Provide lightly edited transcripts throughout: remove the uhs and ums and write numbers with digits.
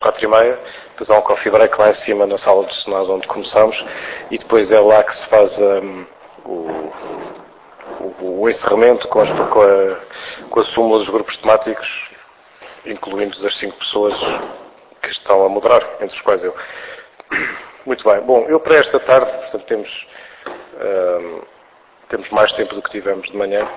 4h30, depois há um coffee break lá em cima na sala do Senado onde começamos e depois é lá que se faz o encerramento com a súmula dos grupos temáticos, incluindo as 5 pessoas que estão a moderar, entre os quais eu. Muito bem. Bom, eu para esta tarde, portanto, temos mais tempo do que tivemos de manhã.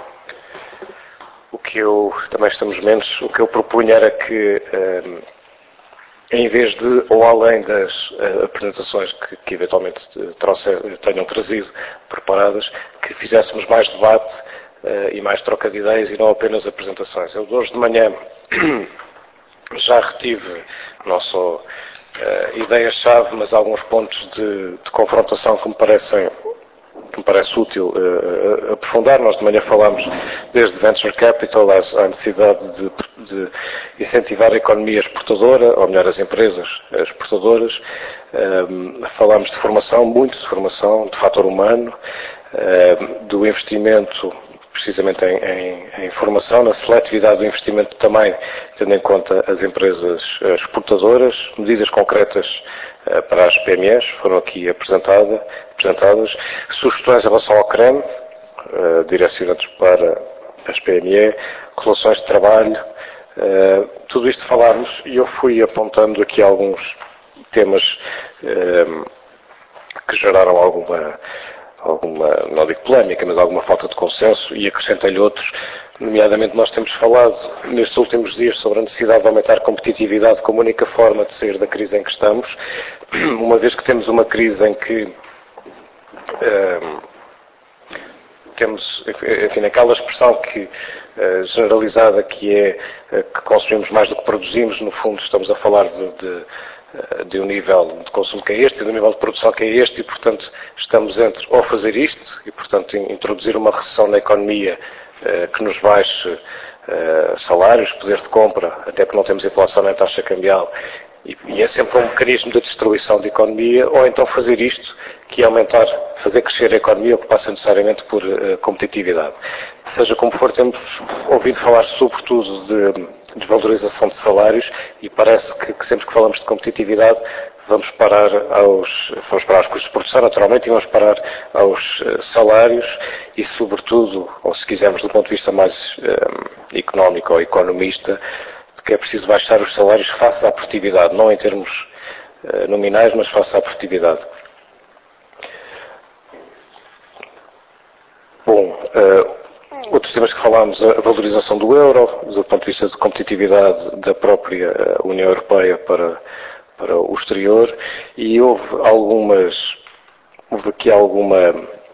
Também estamos menos, o que eu propunha era que, em vez de, ou além das apresentações que eventualmente tenham trazido preparadas, que fizéssemos mais debate e mais troca de ideias e não apenas apresentações. Eu hoje de manhã já retive não só ideias-chave, mas alguns pontos de confrontação que me parece útil aprofundar. Nós de manhã falámos desde Venture Capital à necessidade de incentivar a economia exportadora, ou melhor, as empresas exportadoras. Falámos de formação, muito de formação, de fator humano, do investimento precisamente em formação, na seletividade do investimento também, tendo em conta as empresas exportadoras, medidas concretas para as PMEs foram aqui apresentadas, sugestões em relação ao CREM, direcionadas para as PME, relações de trabalho, tudo isto falámos e eu fui apontando aqui alguns temas que geraram alguma, não digo polémica, mas alguma falta de consenso e acrescentei-lhe outros. Nomeadamente, nós temos falado nestes últimos dias sobre a necessidade de aumentar a competitividade como única forma de sair da crise em que estamos, uma vez que temos uma crise em que temos, enfim, aquela expressão generalizada que é que consumimos mais do que produzimos, no fundo estamos a falar de um nível de consumo que é este e de um nível de produção que é este e, portanto, estamos entre ou fazer isto e, portanto, introduzir uma recessão na economia que nos baixe salários, poder de compra, até porque não temos inflação nem taxa cambial, e é sempre um mecanismo de destruição da economia, ou então fazer isto, que é fazer crescer a economia, o que passa necessariamente por competitividade. Seja como for, temos ouvido falar sobretudo de desvalorização de salários e parece que sempre que falamos de competitividade vamos parar aos custos de produção, naturalmente, e vamos parar aos salários e, sobretudo, ou se quisermos do ponto de vista mais económico ou economista, de que é preciso baixar os salários face à produtividade, não em termos nominais, mas face à produtividade. Bom, outros temas que falámos, a valorização do euro, do ponto de vista de competitividade da própria União Europeia para o exterior, e houve aqui alguma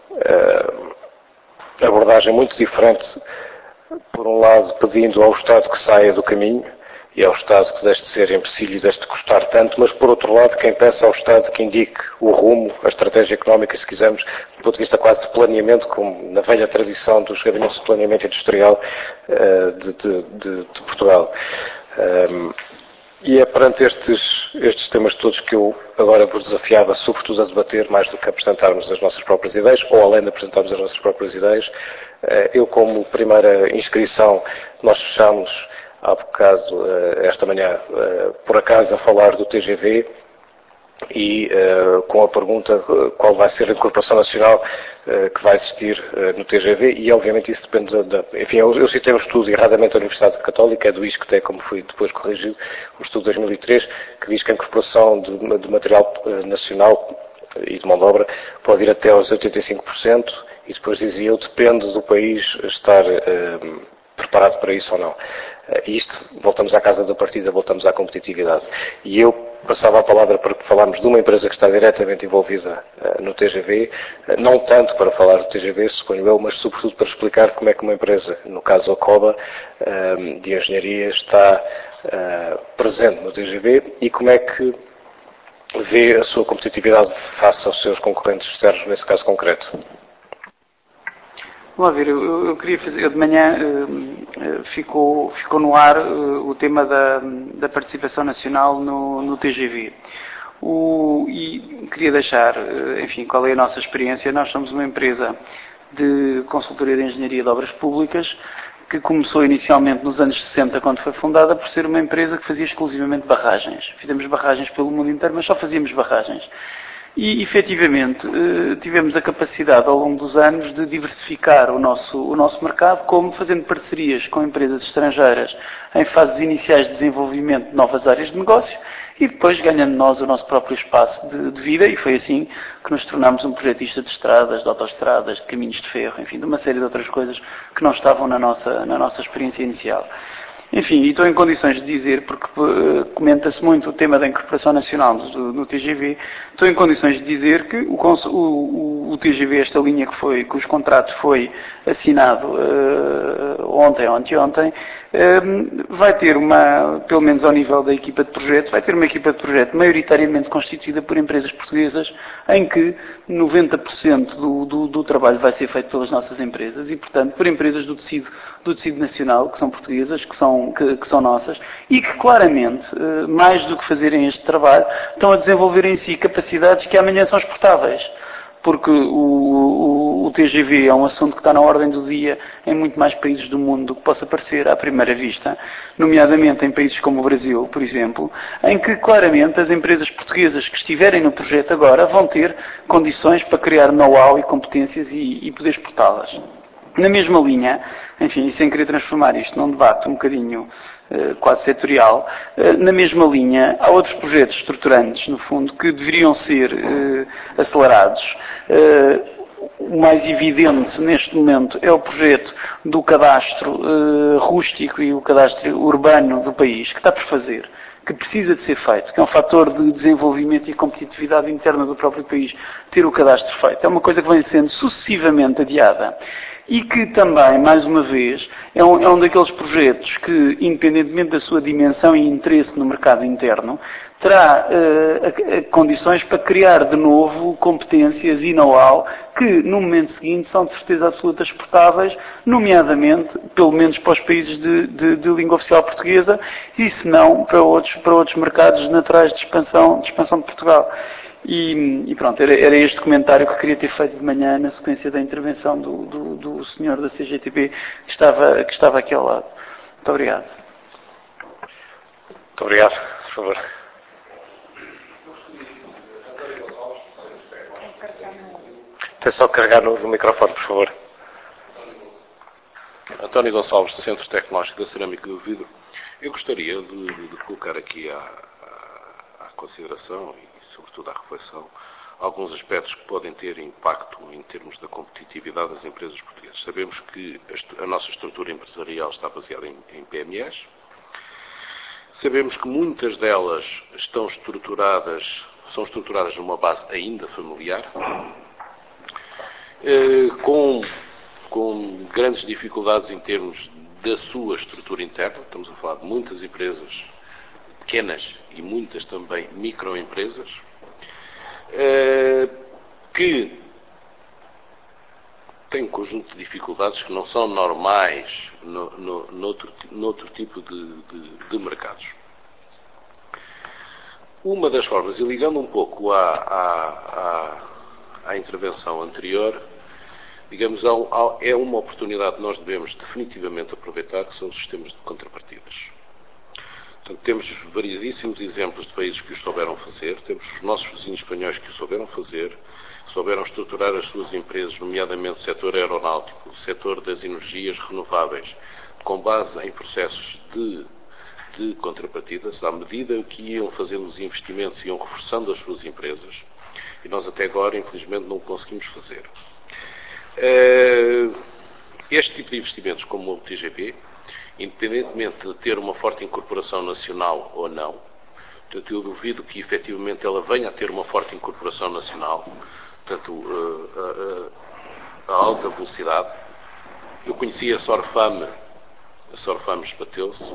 abordagem muito diferente, por um lado pedindo ao Estado que saia do caminho, e ao Estado que deixe de ser empecilho e deixe de custar tanto, mas por outro lado quem peça ao Estado que indique o rumo, a estratégia económica, se quisermos, do ponto de vista quase de planeamento, como na velha tradição dos gabinetes de planeamento industrial de Portugal. E é perante estes temas todos que eu agora vos desafiava, sobretudo a debater, mais do que apresentarmos as nossas próprias ideias, ou além de apresentarmos as nossas próprias ideias. Eu, como primeira inscrição, nós fechámos há bocado, esta manhã, por acaso, a falar do TGV e com a pergunta qual vai ser a incorporação nacional que vai existir no TGV e, obviamente, isso depende enfim, eu citei um estudo, erradamente, da Universidade Católica, é do ISCTE, como fui depois corrigido, um estudo de 2003, que diz que a incorporação de material nacional e de mão de obra pode ir até aos 85%, e depois dizia eu, depende do país estar preparado para isso ou não. E isto, voltamos à casa da partida, voltamos à competitividade. E eu passava a palavra para falarmos de uma empresa que está diretamente envolvida no TGV, não tanto para falar do TGV, suponho eu, mas sobretudo para explicar como é que uma empresa, no caso a COBA, de engenharia, está presente no TGV e como é que vê a sua competitividade face aos seus concorrentes externos, nesse caso concreto. Vamos lá ver, eu queria fazer, de manhã ficou no ar o tema da participação nacional no TGV. E queria deixar, enfim, qual é a nossa experiência. Nós somos uma empresa de consultoria de engenharia de obras públicas que começou inicialmente nos anos 60, quando foi fundada, por ser uma empresa que fazia exclusivamente barragens. Fizemos barragens pelo mundo inteiro, mas só fazíamos barragens. E, efetivamente, tivemos a capacidade, ao longo dos anos, de diversificar o nosso mercado, como fazendo parcerias com empresas estrangeiras em fases iniciais de desenvolvimento de novas áreas de negócio e depois ganhando nós o nosso próprio espaço de vida, e foi assim que nos tornámos um projetista de estradas, de autoestradas, de caminhos de ferro, enfim, de uma série de outras coisas que não estavam na nossa experiência inicial. Enfim, e estou em condições de dizer, porque comenta-se muito o tema da incorporação nacional no TGV, estou em condições de dizer que o TGV, esta linha cujo contrato foi assinado ontem ou anteontem, vai ter pelo menos ao nível da equipa de projeto, vai ter uma equipa de projeto maioritariamente constituída por empresas portuguesas, em que 90% do trabalho vai ser feito pelas nossas empresas e, portanto, por empresas do tecido nacional, que são portuguesas, que são nossas, e que claramente, mais do que fazerem este trabalho, estão a desenvolver em si capacidades que amanhã são exportáveis. Porque o TGV é um assunto que está na ordem do dia em muito mais países do mundo do que possa parecer à primeira vista, nomeadamente em países como o Brasil, por exemplo, em que claramente as empresas portuguesas que estiverem no projeto agora vão ter condições para criar know-how e competências e poder exportá-las. Na mesma linha, enfim, e sem querer transformar isto num debate um bocadinho quase setorial, na mesma linha há outros projetos estruturantes, no fundo, que deveriam ser acelerados. O mais evidente neste momento é o projeto do cadastro rústico e o cadastro urbano do país, que está por fazer, que precisa de ser feito, que é um fator de desenvolvimento e competitividade interna do próprio país, ter o cadastro feito. É uma coisa que vem sendo sucessivamente adiada. E que também, mais uma vez, é um daqueles projetos que, independentemente da sua dimensão e interesse no mercado interno, terá condições para criar de novo competências e know-how que, no momento seguinte, são de certeza absoluta exportáveis, nomeadamente, pelo menos para os países de língua oficial portuguesa, e se não, para outros mercados naturais de expansão de Portugal. E pronto, era este comentário que queria ter feito de manhã na sequência da intervenção do senhor da CGTB que estava aqui ao lado. Muito obrigado. Muito obrigado, por favor. Tem só que carregar no microfone, por favor. António Gonçalves, do Centro Tecnológico da Cerâmica e do Vidro. Eu gostaria de colocar aqui à consideração e, sobretudo, à reflexão, alguns aspectos que podem ter impacto em termos da competitividade das empresas portuguesas. Sabemos que a nossa estrutura empresarial está baseada em PMEs. Sabemos que muitas delas são estruturadas numa base ainda familiar, com grandes dificuldades em termos da sua estrutura interna. Estamos a falar de muitas empresas pequenas e muitas também microempresas, que têm um conjunto de dificuldades que não são normais noutro tipo de mercados. Uma das formas, e ligando um pouco à intervenção anterior, digamos, é uma oportunidade que nós devemos definitivamente aproveitar, que são os sistemas de contrapartidas. Portanto, temos variedíssimos exemplos de países que o souberam fazer, temos os nossos vizinhos espanhóis que o souberam fazer, souberam estruturar as suas empresas, nomeadamente o setor aeronáutico, o setor das energias renováveis, com base em processos de contrapartidas, à medida que iam fazendo os investimentos, iam reforçando as suas empresas, e nós até agora, infelizmente, não o conseguimos fazer. Este tipo de investimentos, como o TGV, independentemente de ter uma forte incorporação nacional ou não, portanto, eu duvido que efetivamente ela venha a ter uma forte incorporação nacional, portanto, a alta velocidade. Eu conheci a Sorfam esbateu-se.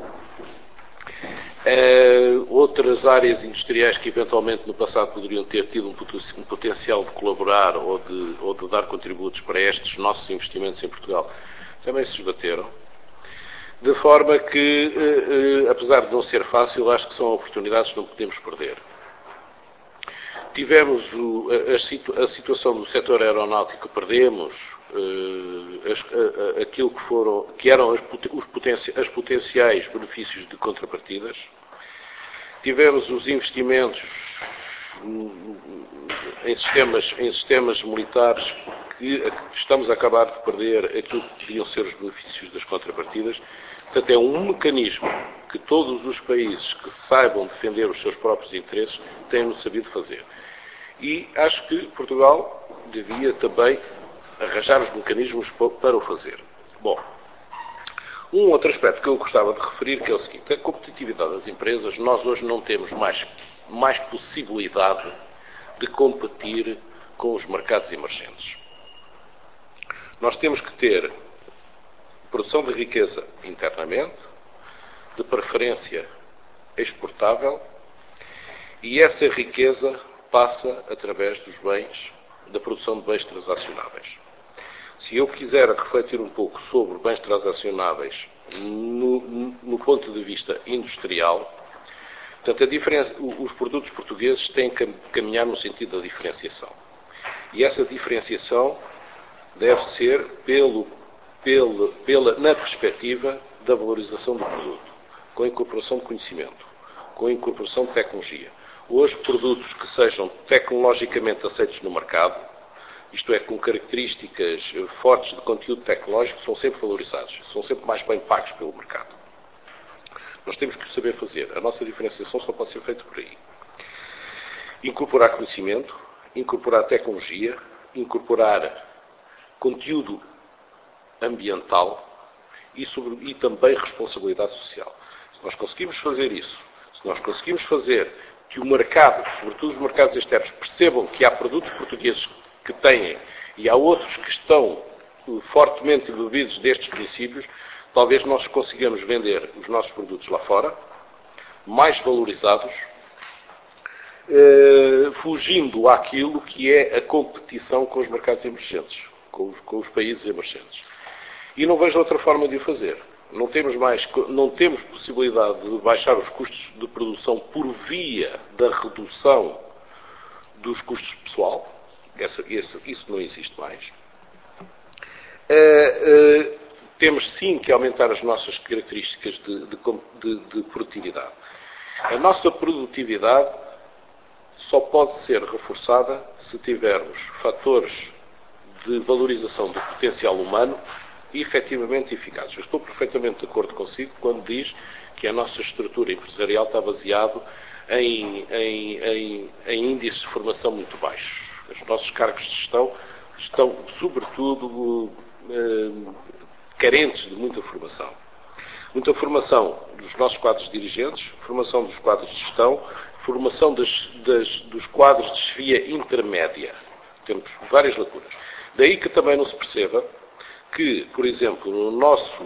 Outras áreas industriais que eventualmente no passado poderiam ter tido um potencial de colaborar ou de dar contributos para estes nossos investimentos em Portugal também se esbateram, de forma que, apesar de não ser fácil, acho que são oportunidades que não podemos perder. tivemos a situação do setor aeronáutico, perdemos aquilo que eram os potenciais benefícios de contrapartidas. Tivemos os investimentos em sistemas militares que estamos a acabar de perder aquilo que deviam ser os benefícios das contrapartidas. Portanto, é um mecanismo que todos os países que saibam defender os seus próprios interesses têm sabido fazer. E acho que Portugal devia também arranjar os mecanismos para o fazer. Bom, um outro aspecto que eu gostava de referir, que é o seguinte: a competitividade das empresas. Nós hoje não temos mais possibilidade de competir com os mercados emergentes. Nós temos que ter produção de riqueza internamente, de preferência exportável, e essa riqueza passa através dos bens, da produção de bens transacionáveis. Se eu quiser refletir um pouco sobre bens transacionáveis no ponto de vista industrial, portanto, os produtos portugueses têm que caminhar no sentido da diferenciação. E essa diferenciação deve ser na perspectiva da valorização do produto, com a incorporação de conhecimento, com a incorporação de tecnologia. Hoje, produtos que sejam tecnologicamente aceitos no mercado, isto é, com características fortes de conteúdo tecnológico, são sempre valorizados, são sempre mais bem pagos pelo mercado. Nós temos que o saber fazer. A nossa diferenciação só pode ser feita por aí. Incorporar conhecimento, incorporar tecnologia, incorporar conteúdo ambiental e também responsabilidade social. Se nós conseguimos fazer isso, se nós conseguimos fazer que o mercado, sobretudo os mercados externos, percebam que há produtos portugueses que têm e há outros que estão fortemente embebidos destes princípios, talvez nós consigamos vender os nossos produtos lá fora, mais valorizados, fugindo àquilo que é a competição com os mercados emergentes, com os países emergentes. E não vejo outra forma de o fazer. Não temos possibilidade de baixar os custos de produção por via da redução dos custos de pessoal. Isso não existe mais. Temos sim que aumentar as nossas características de produtividade. A nossa produtividade só pode ser reforçada se tivermos fatores de valorização do potencial humano efetivamente eficazes. Eu estou perfeitamente de acordo consigo quando diz que a nossa estrutura empresarial está baseada em índices de formação muito baixos. Os nossos cargos de gestão estão, sobretudo, carentes de muita formação. Muita formação dos nossos quadros dirigentes, formação dos quadros de gestão, formação dos quadros de chefia intermédia. Temos várias lacunas. Daí que também não se perceba que, por exemplo, no nosso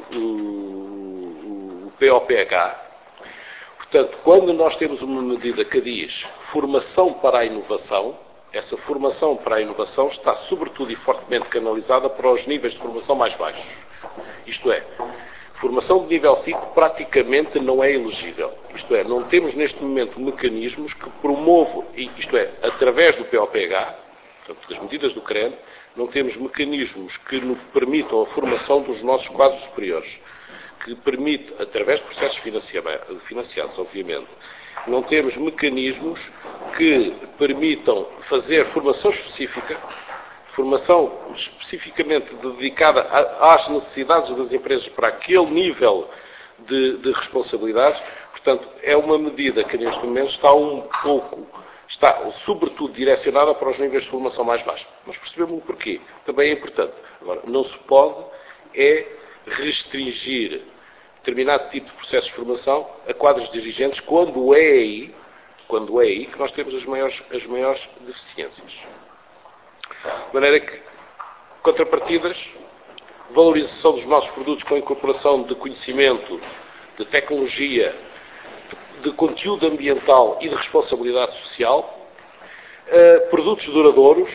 o POPH, portanto, quando nós temos uma medida que diz formação para a inovação, essa formação para a inovação está sobretudo e fortemente canalizada para os níveis de formação mais baixos. Isto é, formação de nível 5 praticamente não é elegível. Isto é, não temos neste momento mecanismos que promovam, isto é, através do POPH, portanto, das medidas do CREN, não temos mecanismos que nos permitam a formação dos nossos quadros superiores, que permite, através de processos financiados, obviamente, não temos mecanismos que permitam fazer formação específica, formação especificamente dedicada às necessidades das empresas para aquele nível de responsabilidades. Portanto, é uma medida que neste momento está sobretudo direcionada para os níveis de formação mais baixos. Mas percebemos o porquê. Também é importante. Agora, não se pode restringir determinado tipo de processos de formação a quadros dirigentes quando é aí que nós temos as maiores deficiências. De maneira que, contrapartidas, valorização dos nossos produtos com a incorporação de conhecimento, de tecnologia, de conteúdo ambiental e de responsabilidade social, produtos duradouros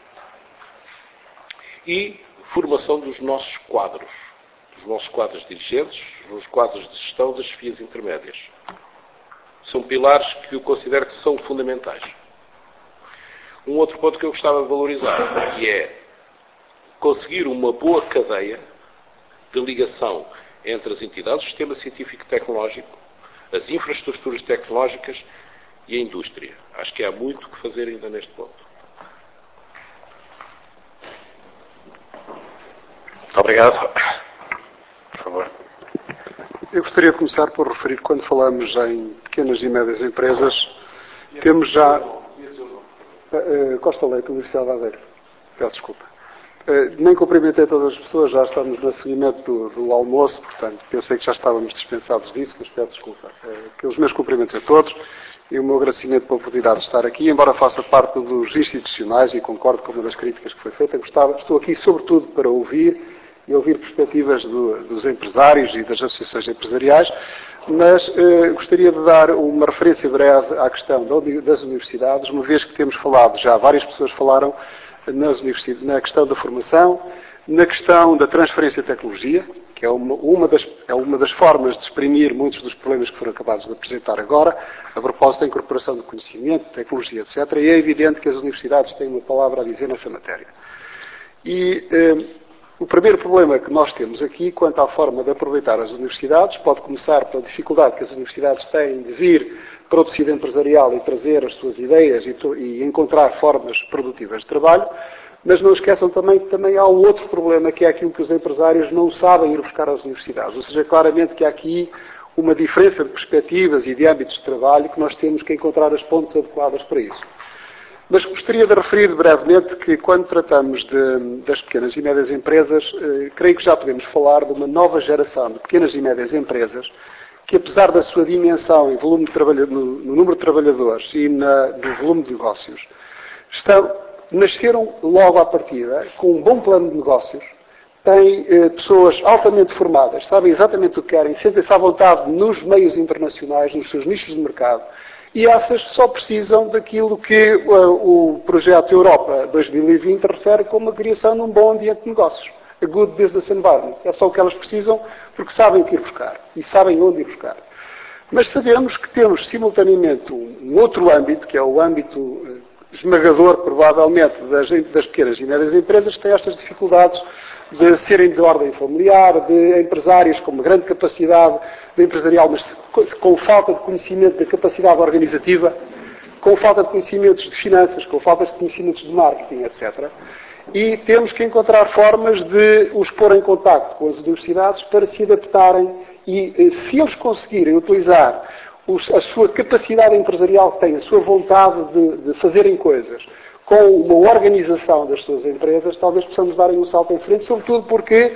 e formação dos nossos quadros dirigentes, dos quadros de gestão das chefias intermédias. São pilares que eu considero que são fundamentais. um outro ponto que eu gostava de valorizar, que é conseguir uma boa cadeia de ligação entre as entidades, o sistema científico e tecnológico, as infraestruturas tecnológicas e a indústria. Acho que há muito que fazer ainda neste ponto. Muito obrigado. Por favor. Eu gostaria de começar por referir, quando falamos em pequenas e médias empresas, temos já... Costa Leite, Universidade de Aveiro. Peço desculpa. Nem cumprimentei todas as pessoas, já estamos no seguimento do almoço, portanto, pensei que já estávamos dispensados disso, mas peço desculpa. Os meus cumprimentos a todos e o meu agradecimento pela oportunidade de estar aqui, embora faça parte dos institucionais e concordo com uma das críticas que foi feita, estou aqui sobretudo para ouvir e ouvir perspectivas dos empresários e das associações empresariais, mas gostaria de dar uma referência breve à questão das universidades, uma vez que temos falado, já várias pessoas falaram, na questão da formação, na questão da transferência de tecnologia, que é uma das formas de exprimir muitos dos problemas que foram acabados de apresentar agora, a propósito da incorporação do conhecimento, tecnologia, etc. E é evidente que as universidades têm uma palavra a dizer nessa matéria. E o primeiro problema que nós temos aqui, quanto à forma de aproveitar as universidades, pode começar pela dificuldade que as universidades têm de vir para o tecido empresarial e trazer as suas ideias e encontrar formas produtivas de trabalho, mas não esqueçam também que também há um outro problema, que é aquilo que os empresários não sabem ir buscar às universidades. Ou seja, claramente que há aqui uma diferença de perspectivas e de âmbitos de trabalho que nós temos que encontrar as pontes adequadas para isso. Mas gostaria de referir brevemente que, quando tratamos das pequenas e médias empresas, creio que já podemos falar de uma nova geração de pequenas e médias empresas que, apesar da sua dimensão e volume no número de trabalhadores e no volume de negócios, nasceram logo à partida com um bom plano de negócios, têm pessoas altamente formadas, sabem exatamente o que querem, sentem-se à vontade nos meios internacionais, nos seus nichos de mercado, e essas só precisam daquilo que o projeto Europa 2020 refere como a criação de um bom ambiente de negócios. A good business environment. É só o que elas precisam porque sabem o que ir buscar e sabem onde ir buscar. Mas sabemos que temos simultaneamente um outro âmbito, que é o âmbito esmagador, provavelmente, das pequenas e médias empresas, que têm estas dificuldades de serem de ordem familiar, de empresários com uma grande capacidade de empresarial, mas com falta de conhecimento da capacidade organizativa, com falta de conhecimentos de finanças, com falta de conhecimentos de marketing, etc. E temos que encontrar formas de os pôr em contacto com as universidades para se adaptarem e, se eles conseguirem utilizar a sua capacidade empresarial que têm, a sua vontade de fazerem coisas, com uma organização das suas empresas, talvez possamos darem um salto em frente, sobretudo porque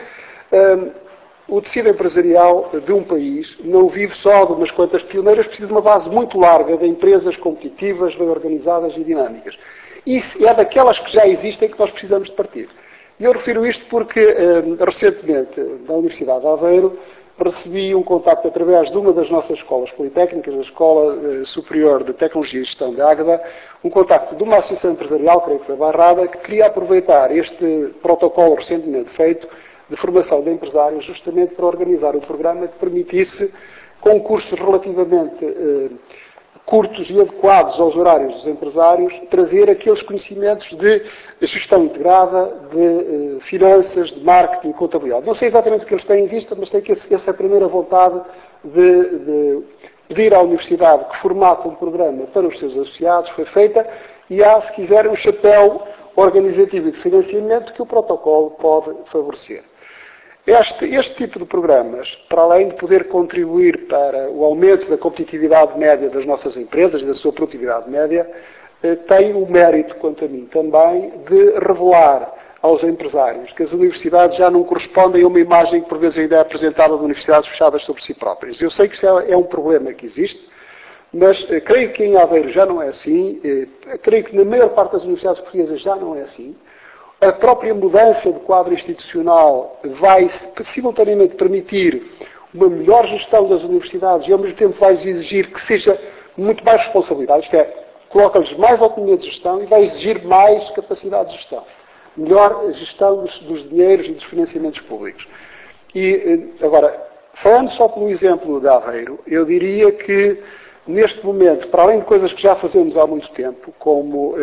o tecido empresarial de um país não vive só de umas quantas pioneiras, precisa de uma base muito larga de empresas competitivas, bem organizadas e dinâmicas. E é daquelas que já existem que nós precisamos de partir. E eu refiro isto porque, recentemente, na Universidade de Aveiro, recebi um contacto através de uma das nossas escolas politécnicas, a Escola Superior de Tecnologia e Gestão de Águeda, um contacto de uma associação empresarial, creio que foi Barrada, que queria aproveitar este protocolo recentemente feito de formação de empresários justamente para organizar um programa que permitisse, com cursos relativamente curtos e adequados aos horários dos empresários, trazer aqueles conhecimentos de gestão integrada, de finanças, de marketing e contabilidade. Não sei exatamente o que eles têm em vista, mas sei que essa é a primeira vontade de pedir à universidade que formate um programa para os seus associados, foi feita, e há, se quiserem, um chapéu organizativo e de financiamento que o protocolo pode favorecer. Este tipo de programas, para além de poder contribuir para o aumento da competitividade média das nossas empresas e da sua produtividade média, tem o mérito, quanto a mim também, de revelar aos empresários que as universidades já não correspondem a uma imagem que por vezes ainda é apresentada de universidades fechadas sobre si próprias. Eu sei que isso é um problema que existe, mas creio que em Aveiro já não é assim, creio que na maior parte das universidades portuguesas já não é assim. A própria mudança de quadro institucional vai simultaneamente permitir uma melhor gestão das universidades e ao mesmo tempo vai exigir que seja muito mais responsabilidade, isto é, coloca-lhes mais autonomia de gestão e vai exigir mais capacidade de gestão. Melhor gestão dos dinheiros e dos financiamentos públicos. E, agora, falando só pelo exemplo de Aveiro, eu diria que, neste momento, para além de coisas que já fazemos há muito tempo, como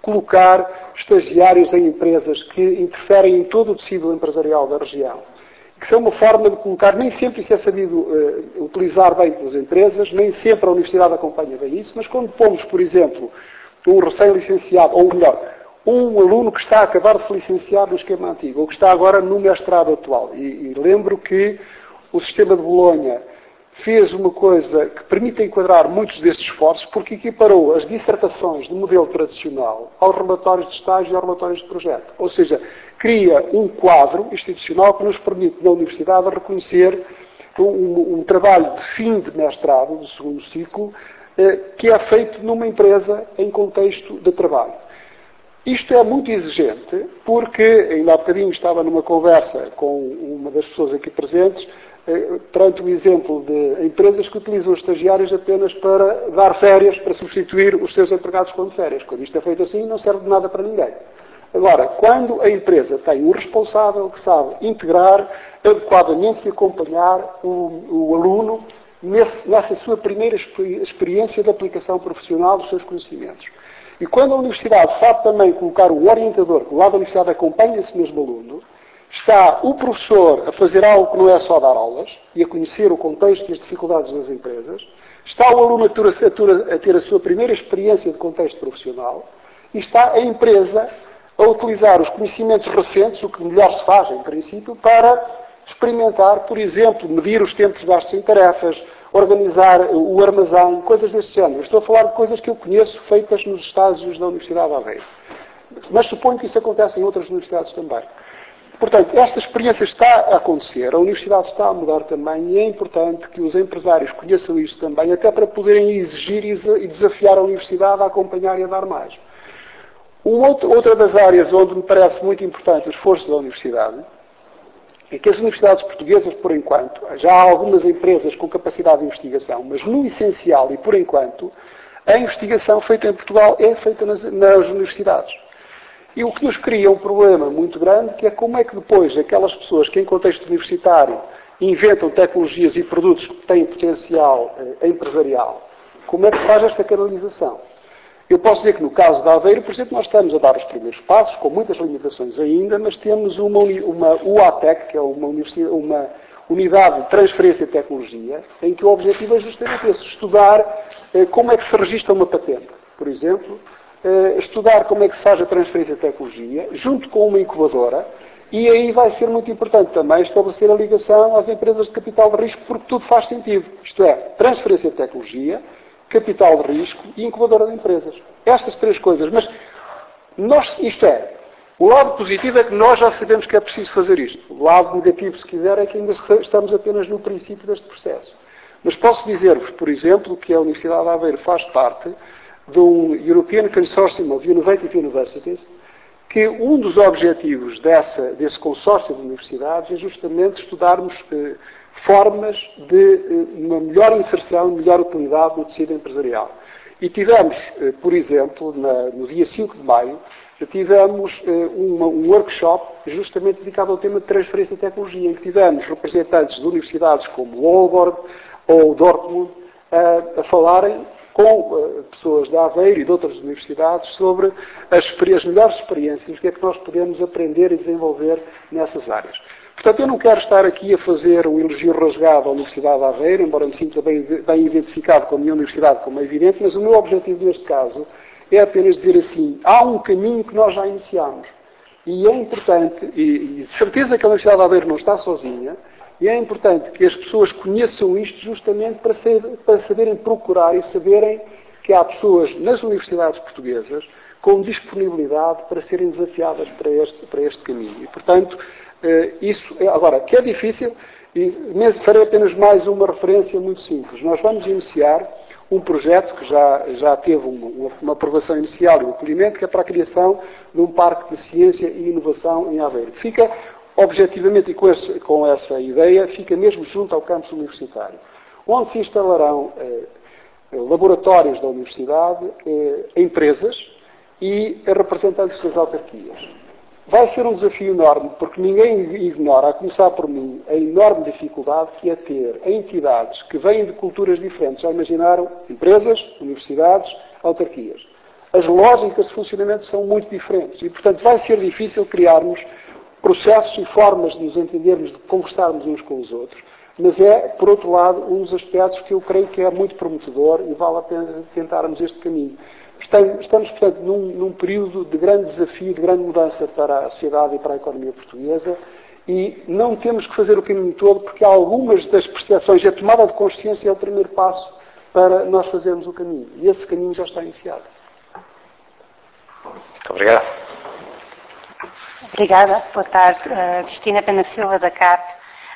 colocar estagiários em empresas que interferem em todo o tecido empresarial da região. Que é uma forma de colocar, nem sempre isso é sabido utilizar bem pelas empresas, nem sempre a universidade acompanha bem isso, mas quando pomos, por exemplo, um recém-licenciado, ou melhor, um aluno que está a acabar de se licenciar no esquema antigo, ou que está agora no mestrado atual. E lembro que o sistema de Bolonha fez uma coisa que permite enquadrar muitos destes esforços, porque equiparou as dissertações do modelo tradicional aos relatórios de estágio e aos relatórios de projeto. Ou seja, cria um quadro institucional que nos permite, na universidade, reconhecer um trabalho de fim de mestrado, do segundo ciclo, que é feito numa empresa em contexto de trabalho. Isto é muito exigente, porque, ainda há bocadinho estava numa conversa com uma das pessoas aqui presentes, perante o exemplo de empresas que utilizam os estagiários apenas para dar férias, para substituir os seus empregados com férias. Quando isto é feito assim, não serve de nada para ninguém. Agora, quando a empresa tem um responsável que sabe integrar adequadamente e acompanhar o aluno nessa sua primeira experiência de aplicação profissional dos seus conhecimentos. E quando a universidade sabe também colocar um orientador, que lá da universidade acompanha esse mesmo aluno, está o professor a fazer algo que não é só dar aulas e a conhecer o contexto e as dificuldades das empresas, está o aluno a ter a sua primeira experiência de contexto profissional e está a empresa a utilizar os conhecimentos recentes, o que melhor se faz, em princípio, para experimentar, por exemplo, medir os tempos de gastos em tarefas, organizar o armazém, coisas desse género. Estou a falar de coisas que eu conheço feitas nos estágios da Universidade de Aveiro. Mas suponho que isso acontece em outras universidades também. Portanto, esta experiência está a acontecer, a universidade está a mudar também e é importante que os empresários conheçam isto também, até para poderem exigir e desafiar a universidade a acompanhar e a dar mais. Outra das áreas onde me parece muito importante o esforço da universidade é que as universidades portuguesas, por enquanto, já há algumas empresas com capacidade de investigação, mas no essencial e por enquanto, a investigação feita em Portugal é feita nas universidades. E o que nos cria um problema muito grande, que é como é que depois aquelas pessoas que em contexto universitário inventam tecnologias e produtos que têm potencial empresarial, como é que se faz esta canalização? Eu posso dizer que no caso da Aveiro, por exemplo, nós estamos a dar os primeiros passos, com muitas limitações ainda, mas temos uma UATEC, que é uma unidade de transferência de tecnologia, em que o objetivo é justamente esse, estudar como é que se registra uma patente, por exemplo, estudar como é que se faz a transferência de tecnologia, junto com uma incubadora, e aí vai ser muito importante também estabelecer a ligação às empresas de capital de risco, porque tudo faz sentido. Isto é, transferência de tecnologia, capital de risco e incubadora de empresas. Estas três coisas. Mas o lado positivo é que nós já sabemos que é preciso fazer isto. O lado negativo, se quiser, é que ainda estamos apenas no princípio deste processo. Mas posso dizer-vos, por exemplo, que a Universidade de Aveiro faz parte de um European Consortium of Innovative Universities, que um dos objetivos desse consórcio de universidades é justamente estudarmos formas de uma melhor inserção, melhor utilidade no tecido empresarial. E tivemos, por exemplo, no dia 5 de maio, tivemos um workshop justamente dedicado ao tema de transferência de tecnologia, em que tivemos representantes de universidades como Aalborg ou Dortmund a falarem com pessoas da Aveiro e de outras universidades sobre as melhores experiências, o que é que nós podemos aprender e desenvolver nessas áreas. Portanto, eu não quero estar aqui a fazer um elogio rasgado à Universidade de Aveiro, embora me sinta bem identificado com a minha universidade, como é evidente, mas o meu objetivo neste caso é apenas dizer assim, há um caminho que nós já iniciamos. E é importante, e de certeza que a Universidade de Aveiro não está sozinha, e é importante que as pessoas conheçam isto justamente para saberem procurar e saberem que há pessoas nas universidades portuguesas com disponibilidade para serem desafiadas para este caminho. E, portanto, agora, que é difícil, e farei apenas mais uma referência muito simples. Nós vamos iniciar um projeto que já teve uma aprovação inicial e um acolhimento, que é para a criação de um parque de ciência e inovação em Aveiro. Fica, objetivamente, e com essa ideia, fica mesmo junto ao campus universitário, onde se instalarão laboratórios da universidade, empresas e representantes das autarquias. Vai ser um desafio enorme, porque ninguém ignora, a começar por mim, a enorme dificuldade que é ter entidades que vêm de culturas diferentes. Já imaginaram? Empresas, universidades, autarquias. as lógicas de funcionamento são muito diferentes e, portanto, vai ser difícil criarmos processos e formas de nos entendermos, de conversarmos uns com os outros, mas é, por outro lado, um dos aspectos que eu creio que é muito prometedor e vale a pena tentarmos este caminho. Estamos, portanto, num período de grande desafio, de grande mudança para a sociedade e para a economia portuguesa e não temos que fazer o caminho todo porque algumas das percepções, a tomada de consciência é o primeiro passo para nós fazermos o caminho. E esse caminho já está iniciado. Muito obrigado. Obrigada. Boa tarde. Cristina Pena Silva, da CAP.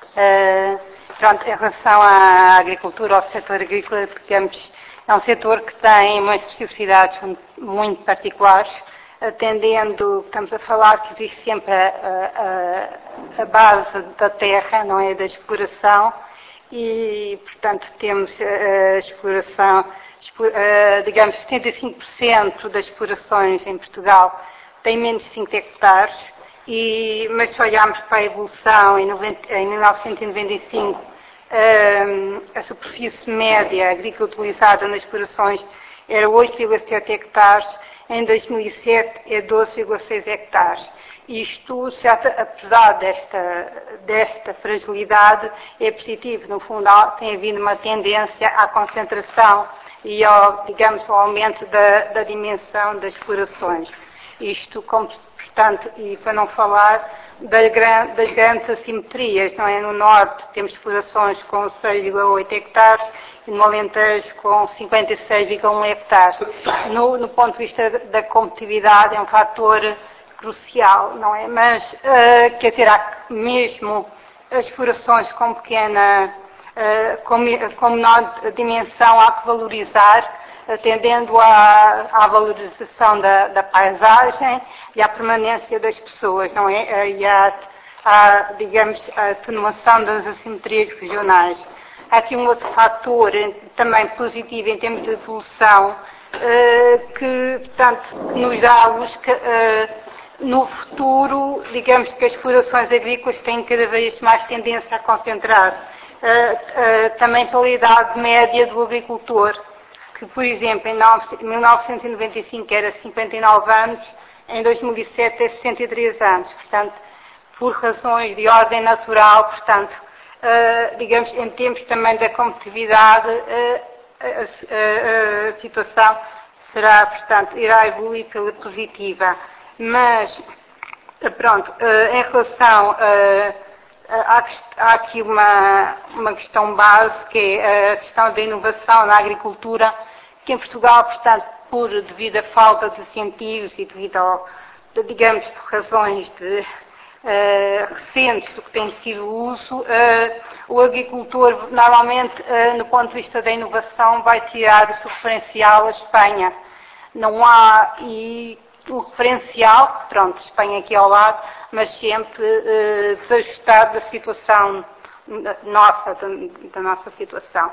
Em relação à agricultura, ao setor agrícola, digamos, é um setor que tem umas especificidades muito particulares, atendendo, estamos a falar que existe sempre a base da terra, não é, da exploração, e, portanto, temos a exploração, digamos, 75% das explorações em Portugal têm menos de 5 hectares, mas se olharmos para a evolução, em 1995, a superfície média agrícola utilizada nas explorações era 8,7 hectares, em 2007 é 12,6 hectares. Isto, apesar desta fragilidade, é positivo. No fundo, tem havido uma tendência à concentração e ao aumento da dimensão das explorações. Isto, portanto, e para não falar das grandes assimetrias, não é? No Norte temos explorações com 6,8 hectares e no Alentejo com 56,1 hectares. No ponto de vista da competitividade é um fator crucial, não é? Mas, quer dizer, há mesmo as explorações com com menor dimensão há que valorizar, atendendo à valorização da paisagem e à permanência das pessoas, não é? E digamos, a atenuação das assimetrias regionais. Há aqui um outro fator também positivo em termos de evolução, que, portanto, nos dá a luz que no futuro, digamos que as explorações agrícolas têm cada vez mais tendência a concentrar-se, também pela idade média do agricultor, que, por exemplo, em 1995 era 59 anos, em 2007 é 63 anos. Portanto, por razões de ordem natural, portanto, digamos, em termos também da competitividade, a situação irá evoluir pela positiva. Mas, pronto, em relação há aqui uma questão base, que é a questão da inovação na agricultura, que em Portugal, portanto, devido à falta de incentivos e devido digamos, por razões recentes do que tem sido o uso, o agricultor, normalmente, no ponto de vista da inovação, vai tirar o seu referencial à Espanha. Não há, um referencial, pronto, Espanha aqui ao lado, mas sempre desajustado da situação nossa, da nossa situação.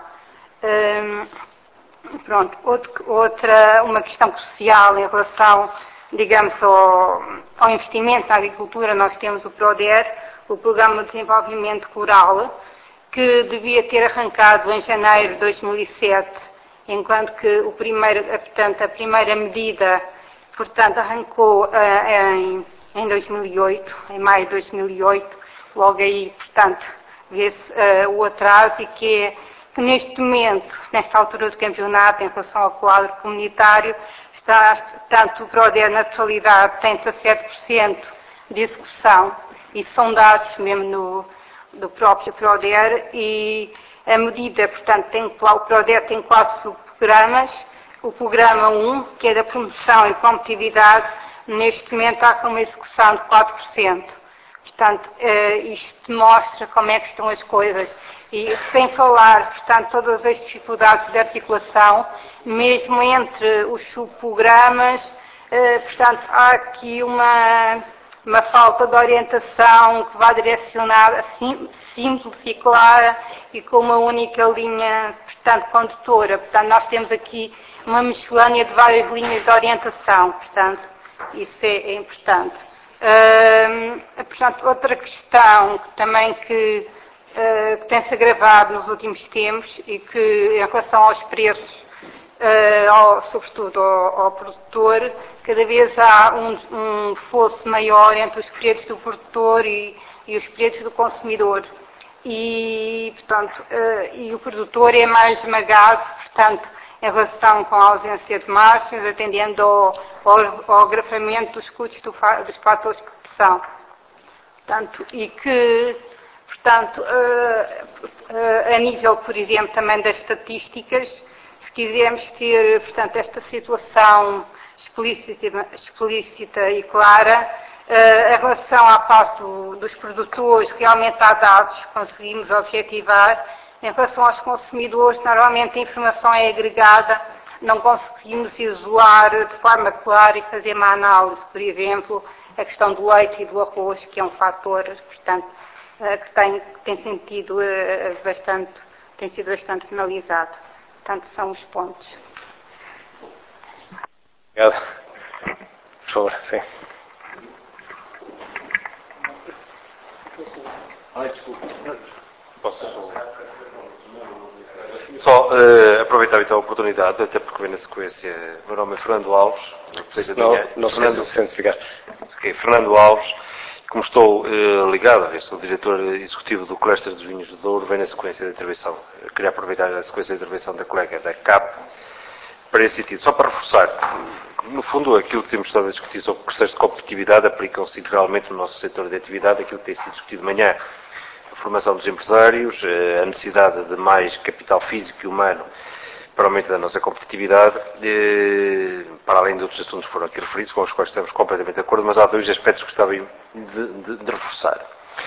Pronto, uma questão crucial em relação, digamos, ao investimento na agricultura, nós temos o PRODER, o Programa de Desenvolvimento Rural, que devia ter arrancado em janeiro de 2007, enquanto que a primeira medida, portanto, arrancou em 2008, em maio de 2008, logo aí, portanto, vê-se o atraso e que neste momento, nesta altura do campeonato, em relação ao quadro comunitário, tanto o PRODER na totalidade tem 17% de execução, e são dados mesmo do próprio PRODER, e a medida, portanto, o PRODER tem 4 subprogramas. O programa 1, que é da promoção e competitividade, neste momento está com uma execução de 4%. Portanto, isto mostra como é que estão as coisas. E sem falar, portanto, todas as dificuldades de articulação, mesmo entre os subprogramas, portanto, há aqui uma falta de orientação que vai direcionar simples e clara e com uma única linha, portanto, condutora. Portanto, nós temos aqui uma miscelânea de várias linhas de orientação, portanto, isso é importante. Portanto, outra questão que tem-se agravado nos últimos tempos e que, em relação aos preços, sobretudo ao produtor, cada vez há um fosso maior entre os preços do produtor e os preços do consumidor. E, portanto, e o produtor é mais esmagado, portanto, em relação com a ausência de margens, atendendo ao agravamento dos custos dos fatores de produção. Portanto, e que, portanto, a nível, por exemplo, também das estatísticas, se quisermos ter, portanto, esta situação explícita e clara, em relação à parte dos produtores, realmente há dados que conseguimos objetivar. Em relação aos consumidores, normalmente a informação é agregada, não conseguimos isolar de forma clara e fazer uma análise. Por exemplo, a questão do leite e do arroz, que é um fator, portanto, que tem sido bastante penalizado. Portanto, são os pontos. Obrigado. Por favor, sim. Desculpe. Posso só aproveitar então a oportunidade, até porque vem na sequência. Meu nome é Fernando Alves. Não se esqueça de se identificar. Ok, Fernando Alves. Como estou ligado, sou diretor executivo do Cluster dos Vinhos do Douro, vem na sequência da intervenção. Queria aproveitar a sequência da intervenção da colega da CAP para esse sentido, só para reforçar que, no fundo, aquilo que temos estado a discutir sobre processos de competitividade aplicam-se integralmente no nosso setor de atividade, aquilo que tem sido discutido de manhã, a formação dos empresários, a necessidade de mais capital físico e humano para o aumento da nossa competitividade, para além de outros assuntos que foram aqui referidos, com os quais estamos completamente de acordo, mas há dois aspectos que gostava de reforçar.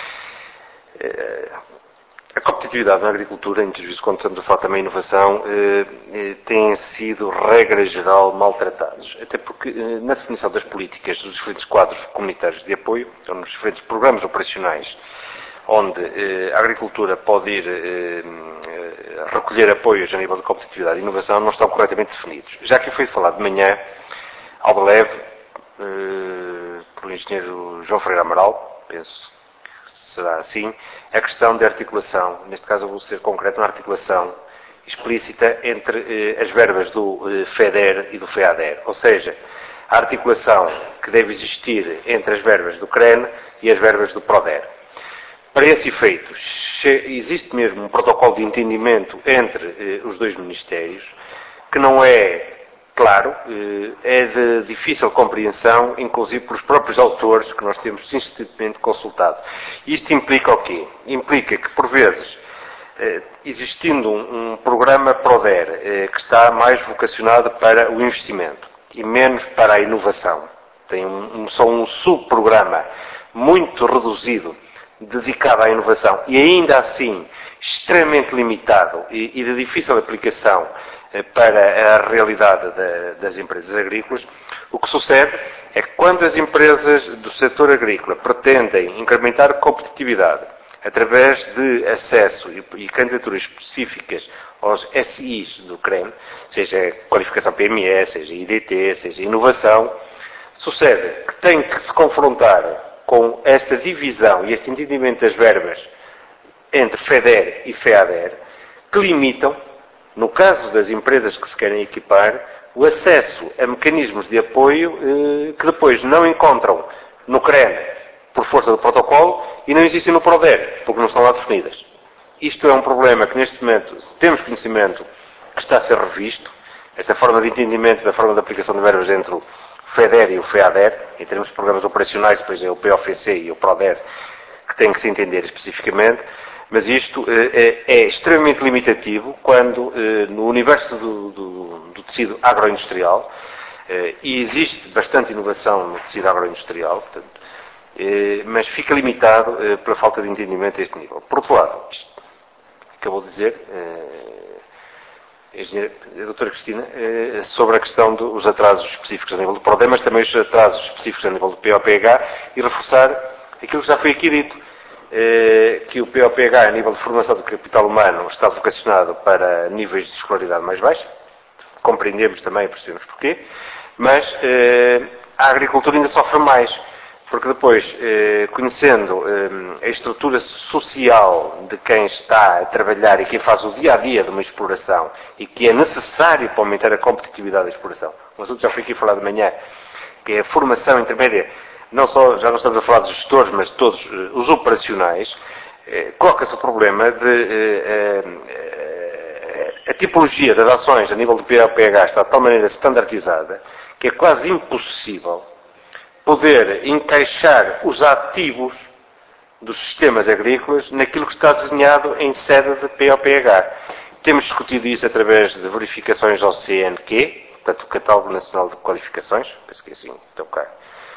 A competitividade na agricultura, em que quando estamos a falar também de inovação, têm sido, regra geral, maltratados. Até porque, na definição das políticas dos diferentes quadros comunitários de apoio, ou nos diferentes programas operacionais, onde a agricultura pode ir recolher apoios a nível de competitividade e inovação, não estão corretamente definidos. Já que foi falado de manhã, ao de leve, pelo engenheiro João Ferreira Amaral, penso que será assim, a questão de articulação, neste caso eu vou ser concreto, na articulação explícita entre as verbas do FEDER e do FEADER, ou seja, a articulação que deve existir entre as verbas do CREN e as verbas do PRODER. Para esse efeito, existe mesmo um protocolo de entendimento entre os dois ministérios, que não é claro, é de difícil compreensão, inclusive por os próprios autores que nós temos insistentemente consultado. Isto implica o quê? Implica que, por vezes, existindo um programa PRODER que está mais vocacionado para o investimento e menos para a inovação, tem só um subprograma muito reduzido dedicado à inovação e ainda assim extremamente limitado e de difícil aplicação para a realidade das empresas agrícolas, o que sucede é que quando as empresas do setor agrícola pretendem incrementar a competitividade através de acesso e candidaturas específicas aos SIs do CREN, seja qualificação PME, seja IDT, seja inovação, sucede que tem que se confrontar com esta divisão e este entendimento das verbas entre FEDER e FEADER, que limitam, no caso das empresas que se querem equipar, o acesso a mecanismos de apoio que depois não encontram no CREN por força do protocolo e não existem no PRODER, porque não estão lá definidas. Isto é um problema que neste momento temos conhecimento que está a ser revisto, esta forma de entendimento da forma de aplicação de verbas entre o FEDER e o FEADER, em termos de programas operacionais, depois é o POFC e o PRODER que têm que se entender especificamente, mas isto é extremamente limitativo quando no universo do tecido agroindustrial, e existe bastante inovação no tecido agroindustrial, portanto, mas fica limitado pela falta de entendimento a este nível. Por outro lado, acabou de dizer, a doutora Cristina, sobre a questão dos atrasos específicos a nível do PRODER, mas também os atrasos específicos a nível do POPH, e reforçar aquilo que já foi aqui dito, que o POPH, a nível de formação do capital humano, está vocacionado para níveis de escolaridade mais baixos, compreendemos também e percebemos porquê, mas a agricultura ainda sofre mais, Porque depois, conhecendo a estrutura social de quem está a trabalhar e quem faz o dia-a-dia de uma exploração e que é necessário para aumentar a competitividade da exploração, um assunto já foi aqui falado de manhã, que é a formação intermédia, não só, já não estamos a falar dos gestores, mas de todos os operacionais, coloca-se o problema de a tipologia das ações a nível do PAPH está de tal maneira standardizada que é quase impossível poder encaixar os ativos dos sistemas agrícolas naquilo que está desenhado em sede de PAPH. Temos discutido isso através de verificações ao CNQ, portanto, o Catálogo Nacional de Qualificações, penso que é assim, então cá.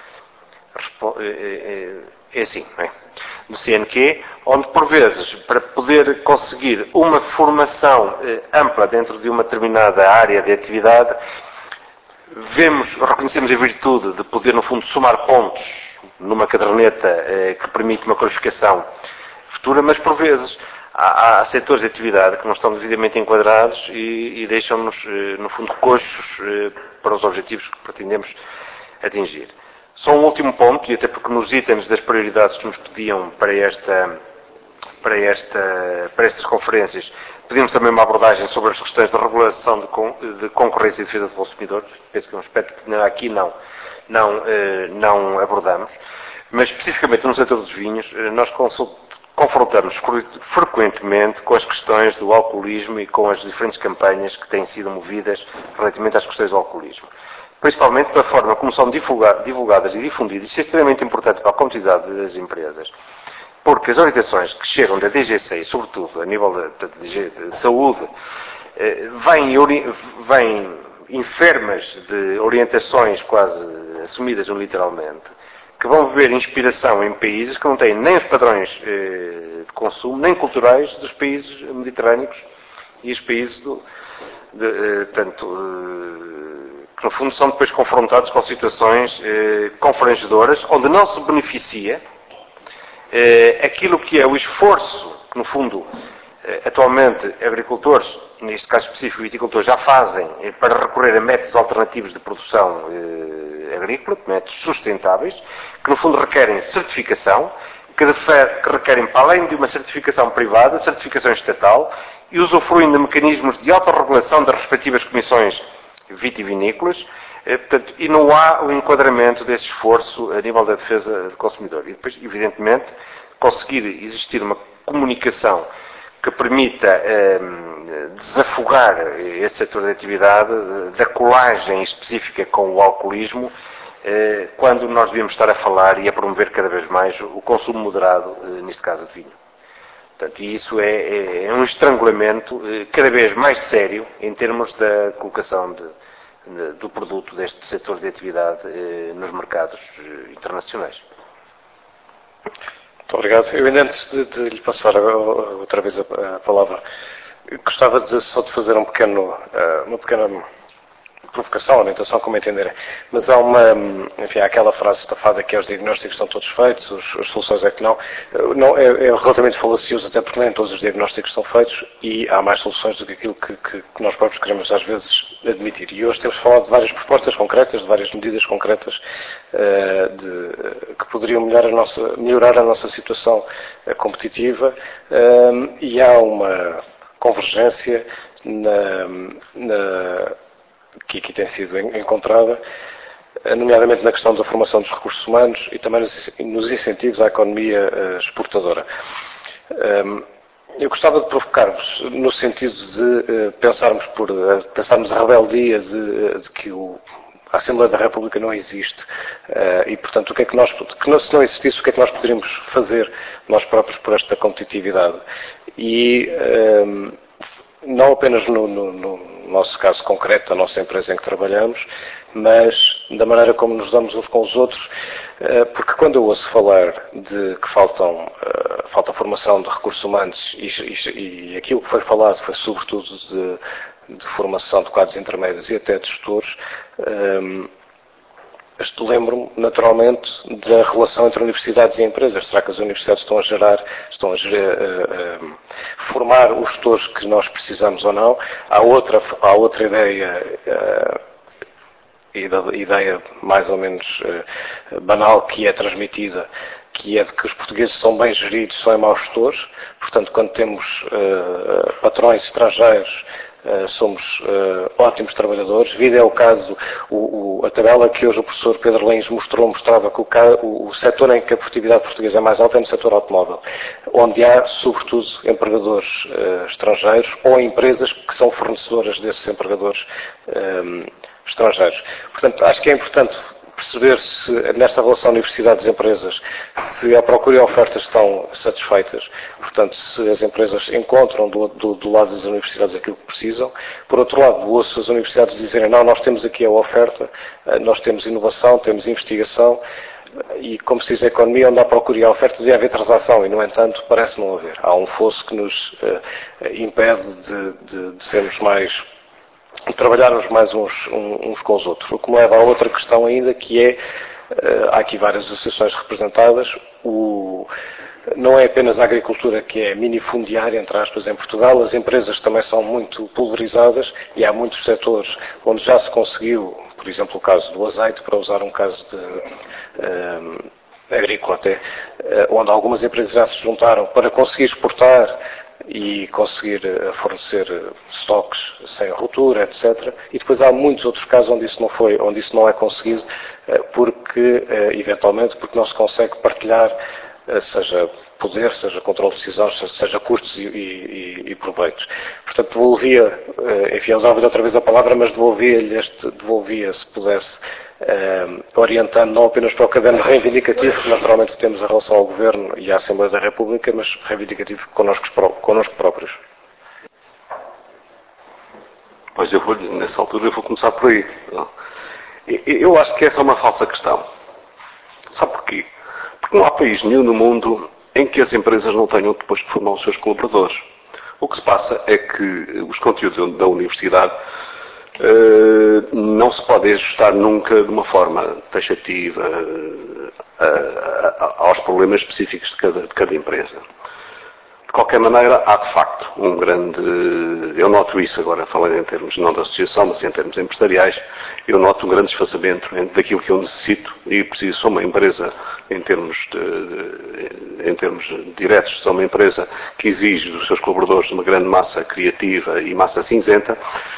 É assim, não é? Do CNQ, onde por vezes, para poder conseguir uma formação ampla dentro de uma determinada área de atividade, reconhecemos a virtude de poder, no fundo, somar pontos numa caderneta que permite uma qualificação futura, mas por vezes há setores de atividade que não estão devidamente enquadrados e deixam-nos, no fundo, coxos para os objetivos que pretendemos atingir. Só um último ponto, e até porque nos itens das prioridades que nos pediam para estas conferências, pedimos também uma abordagem sobre as questões da regulação de concorrência e defesa do consumidor. Penso que é um aspecto que aqui não abordamos. Mas, especificamente no setor dos vinhos, nós confrontamos frequentemente com as questões do alcoolismo e com as diferentes campanhas que têm sido movidas relativamente às questões do alcoolismo. Principalmente pela forma como são divulgadas e difundidas. Isso é extremamente importante para a competitividade das empresas. Porque as orientações que chegam da DGC, sobretudo a nível de saúde, vêm enfermas de orientações quase assumidas literalmente, que vão ver inspiração em países que não têm nem os padrões de consumo, nem culturais dos países mediterrâneos e os países que no fundo são depois confrontados com situações confrangedoras, onde não se beneficia aquilo que é o esforço que, no fundo, atualmente agricultores, neste caso específico viticultores, já fazem para recorrer a métodos alternativos de produção agrícola, métodos sustentáveis, que no fundo requerem certificação, que requerem, para além de uma certificação privada, certificação estatal, e usufruem de mecanismos de autorregulação das respectivas comissões vitivinícolas, portanto, e não há o enquadramento desse esforço a nível da defesa do consumidor. E depois, evidentemente, conseguir existir uma comunicação que permita desafogar esse setor de atividade da colagem específica com o alcoolismo, quando nós devíamos estar a falar e a promover cada vez mais o consumo moderado, neste caso de vinho. Portanto, e isso é um estrangulamento cada vez mais sério em termos da colocação do produto deste setor de atividade nos mercados internacionais. Muito obrigado. Eu ainda antes de lhe passar outra vez a palavra, gostava só de fazer uma pequena provocação, orientação, como entenderem. Mas há há aquela frase estafada que é: os diagnósticos estão todos feitos, as soluções é que não. É relativamente falacioso, até porque nem todos os diagnósticos estão feitos e há mais soluções do que aquilo que nós próprios queremos às vezes admitir. E hoje temos falado de várias propostas concretas, de várias medidas concretas que poderiam melhorar a nossa situação competitiva, e há uma convergência que aqui tem sido encontrada, nomeadamente na questão da formação dos recursos humanos e também nos incentivos à economia exportadora. Eu gostava de provocar-vos no sentido de pensarmos a rebeldia de que a Assembleia da República não existe, e portanto se não existisse, o que é que nós poderíamos fazer nós próprios por esta competitividade? E não apenas no nosso caso concreto, da nossa empresa em que trabalhamos, mas da maneira como nos damos uns com os outros, porque quando eu ouço falar de que falta formação de recursos humanos e aquilo que foi falado foi sobretudo de formação de quadros intermédios e até de gestores, lembro-me naturalmente da relação entre universidades e empresas. Será que as universidades estão a formar os gestores que nós precisamos ou não? Há outra ideia e da ideia mais ou menos banal que é transmitida, que é de que os portugueses são bem geridos, são maus gestores. Portanto, quando temos patrões estrangeiros, somos ótimos trabalhadores. Vida é o caso, a tabela que hoje o professor Pedro Lins mostrava que o setor em que a produtividade portuguesa é mais alta é no setor automóvel, onde há, sobretudo, empregadores estrangeiros ou empresas que são fornecedoras desses empregadores estrangeiros. Portanto, acho que é importante perceber se, nesta relação universidades-empresas, se a procura e a oferta estão satisfeitas. Portanto, se as empresas encontram do lado das universidades aquilo que precisam. Por outro lado, ouço as universidades dizerem, não, nós temos aqui a oferta, nós temos inovação, temos investigação, e como se diz a economia, onde há procura e a oferta devia haver transação, e no entanto parece não haver. Há um fosso que nos impede de sermos mais, trabalharmos mais uns com os outros. O que me leva a outra questão ainda, que é, há aqui várias associações representadas, não é apenas a agricultura que é minifundiária, entre aspas, em Portugal, as empresas também são muito pulverizadas e há muitos setores onde já se conseguiu, por exemplo, o caso do azeite, para usar um caso agrícola até, onde algumas empresas já se juntaram para conseguir exportar e conseguir fornecer estoques sem ruptura, etc. E depois há muitos outros casos onde isso não é conseguido, eventualmente, porque não se consegue partilhar, seja poder, seja controle de decisões, seja custos e proveitos. Portanto, devolvia, enfim, eu usava outra vez a palavra, mas devolvia, se pudesse, orientando não apenas para o caderno reivindicativo, que naturalmente temos em relação ao Governo e à Assembleia da República, mas reivindicativo connosco próprios. Pois nessa altura eu vou começar por aí. Eu acho que essa é uma falsa questão. Sabe porquê? Porque não há país nenhum no mundo em que as empresas não tenham depois de formar os seus colaboradores. O que se passa é que os conteúdos da universidade não se podem ajustar nunca de uma forma taxativa aos problemas específicos de cada empresa. De qualquer maneira, há de facto um grande... Eu noto isso agora, falando em termos não da associação, mas em termos empresariais, eu noto um grande desfasamento daquilo que eu necessito e preciso. Sou uma empresa, em termos diretos, sou uma empresa que exige dos seus colaboradores uma grande massa criativa e massa cinzenta,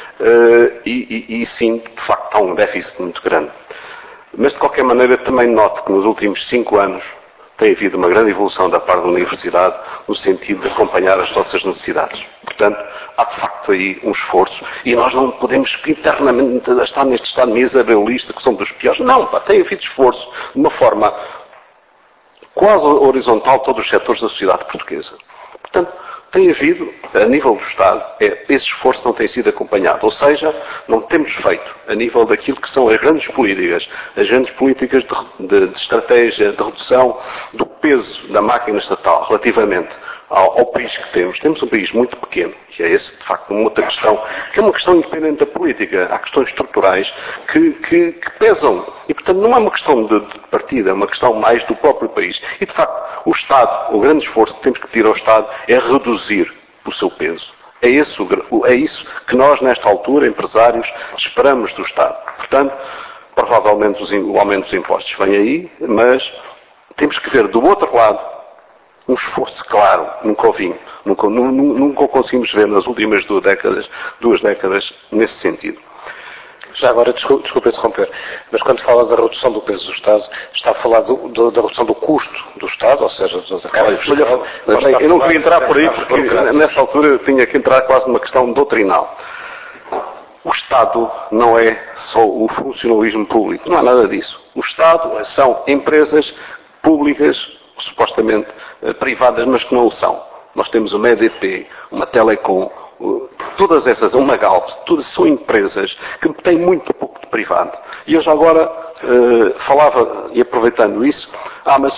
e sim, de facto, há um déficit muito grande. Mas, de qualquer maneira, também noto que nos últimos 5 anos tem havido uma grande evolução da parte da universidade no sentido de acompanhar as nossas necessidades. Portanto, há de facto aí um esforço e nós não podemos internamente estar neste estado miserabilista que somos dos piores. Não, tem havido esforço de uma forma quase horizontal a todos os setores da sociedade portuguesa. Portanto, tem havido, a nível do Estado, esse esforço não tem sido acompanhado. Ou seja, não temos feito, a nível daquilo que são as grandes políticas de estratégia, de redução do peso da máquina estatal relativamente ao país que temos. Temos um país muito pequeno, que é esse, de facto, uma outra questão, que é uma questão independente da política. Há questões estruturais que pesam. E, portanto, não é uma questão de partida, é uma questão mais do próprio país. E, de facto, o Estado, o grande esforço que temos que pedir ao Estado é reduzir o seu peso. É isso que nós, nesta altura, empresários, esperamos do Estado. Portanto, provavelmente o aumento dos impostos vem aí, mas temos que ver do outro lado um esforço claro, nunca o conseguimos ver nas últimas 2 décadas nesse sentido. Já agora, desculpe interromper, mas quando fala da redução do peso do Estado, está a falar da redução do custo do Estado, ou seja, da carga fiscal? Eu não queria entrar por aí, porque nessa altura eu tinha que entrar quase numa questão doutrinal. O Estado não é só o funcionalismo público, não há nada disso. O Estado são empresas públicas, supostamente privadas, mas que não o são. Nós temos uma EDP, uma Telecom, todas essas, uma Galp, todas são empresas que têm muito pouco de privado. E eu já agora falava, e aproveitando isso, mas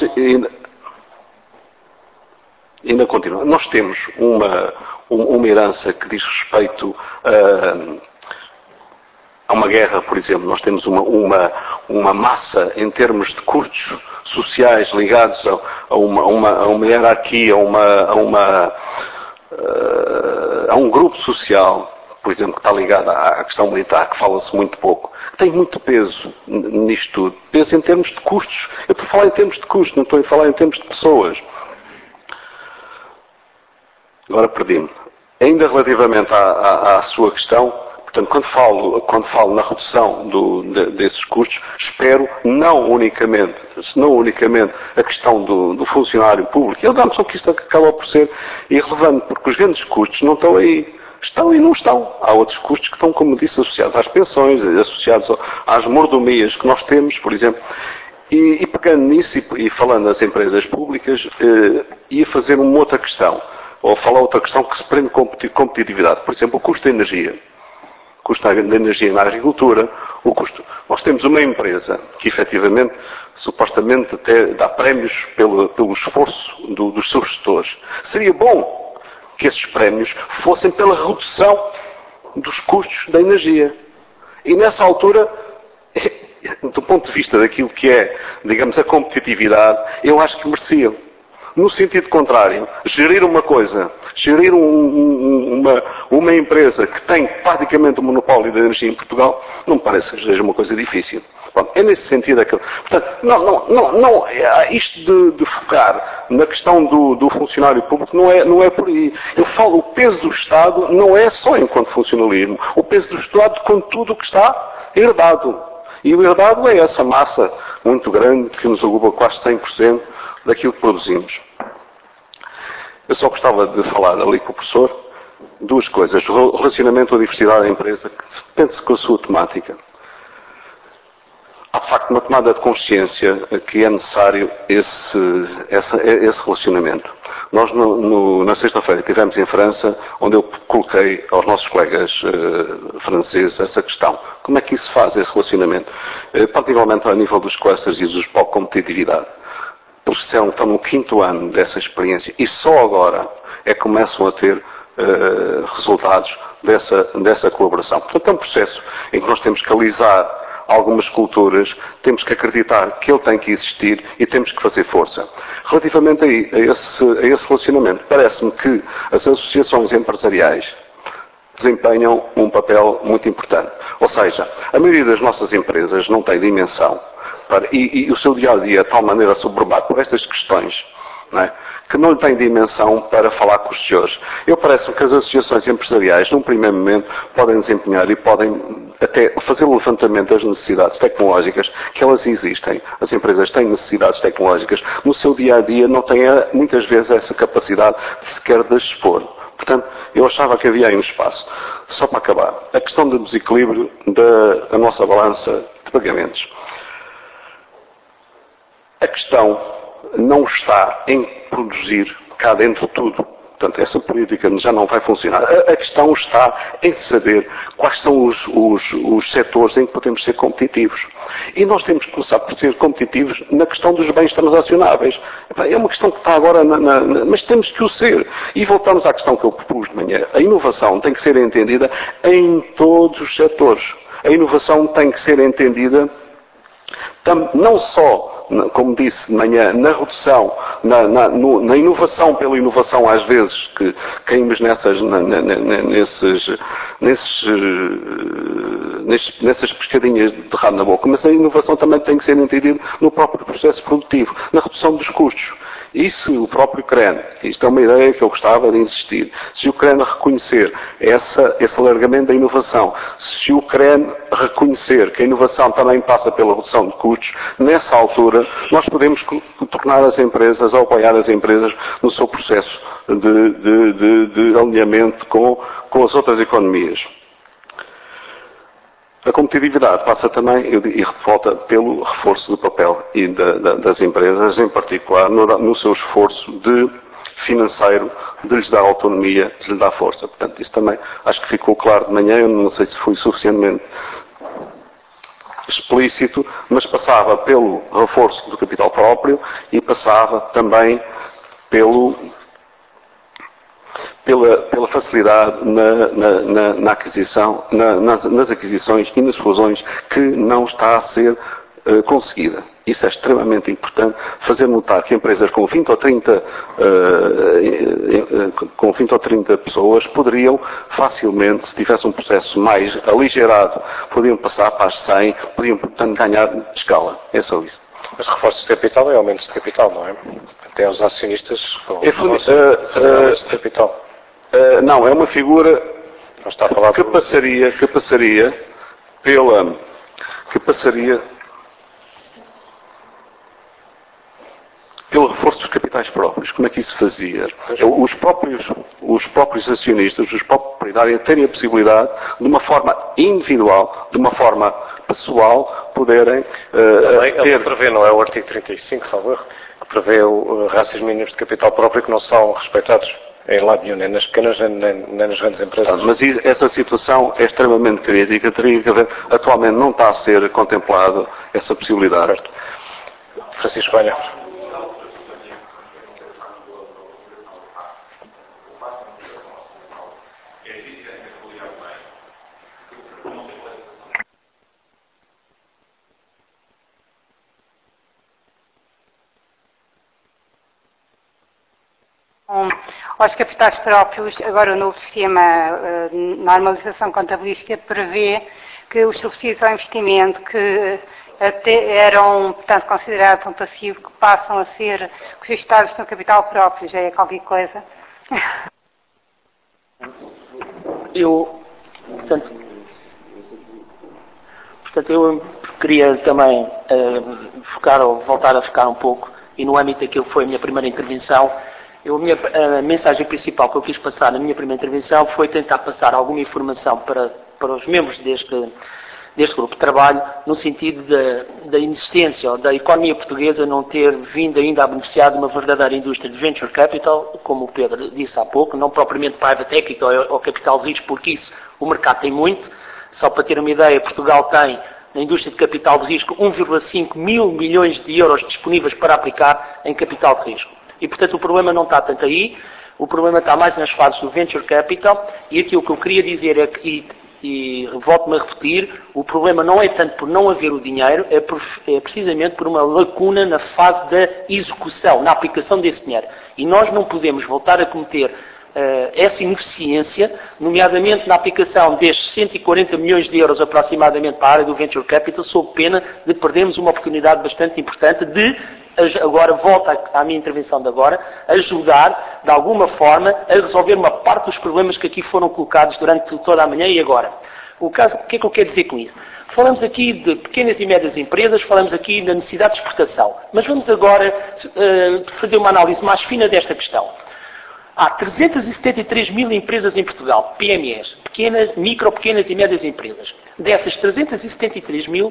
ainda continua. Nós temos uma herança que diz respeito a uma guerra, por exemplo. Nós temos uma massa em termos de custos sociais ligados a uma hierarquia, a um grupo social por exemplo, que está ligada à questão militar, que fala-se muito pouco, tem muito peso nisto tudo. Peso em termos de custos. Eu estou a falar em termos de custos, não estou a falar em termos de pessoas. Agora perdi-me. Ainda relativamente à sua questão, portanto, quando falo na redução desses custos, espero não unicamente a questão do funcionário público. Eu dou-me só que isto acaba por ser irrelevante, porque os grandes custos não estão aí. Estão e não estão. Há outros custos que estão, como disse, associados às pensões, associados às mordomias que nós temos, por exemplo. E pegando nisso e falando das empresas públicas, ia fazer uma outra questão. Ou falar outra questão que se prende com competitividade. Por exemplo, o custo da energia. O custo da energia na agricultura. Nós temos uma empresa que, efetivamente, supostamente até dá prémios pelo esforço dos seus gestores. Seria bom que esses prémios fossem pela redução dos custos da energia. E nessa altura, do ponto de vista daquilo que é, digamos, a competitividade, eu acho que mereciam. No sentido contrário, gerir uma coisa, gerir uma empresa que tem praticamente o monopólio da energia em Portugal, não me parece que seja uma coisa difícil. Bom, é nesse sentido. Portanto, isto de focar na questão do funcionário público não é por aí. Eu falo, o peso do Estado não é só enquanto funcionalismo. O peso do Estado com tudo o que está herdado. E o herdado é essa massa muito grande que nos ocupa quase 100% daquilo que produzimos. Eu só gostava de falar ali com o professor duas coisas. O relacionamento com a diversidade da empresa, que depende-se com a sua temática. Há de facto uma tomada de consciência que é necessário esse relacionamento. Nós na sexta-feira estivemos em França, onde eu coloquei aos nossos colegas franceses essa questão. Como é que isso faz, esse relacionamento? Particularmente a nível dos clusters e dos polo competitividade. Eles estão no 5º ano dessa experiência e só agora é que começam a ter resultados dessa colaboração. Portanto, é um processo em que nós temos que alisar algumas culturas, temos que acreditar que ele tem que existir e temos que fazer força. Relativamente a esse relacionamento, parece-me que as associações empresariais desempenham um papel muito importante. Ou seja, a maioria das nossas empresas não tem dimensão e o seu dia-a-dia é de tal maneira soberbado por estas questões, não é? Que não lhe tem dimensão para falar com os senhores. Eu parece-me que as associações empresariais, num primeiro momento, podem desempenhar e podem até fazer o levantamento das necessidades tecnológicas que elas existem. As empresas têm necessidades tecnológicas. No seu dia-a-dia não têm muitas vezes essa capacidade de sequer de expor. Portanto, eu achava que havia aí um espaço. Só para acabar, a questão do desequilíbrio da nossa balança de pagamentos. A questão não está em produzir cá dentro tudo. Portanto, essa política já não vai funcionar. A questão está em saber quais são os setores em que podemos ser competitivos. E nós temos que começar por ser competitivos na questão dos bens transacionáveis. É uma questão que está agora, mas temos que o ser. E voltamos à questão que eu propus de manhã. A inovação tem que ser entendida em todos os setores. A inovação tem que ser entendida não só, como disse de manhã, na redução, na inovação pela inovação, às vezes, que caímos nessas pescadinhas de rabo na boca, mas a inovação também tem que ser entendida no próprio processo produtivo, na redução dos custos. E se o próprio CREN, isto é uma ideia que eu gostava de insistir, se o CREN reconhecer esse alargamento da inovação, se o CREN reconhecer que a inovação também passa pela redução de custos, nessa altura nós podemos tornar as empresas, ou apoiar as empresas no seu processo de alinhamento com as outras economias. A competitividade passa também, e volta pelo reforço do papel e das empresas, em particular no seu esforço financeiro de lhes dar autonomia, de lhes dar força. Portanto, isso também acho que ficou claro de manhã, eu não sei se fui suficientemente explícito, mas passava pelo reforço do capital próprio e passava também pela facilidade na aquisição, nas aquisições e nas fusões que não está a ser conseguida. Isso é extremamente importante, fazer notar que empresas com 20 ou 30, pessoas poderiam facilmente, se tivesse um processo mais aligerado, podiam passar para as 100, podiam, portanto, ganhar de escala. É só isso. Mas reforços de capital é aumentos de capital, não é? Até os acionistas aumentos de capital. Não, é uma figura que passaria pelo reforço dos capitais próprios. Como é que isso se fazia? Os próprios acionistas, os próprios proprietários, terem a possibilidade, de uma forma individual, de uma forma pessoal, poderem ter... prevê, não é o artigo 35, salvo erro, que prevê rácios mínimos de capital próprio que não são respeitados em lado nenhum, nem nas pequenas nem nas grandes empresas. Mas essa situação é extremamente crítica, teria que haver, atualmente não está a ser contemplado essa possibilidade. Certo. Francisco Banha. Aos capitais próprios, agora o novo sistema de normalização contabilística prevê que os subsídios ao investimento que até eram, portanto, considerados um passivo, que passam a ser registados no capital próprio. Já é qualquer coisa. Portanto, eu queria também voltar a focar um pouco, e no âmbito daquilo que foi a minha primeira intervenção, a mensagem principal que eu quis passar na minha primeira intervenção foi tentar passar alguma informação para os membros deste grupo de trabalho, no sentido da inexistência ou da economia portuguesa não ter vindo ainda a beneficiar de uma verdadeira indústria de venture capital, como o Pedro disse há pouco, não propriamente private equity ou capital de risco, porque isso o mercado tem muito. Só para ter uma ideia, Portugal tem, na indústria de capital de risco, 1,5 mil milhões de euros disponíveis para aplicar em capital de risco. E, portanto, o problema não está tanto aí, o problema está mais nas fases do venture capital, e aquilo que eu queria dizer é que, e volto-me a repetir, o problema não é tanto por não haver o dinheiro, é precisamente por uma lacuna na fase da execução, na aplicação desse dinheiro. E nós não podemos voltar a cometer essa ineficiência, nomeadamente na aplicação destes 140 milhões de euros aproximadamente para a área do venture capital, sob pena de perdermos uma oportunidade bastante importante de, agora volto à minha intervenção de agora, ajudar de alguma forma a resolver uma parte dos problemas que aqui foram colocados durante toda a manhã e agora. O que é que eu quero dizer com isso? Falamos aqui de pequenas e médias empresas, falamos aqui da necessidade de exportação, mas vamos agora fazer uma análise mais fina desta questão. Há 373 mil empresas em Portugal, PMEs, pequenas e médias empresas. Dessas 373 mil,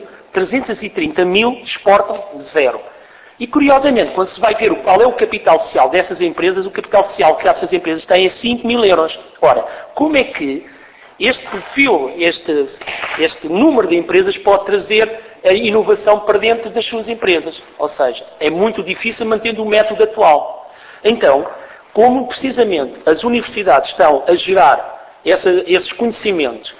330 mil exportam de zero. E, curiosamente, quando se vai ver qual é o capital social dessas empresas, o capital social que essas empresas têm é 5 mil euros. Ora, como é que este perfil, este número de empresas pode trazer a inovação para dentro das suas empresas? Ou seja, é muito difícil mantendo o método atual. Então, como precisamente as universidades estão a gerar esses conhecimentos,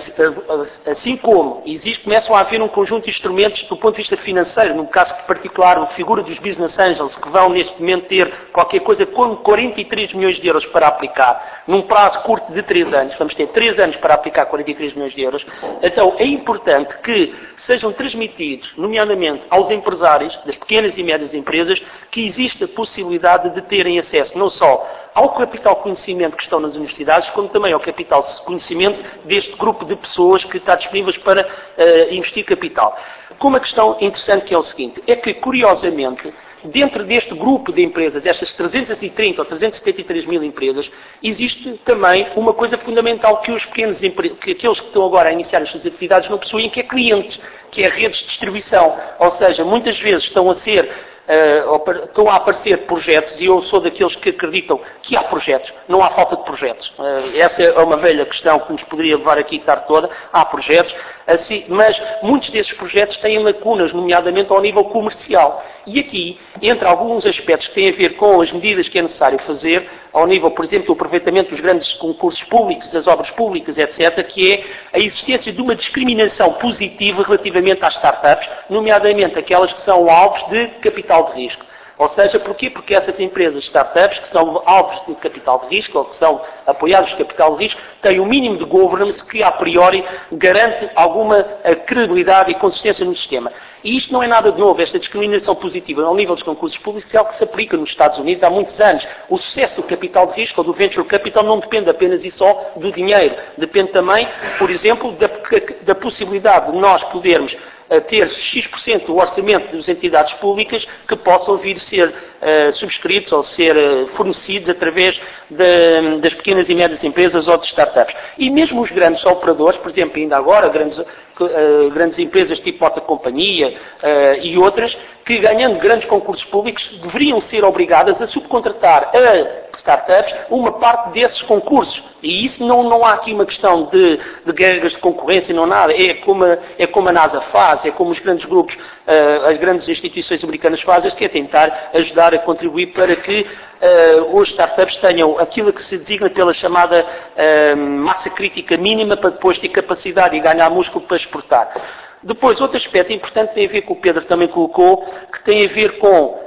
assim como começam a haver um conjunto de instrumentos do ponto de vista financeiro, no caso particular, a figura dos business angels, que vão neste momento ter qualquer coisa como 43 milhões de euros para aplicar, num prazo curto de 3 anos, vamos ter 3 anos para aplicar 43 milhões de euros, então é importante que sejam transmitidos, nomeadamente aos empresários das pequenas e médias empresas, que existe a possibilidade de terem acesso não só ao capital conhecimento que estão nas universidades, como também ao capital conhecimento deste grupo de pessoas que está disponíveis para investir capital. Com uma questão interessante que é o seguinte, é que, curiosamente, dentro deste grupo de empresas, estas 330 ou 373 mil empresas, existe também uma coisa fundamental que que aqueles que estão agora a iniciar as suas atividades não possuem, que é clientes, que é redes de distribuição. Ou seja, muitas vezes estão a ser estão a aparecer projetos, e eu sou daqueles que acreditam que há projetos, não há falta de projetos. Essa é uma velha questão que nos poderia levar aqui a tarde toda. Há projetos, assim, mas muitos desses projetos têm lacunas, nomeadamente ao nível comercial. E aqui entra alguns aspectos que têm a ver com as medidas que é necessário fazer, ao nível, por exemplo, do aproveitamento dos grandes concursos públicos, das obras públicas, etc., que é a existência de uma discriminação positiva relativamente às startups, nomeadamente aquelas que são alvos de capital de risco. Ou seja, porquê? Porque essas empresas, startups, que são alvos de capital de risco, ou que são apoiados de capital de risco, têm um mínimo de governance que, a priori, garante alguma credibilidade e consistência no sistema. E isto não é nada de novo. Esta discriminação positiva ao nível dos concursos públicos é algo que se aplica nos Estados Unidos há muitos anos. O sucesso do capital de risco ou do venture capital não depende apenas e só do dinheiro. Depende também, por exemplo, da possibilidade de nós podermos ter X% do orçamento das entidades públicas que possam vir ser subscritos ou ser fornecidos através das pequenas e médias empresas ou de startups. E mesmo os grandes operadores, por exemplo, ainda agora, grandes empresas tipo Porta Companhia e outras, que ganhando grandes concursos públicos deveriam ser obrigadas a subcontratar a startups uma parte desses concursos. E isso não há aqui uma questão de guerras de concorrência, não nada. É como a NASA faz, é como os grandes grupos, as grandes instituições americanas fazem, que é tentar ajudar a contribuir para que os startups tenham aquilo que se designa pela chamada massa crítica mínima para depois ter capacidade e ganhar músculo para exportar. Depois, outro aspecto importante tem a ver com o que o Pedro também colocou, que tem a ver com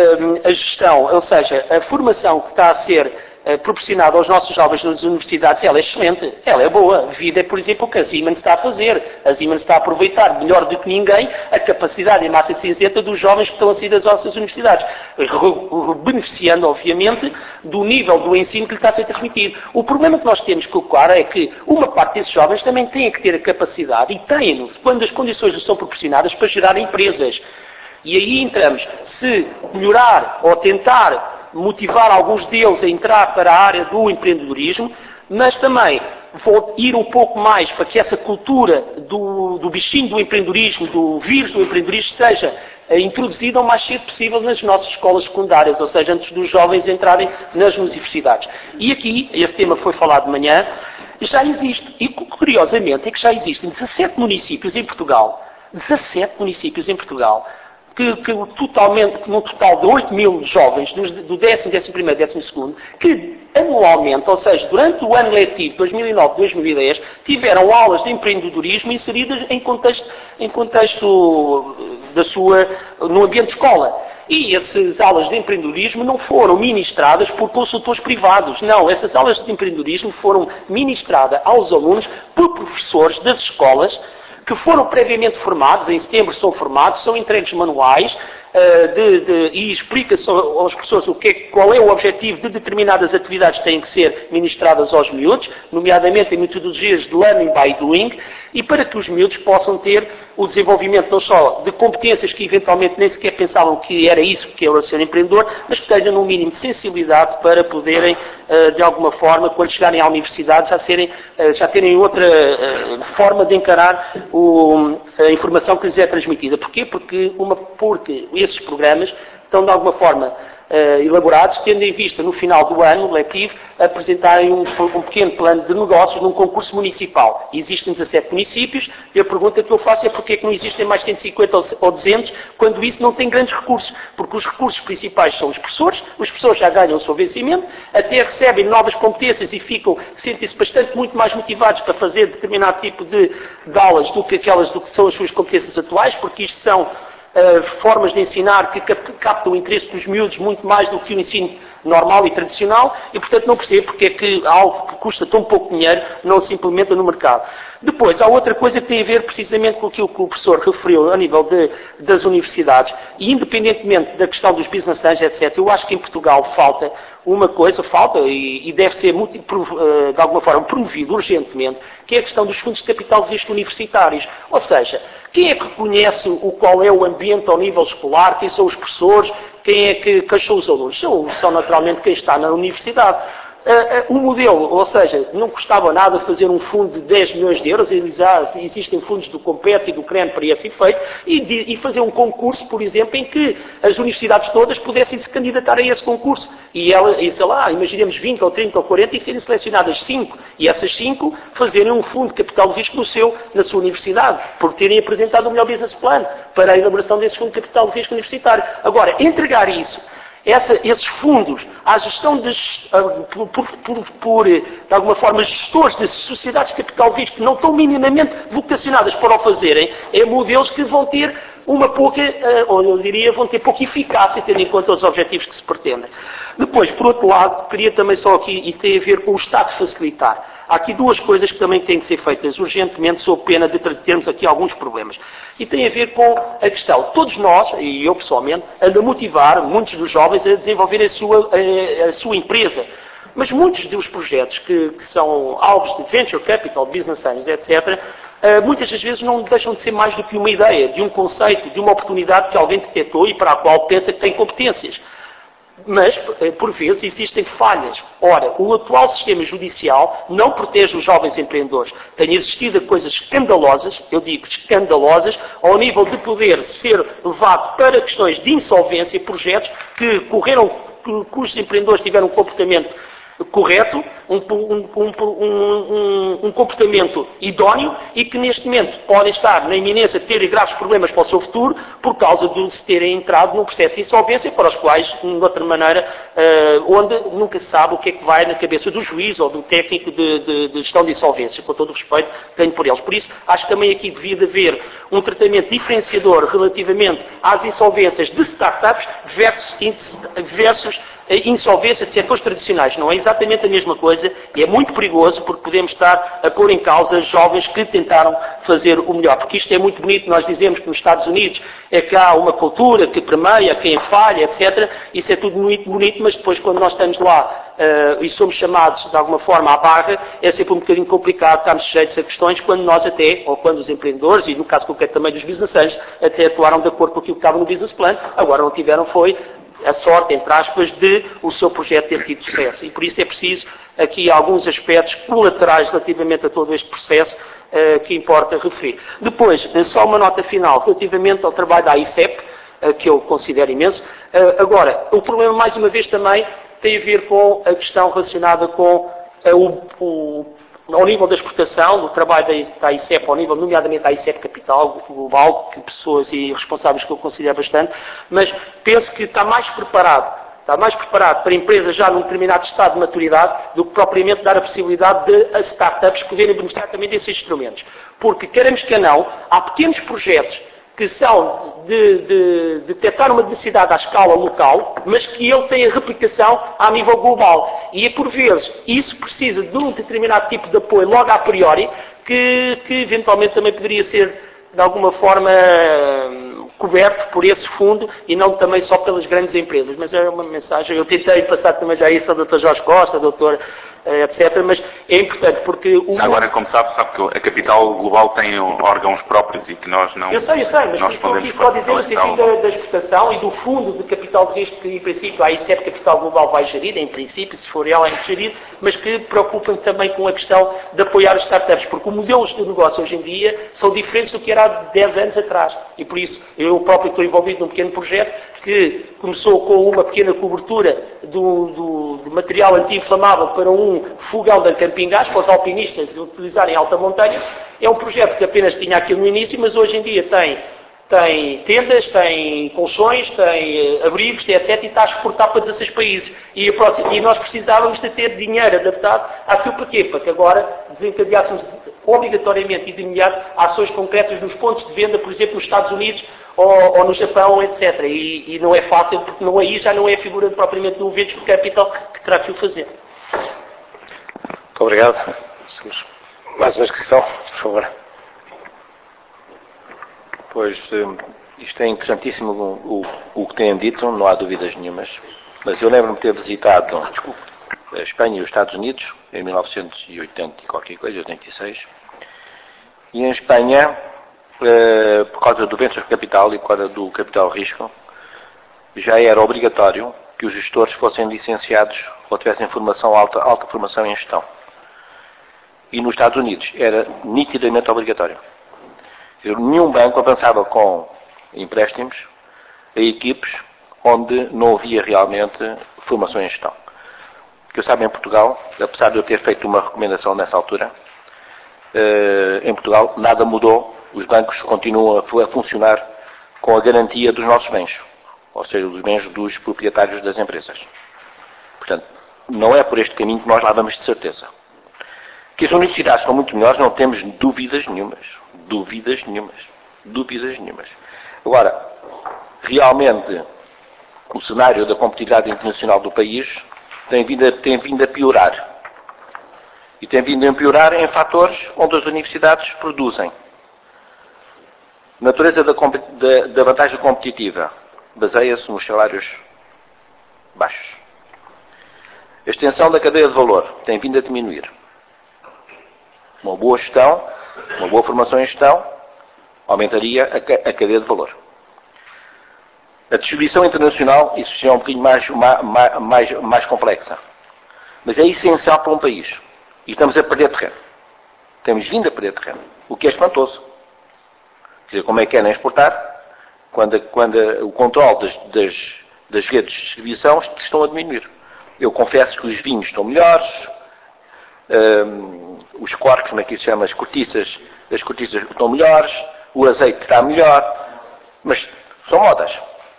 a gestão, ou seja, a formação que está a ser proporcionada aos nossos jovens nas universidades, ela é excelente, ela é boa. Vida é, por exemplo, o que a Siemens está a fazer. A Siemens está a aproveitar melhor do que ninguém a capacidade e a massa cinzenta dos jovens que estão a sair das nossas universidades, beneficiando, obviamente, do nível do ensino que lhe está a ser transmitido. O problema que nós temos que colocar é que uma parte desses jovens também tem que ter a capacidade, e têm-no, quando as condições lhes são proporcionadas, para gerar empresas. E aí entramos, se melhorar ou tentar motivar alguns deles a entrar para a área do empreendedorismo, mas também vou ir um pouco mais para que essa cultura do bichinho do empreendedorismo, do vírus do empreendedorismo, seja introduzida o mais cedo possível nas nossas escolas secundárias, ou seja, antes dos jovens entrarem nas universidades. E aqui, esse tema foi falado de manhã, já existe, e curiosamente é que já existem 17 municípios em Portugal, que num total de 8 mil jovens, do 10º, 11º, 12º, que anualmente, ou seja, durante o ano letivo 2009-2010, tiveram aulas de empreendedorismo inseridas em contexto no ambiente de escola. E essas aulas de empreendedorismo não foram ministradas por consultores privados. Não, essas aulas de empreendedorismo foram ministradas aos alunos por professores das escolas, que foram previamente formados, em setembro são formados, são entregues manuais e explica-se aos professores qual é o objetivo de determinadas atividades que têm que ser ministradas aos miúdos, nomeadamente em metodologias de learning by doing, e para que os miúdos possam ter o desenvolvimento não só de competências que eventualmente nem sequer pensavam que era isso que era o ser empreendedor, mas que tenham um mínimo de sensibilidade para poderem, de alguma forma, quando chegarem à universidade, já terem outra forma de encarar a informação que lhes é transmitida. Porquê? Porque esses programas estão, de alguma forma, elaborados, tendo em vista, no final do ano letivo, apresentarem um pequeno plano de negócios num concurso municipal. Existem 17 municípios, e a pergunta que eu faço é porque é que não existem mais 150 ou 200, quando isso não tem grandes recursos. Porque os recursos principais são os professores já ganham o seu vencimento, até recebem novas competências e sentem-se bastante muito mais motivados para fazer determinado tipo de aulas do que são as suas competências atuais, porque isto são formas de ensinar que captam o interesse dos miúdos muito mais do que o ensino normal e tradicional, e portanto não percebo porque é que algo que custa tão pouco dinheiro não se implementa no mercado. Depois, há outra coisa que tem a ver precisamente com aquilo que o professor referiu a nível das universidades, e independentemente da questão dos business angels, etc., eu acho que em Portugal falta uma coisa, e deve ser de alguma forma promovido urgentemente, que é a questão dos fundos de capital de risco universitários. Ou seja, quem é que conhece qual é o ambiente ao nível escolar, quem são os professores, quem são os alunos? São naturalmente quem está na universidade. um modelo, ou seja, não custava nada fazer um fundo de 10 milhões de euros, existem fundos do Compete e do CREN para esse efeito, e fazer um concurso, por exemplo, em que as universidades todas pudessem se candidatar a esse concurso. E sei lá, imaginemos 20 ou 30 ou 40 e serem selecionadas 5. E essas 5 fazerem um fundo de capital de risco na sua universidade, por terem apresentado o melhor business plan para a elaboração desse fundo de capital de risco universitário. Agora, entregar isso, esses fundos à gestão de alguma forma, gestores de sociedades de capital de risco que não estão minimamente vocacionadas para o fazerem, é modelos que vão ter ou eu diria, vão ter pouca eficácia, tendo em conta os objetivos que se pretendem. Depois, por outro lado, queria também só aqui, isso tem a ver com o Estado facilitar. Há aqui duas coisas que também têm que ser feitas urgentemente, sob pena de termos aqui alguns problemas. E tem a ver com a questão, todos nós, e eu pessoalmente, ando a motivar muitos dos jovens a desenvolverem a sua empresa. Mas muitos dos projetos que são alvos de venture capital, business angels, etc., muitas das vezes não deixam de ser mais do que uma ideia, de um conceito, de uma oportunidade que alguém detectou e para a qual pensa que tem competências. Mas, por vezes, existem falhas. Ora, o atual sistema judicial não protege os jovens empreendedores. Tem existido coisas escandalosas, eu digo escandalosas, ao nível de poder ser levado para questões de insolvência, projetos cujos empreendedores tiveram um comportamento correto, um comportamento idóneo e que neste momento podem estar na iminência de terem graves problemas para o seu futuro por causa de se terem entrado num processo de insolvência para os quais, de outra maneira, onde nunca se sabe o que é que vai na cabeça do juiz ou do técnico de gestão de insolvência, com todo o respeito que tenho por eles. Por isso, acho que também aqui devia de haver um tratamento diferenciador relativamente às insolvências de startups versus insolvência de setores tradicionais. Não é exatamente a mesma coisa e é muito perigoso porque podemos estar a pôr em causa jovens que tentaram fazer o melhor. Porque isto é muito bonito, nós dizemos que nos Estados Unidos é que há uma cultura que permeia quem falha, etc. Isso é tudo muito bonito, mas depois quando nós estamos lá e somos chamados de alguma forma à barra, é sempre um bocadinho complicado estarmos sujeitos a questões quando nós ou quando os empreendedores, e no caso concreto também dos business angels, até atuaram de acordo com aquilo que estava no business plan, agora não tiveram a sorte, entre aspas, de o seu projeto ter tido sucesso. E por isso é preciso aqui alguns aspectos colaterais relativamente a todo este processo que importa referir. Depois, só uma nota final relativamente ao trabalho da AICEP, que eu considero imenso. Agora, o problema, mais uma vez, também tem a ver com a questão relacionada com ao nível da exportação, do trabalho da AICEP, ao nível, nomeadamente da AICEP Capital Global, que pessoas e responsáveis que eu considero bastante, mas penso que está mais preparado para empresas já num determinado estado de maturidade do que propriamente dar a possibilidade de as startups poderem beneficiar também desses instrumentos. Porque, queremos que não, há pequenos projetos que são de detectar uma necessidade à escala local, mas que ele tem a replicação a nível global. E, por vezes, isso precisa de um determinado tipo de apoio logo a priori, que eventualmente também poderia ser, de alguma forma, coberto por esse fundo e não também só pelas grandes empresas. Mas é uma mensagem, eu tentei passar também já isso ao Dr. Jorge Costa, Dr. etc. Mas é importante porque... Agora, como sabe que a Capital Global tem órgãos próprios e que nós não... Eu sei, mas estou aqui só a dizer no sentido da exportação e do fundo de capital de risco que, em princípio, a AICEP Capital Global vai gerir, em princípio, se for ela a gerir, mas que preocupem também com a questão de apoiar as startups, porque os modelos de negócio hoje em dia são diferentes do que era há 10 anos atrás. E por isso, eu próprio estou envolvido num pequeno projeto que começou com uma pequena cobertura do material anti-inflamável para um fogão de camping gás, para os alpinistas utilizarem em alta montanha. É um projeto que apenas tinha aquilo no início, mas hoje em dia tem tendas, tem colchões, tem abrigos, etc. E está a exportar para 16 países. E nós precisávamos de ter dinheiro adaptado àquilo para quê? Para que agora desencadeássemos obrigatoriamente e de imediato ações concretas nos pontos de venda, por exemplo, nos Estados Unidos ou no Japão, etc. E não é fácil, porque aí já não é a figura propriamente do Venture Capital que terá que o fazer. Muito obrigado. Mais uma inscrição, por favor. Pois, isto é interessantíssimo o que têm dito, não há dúvidas nenhumas. Mas eu lembro-me de ter visitado a Espanha e os Estados Unidos em 1980 e qualquer coisa, 86. E em Espanha, por causa do venture capital e por causa do capital risco, já era obrigatório que os gestores fossem licenciados ou tivessem formação alta formação em gestão. E nos Estados Unidos era nitidamente obrigatório. Nenhum banco avançava com empréstimos a equipes onde não havia realmente formação em gestão. Que eu saiba, em Portugal, apesar de eu ter feito uma recomendação nessa altura, em Portugal nada mudou, os bancos continuam a funcionar com a garantia dos nossos bens, ou seja, dos bens dos proprietários das empresas. Portanto, não é por este caminho que nós lá vamos de certeza. Que as universidades são muito melhores, não temos dúvidas nenhumas. Dúvidas nenhumas. Agora, realmente, o cenário da competitividade internacional do país tem vindo a piorar. E tem vindo a piorar em fatores onde as universidades produzem. A natureza da vantagem competitiva baseia-se nos salários baixos. A extensão da cadeia de valor tem vindo a diminuir. Uma boa gestão, uma boa formação em gestão, aumentaria a cadeia de valor. A distribuição internacional, isso é um bocadinho mais complexa. Mas é essencial para um país. E estamos a perder terreno. Temos vindo a perder terreno. O que é espantoso. Quer dizer, como é que querem exportar quando o controle das redes de distribuição estão a diminuir. Eu confesso que os vinhos estão melhores, os cortes, como é que se chama, as cortiças estão melhores, o azeite está melhor, mas são modas.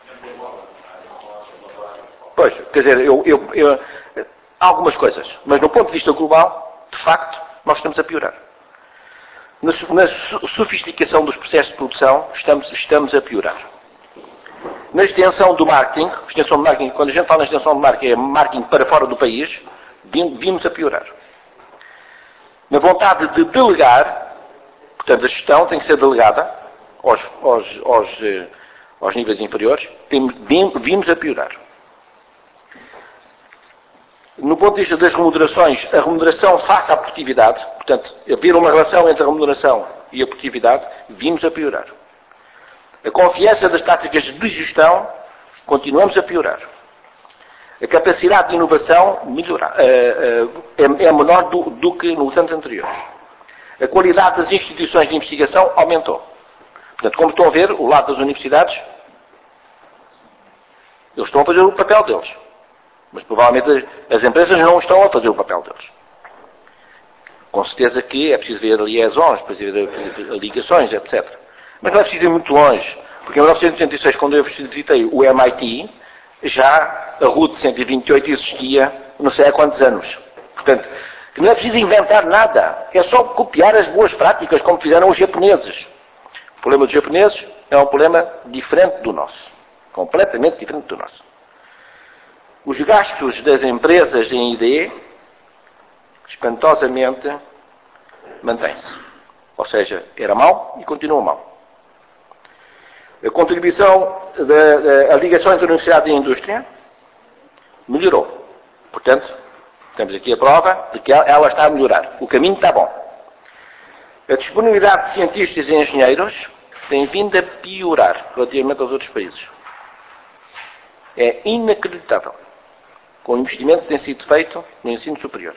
Pois, quer dizer, há algumas coisas, mas do ponto de vista global, de facto, nós estamos a piorar. Na sofisticação dos processos de produção, estamos a piorar. Na extensão do marketing, quando a gente fala na extensão do marketing, é marketing para fora do país, vimos a piorar. Na vontade de delegar, portanto, a gestão tem que ser delegada aos níveis inferiores, vimos a piorar. No ponto de vista das remunerações, a remuneração face à produtividade, portanto, haver uma relação entre a remuneração e a produtividade, vimos a piorar. A confiança das táticas de gestão, continuamos a piorar. A capacidade de inovação é menor do que nos anos anteriores. A qualidade das instituições de investigação aumentou. Portanto, como estão a ver, o lado das universidades, eles estão a fazer o papel deles. Mas provavelmente as empresas não estão a fazer o papel deles. Com certeza que é preciso ver liaisons, preciso ver ligações, etc. Mas não é preciso ir muito longe, porque em 1986, quando eu visitei o MIT, já a RUT 128 existia não sei há quantos anos. Portanto, não é preciso inventar nada, é só copiar as boas práticas, como fizeram os japoneses. O problema dos japoneses é um problema diferente do nosso. Completamente diferente do nosso. Os gastos das empresas em ID, espantosamente, mantém-se. Ou seja, era mau e continua mau. A contribuição, a ligação entre a universidade e a indústria melhorou. Portanto, temos aqui a prova de que ela está a melhorar. O caminho está bom. A disponibilidade de cientistas e engenheiros tem vindo a piorar relativamente aos outros países. É inacreditável com o investimento que tem sido feito no ensino superior.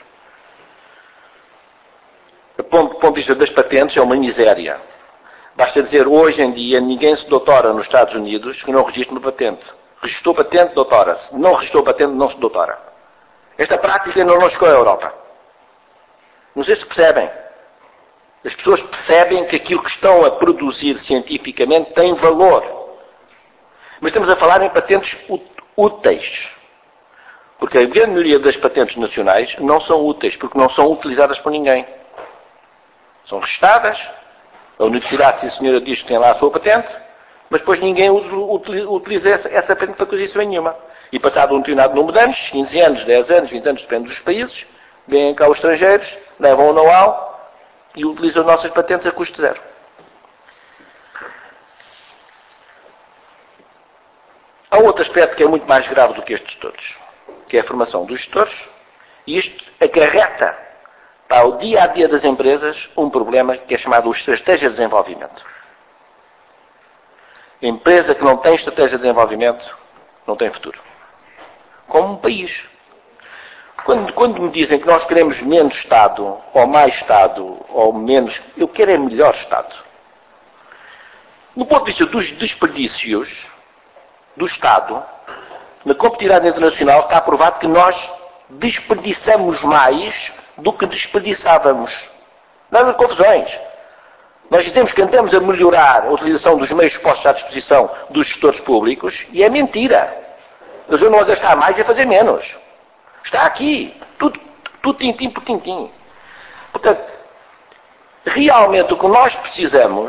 Do ponto de vista das patentes, é uma miséria. Basta dizer, hoje em dia, ninguém se doutora nos Estados Unidos que não registre uma patente. Registrou patente, doutora-se. Não registrou patente, não se doutora. Esta prática não chegou à Europa. Não sei se percebem. As pessoas percebem que aquilo que estão a produzir cientificamente tem valor. Mas estamos a falar em patentes úteis. Porque a grande maioria das patentes nacionais não são úteis, porque não são utilizadas por ninguém. São registadas, a universidade, se a senhora diz que tem lá a sua patente, mas depois ninguém utiliza essa patente para coisa nenhuma. E passado um determinado número de anos, 15 anos, 10 anos, 20 anos, depende dos países, vêm cá os estrangeiros, levam o know-how e utilizam nossas patentes a custo zero. Há outro aspecto que é muito mais grave do que estes todos, que é a formação dos gestores, e isto acarreta para o dia-a-dia das empresas um problema que é chamado estratégia de desenvolvimento. A empresa que não tem estratégia de desenvolvimento não tem futuro. Como um país. Quando me dizem que nós queremos menos Estado, ou mais Estado, ou menos... Eu quero é melhor Estado. No ponto de vista dos desperdícios do Estado, na competitividade internacional está provado que nós desperdiçamos mais do que desperdiçávamos. Nada de confusões. Nós dizemos que andamos a melhorar a utilização dos meios postos à disposição dos gestores públicos e é mentira. Mas eu não a gastar mais e a fazer menos. Está aqui. Tudo tintim por tintim. Portanto, realmente o que nós precisamos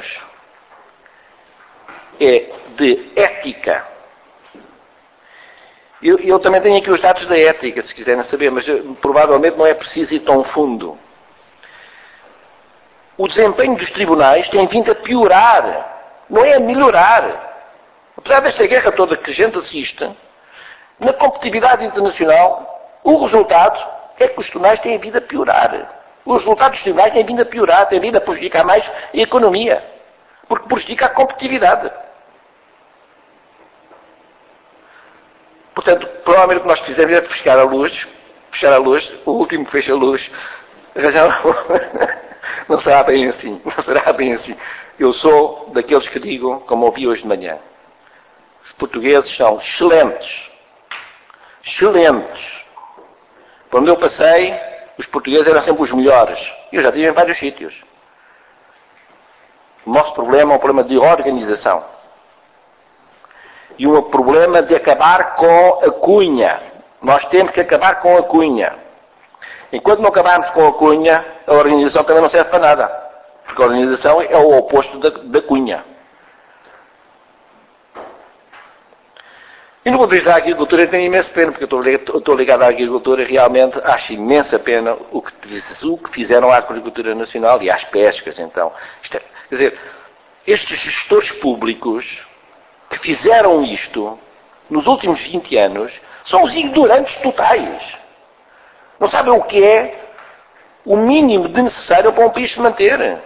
é de ética. Eu também tenho aqui os dados da ética, se quiserem saber, mas provavelmente não é preciso ir tão fundo. O desempenho dos tribunais tem vindo a piorar, não é a melhorar. Apesar desta guerra toda que a gente assiste, na competitividade internacional, o resultado é que os tribunais têm vindo a piorar. Os resultados dos tribunais têm vindo a piorar, têm vindo a prejudicar mais a economia, porque prejudica a competitividade. Portanto, provavelmente o que nós fizemos é fechar a luz, o último que fecha a luz, não será bem assim, não será bem assim. Eu sou daqueles que digo, como ouvi hoje de manhã, os portugueses são excelentes. Excelentes. Por onde eu passei, os portugueses eram sempre os melhores. Eu já estive em vários sítios. O nosso problema é um problema de organização. E um problema de acabar com a cunha. Nós temos que acabar com a cunha. Enquanto não acabarmos com a cunha, a organização também não serve para nada. Porque a organização é o oposto da cunha. E no ponto de vista da agricultura eu tenho imensa pena, porque eu estou ligado à agricultura e realmente acho imensa pena o que fizeram à agricultura nacional e às pescas, então. Quer dizer, estes gestores públicos que fizeram isto nos últimos 20 anos são os ignorantes totais. Não sabem o que é o mínimo de necessário para um país se manter.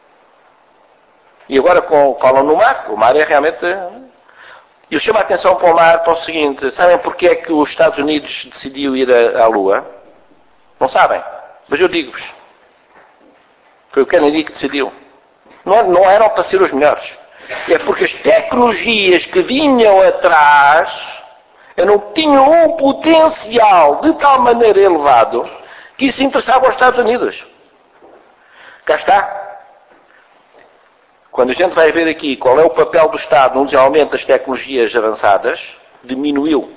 E agora falam no mar. O mar é realmente... Eu chamo a atenção para o mar para o seguinte. Sabem porque é que os Estados Unidos decidiu ir à Lua? Não sabem. Mas eu digo-vos. Foi o Kennedy que decidiu. Não eram para ser os melhores. É porque as tecnologias que vinham atrás tinham um potencial de tal maneira elevado que isso interessava aos Estados Unidos. Cá está. Quando a gente vai ver aqui qual é o papel do Estado no desenvolvimento das tecnologias avançadas, diminuiu.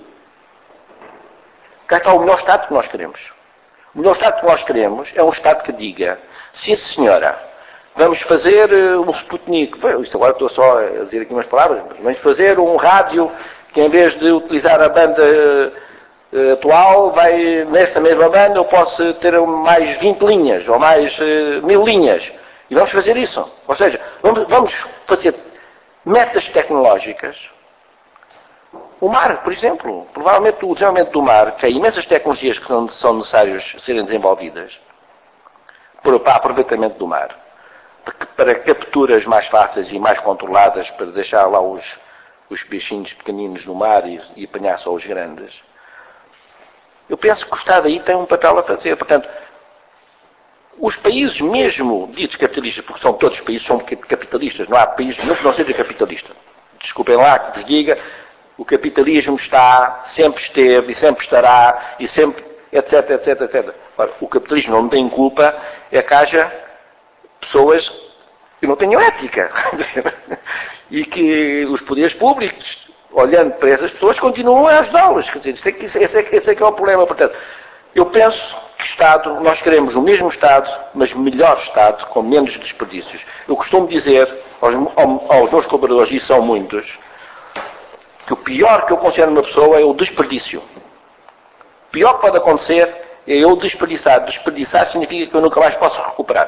Cá está o melhor Estado que nós queremos. O melhor Estado que nós queremos é um Estado que diga, sim senhora, vamos fazer um Sputnik. Isto agora estou só a dizer aqui umas palavras. Vamos fazer um rádio que em vez de utilizar a banda atual, nessa mesma banda eu posso ter mais 20 linhas ou mais 1000 linhas. E vamos fazer isso. Ou seja, vamos fazer metas tecnológicas. O mar, por exemplo. Provavelmente o desenvolvimento do mar, que há imensas tecnologias que são necessárias serem desenvolvidas para aproveitamento do mar. Para capturas mais fáceis e mais controladas, para deixar lá os peixinhos pequeninos no mar e apanhar só os grandes. Eu penso que o Estado aí tem um papel a fazer. Portanto, os países mesmo ditos capitalistas, porque todos os países são capitalistas, não há país nenhum que não seja capitalista. Desculpem lá que vos diga, o capitalismo sempre esteve e sempre estará, e sempre, etc, etc, etc. Ora, o capitalismo não tem culpa, é que haja pessoas que não tenham ética. E que os poderes públicos, olhando para essas pessoas, continuam a ajudá-las. Quer dizer, esse é que é o problema. Portanto, eu penso que Estado, nós queremos o mesmo Estado, mas melhor Estado, com menos desperdícios. Eu costumo dizer aos meus colaboradores, e são muitos, que o pior que eu considero numa pessoa é o desperdício. O pior que pode acontecer é eu desperdiçar. Desperdiçar significa que eu nunca mais posso recuperar.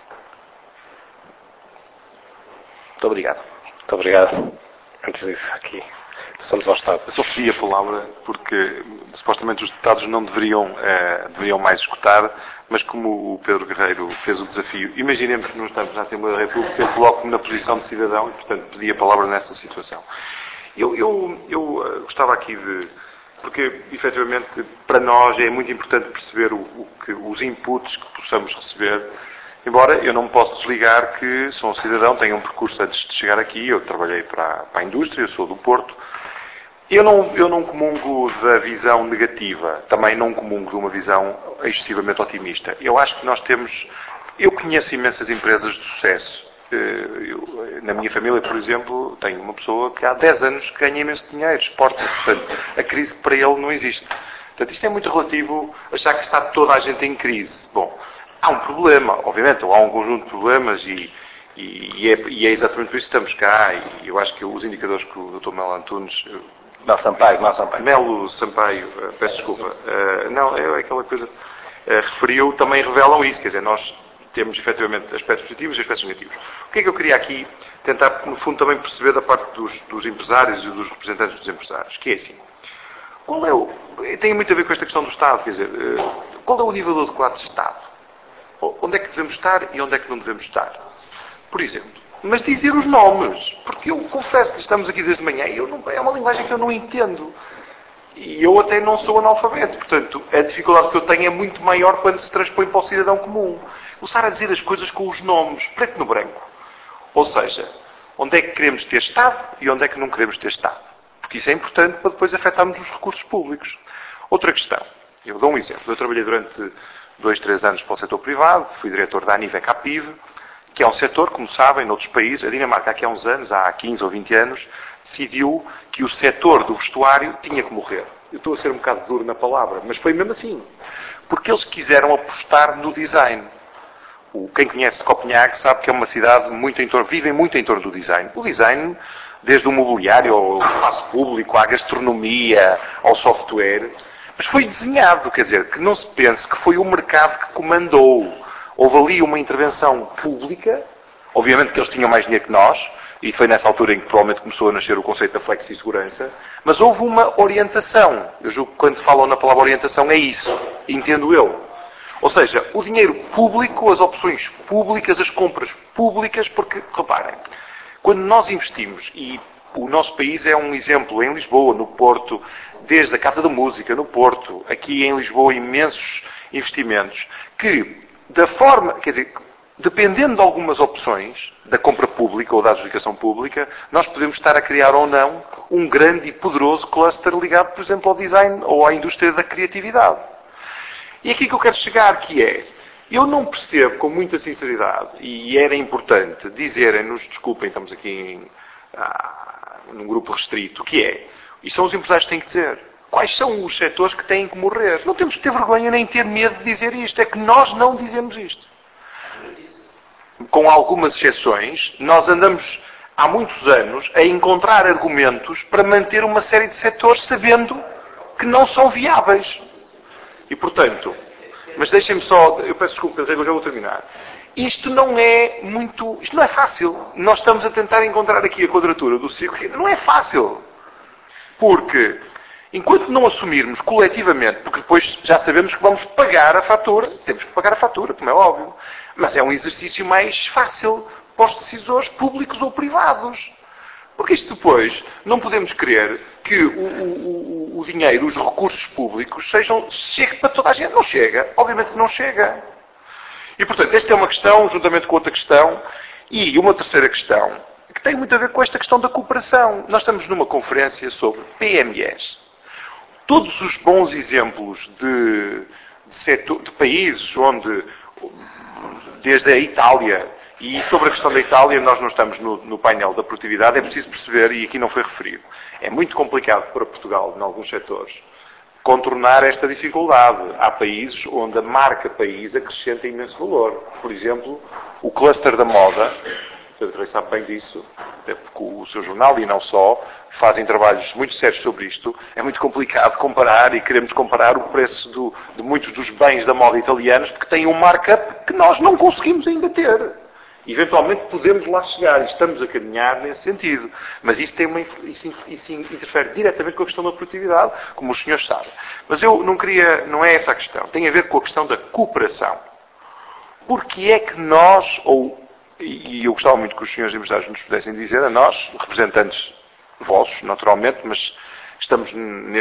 Muito obrigado. Muito obrigado. Antes disso, aqui, passamos ao Estado. Eu só pedi a palavra porque supostamente os deputados não deveriam mais escutar, mas como o Pedro Guerreiro fez o desafio, imaginemos que não estamos na Assembleia da República, eu coloco-me na posição de cidadão e, portanto, pedi a palavra nessa situação. Eu gostava aqui porque, efetivamente, para nós é muito importante perceber os inputs que possamos receber. Embora eu não me possa desligar que sou um cidadão, tenho um percurso antes de chegar aqui, eu trabalhei para a indústria, eu sou do Porto. Eu não comungo da visão negativa, também não comungo de uma visão excessivamente otimista. Eu acho que eu conheço imensas empresas de sucesso. Na minha família, por exemplo, tenho uma pessoa que há 10 anos ganha imenso dinheiro, exporta. Portanto, a crise para ele não existe. Portanto, isto é muito relativo a achar que está toda a gente em crise. Bom, há um problema, obviamente, ou há um conjunto de problemas e é exatamente por isso que estamos cá. E eu acho que os indicadores que o Dr. Melo Antunes... Melo Sampaio, peço desculpa. Não, é aquela coisa... referiu, também revelam isso. Quer dizer, nós temos efetivamente aspectos positivos e aspectos negativos. O que é que eu queria aqui tentar, no fundo, também perceber da parte dos empresários e dos representantes dos empresários? Que é assim. Tem muito a ver com esta questão do Estado. Quer dizer, qual é o nível adequado de Estado? Onde é que devemos estar e onde é que não devemos estar? Por exemplo. Mas dizer os nomes. Porque eu confesso que estamos aqui desde manhã e é uma linguagem que eu não entendo. E eu até não sou analfabeto. Portanto, a dificuldade que eu tenho é muito maior quando se transpõe para o cidadão comum. Começar a dizer as coisas com os nomes, preto no branco. Ou seja, onde é que queremos ter Estado e onde é que não queremos ter Estado. Porque isso é importante para depois afetarmos os recursos públicos. Outra questão. Eu dou um exemplo. Eu trabalhei durante 2, 3 anos para o setor privado, fui diretor da Anivec-Apiv, que é um setor, como sabem, noutros países, a Dinamarca aqui há uns anos, há 15 ou 20 anos, decidiu que o setor do vestuário tinha que morrer. Eu estou a ser um bocado duro na palavra, mas foi mesmo assim. Porque eles quiseram apostar no design. Quem conhece Copenhague sabe que é uma cidade vivem muito em torno do design. O design, desde o mobiliário ao espaço público, à gastronomia, ao software, mas foi desenhado, quer dizer, que não se pense que foi o mercado que comandou. Houve ali uma intervenção pública, obviamente que eles tinham mais dinheiro que nós, e foi nessa altura em que provavelmente começou a nascer o conceito da flexi-segurança, mas houve uma orientação. Eu julgo que quando falam na palavra orientação é isso, entendo eu. Ou seja, o dinheiro público, as opções públicas, as compras públicas, porque, reparem, quando nós investimos, e o nosso país é um exemplo em Lisboa, no Porto, desde a Casa da Música, no Porto, aqui em Lisboa, imensos investimentos, que, da forma, quer dizer, dependendo de algumas opções da compra pública ou da adjudicação pública, nós podemos estar a criar ou não um grande e poderoso cluster ligado, por exemplo, ao design ou à indústria da criatividade. E aqui que eu quero chegar, que é, eu não percebo com muita sinceridade, e era importante dizerem-nos, desculpem, estamos aqui num grupo restrito, que é, e são os empresários que têm que dizer, quais são os setores que têm que morrer? Não temos que ter vergonha nem ter medo de dizer isto, é que nós não dizemos isto. Com algumas exceções, nós andamos há muitos anos a encontrar argumentos para manter uma série de setores sabendo que não são viáveis. E, portanto, mas deixem-me só, eu peço desculpa, eu já vou terminar. Isto não é fácil. Nós estamos a tentar encontrar aqui a quadratura do círculo. Não é fácil. Porque, enquanto não assumirmos coletivamente, porque depois já sabemos que vamos pagar a fatura, temos que pagar a fatura, como é óbvio, mas é um exercício mais fácil para os decisores públicos ou privados. Porque isto depois, não podemos querer que o dinheiro, os recursos públicos, chegue para toda a gente. Não chega. Obviamente que não chega. E, portanto, esta é uma questão, juntamente com outra questão, e uma terceira questão, que tem muito a ver com esta questão da cooperação. Nós estamos numa conferência sobre PMEs. Todos os bons exemplos de países onde, desde a Itália, e sobre a questão da Itália, nós não estamos no painel da produtividade, é preciso perceber, e aqui não foi referido, é muito complicado para Portugal, em alguns setores, contornar esta dificuldade. Há países onde a marca país acrescenta imenso valor. Por exemplo, o cluster da moda, Pedro Rei sabe bem disso, até porque o seu jornal, e não só, fazem trabalhos muito sérios sobre isto. É muito complicado comparar, e queremos comparar o preço de muitos dos bens da moda italianos, porque têm um markup que nós não conseguimos ainda ter. Eventualmente podemos lá chegar e estamos a caminhar nesse sentido. Mas isso interfere diretamente com a questão da produtividade, como os senhores sabem. Mas não é essa a questão. Tem a ver com a questão da cooperação. Porque é que nós, e eu gostava muito que os senhores empresários nos pudessem dizer, a nós, representantes vossos, naturalmente, mas estamos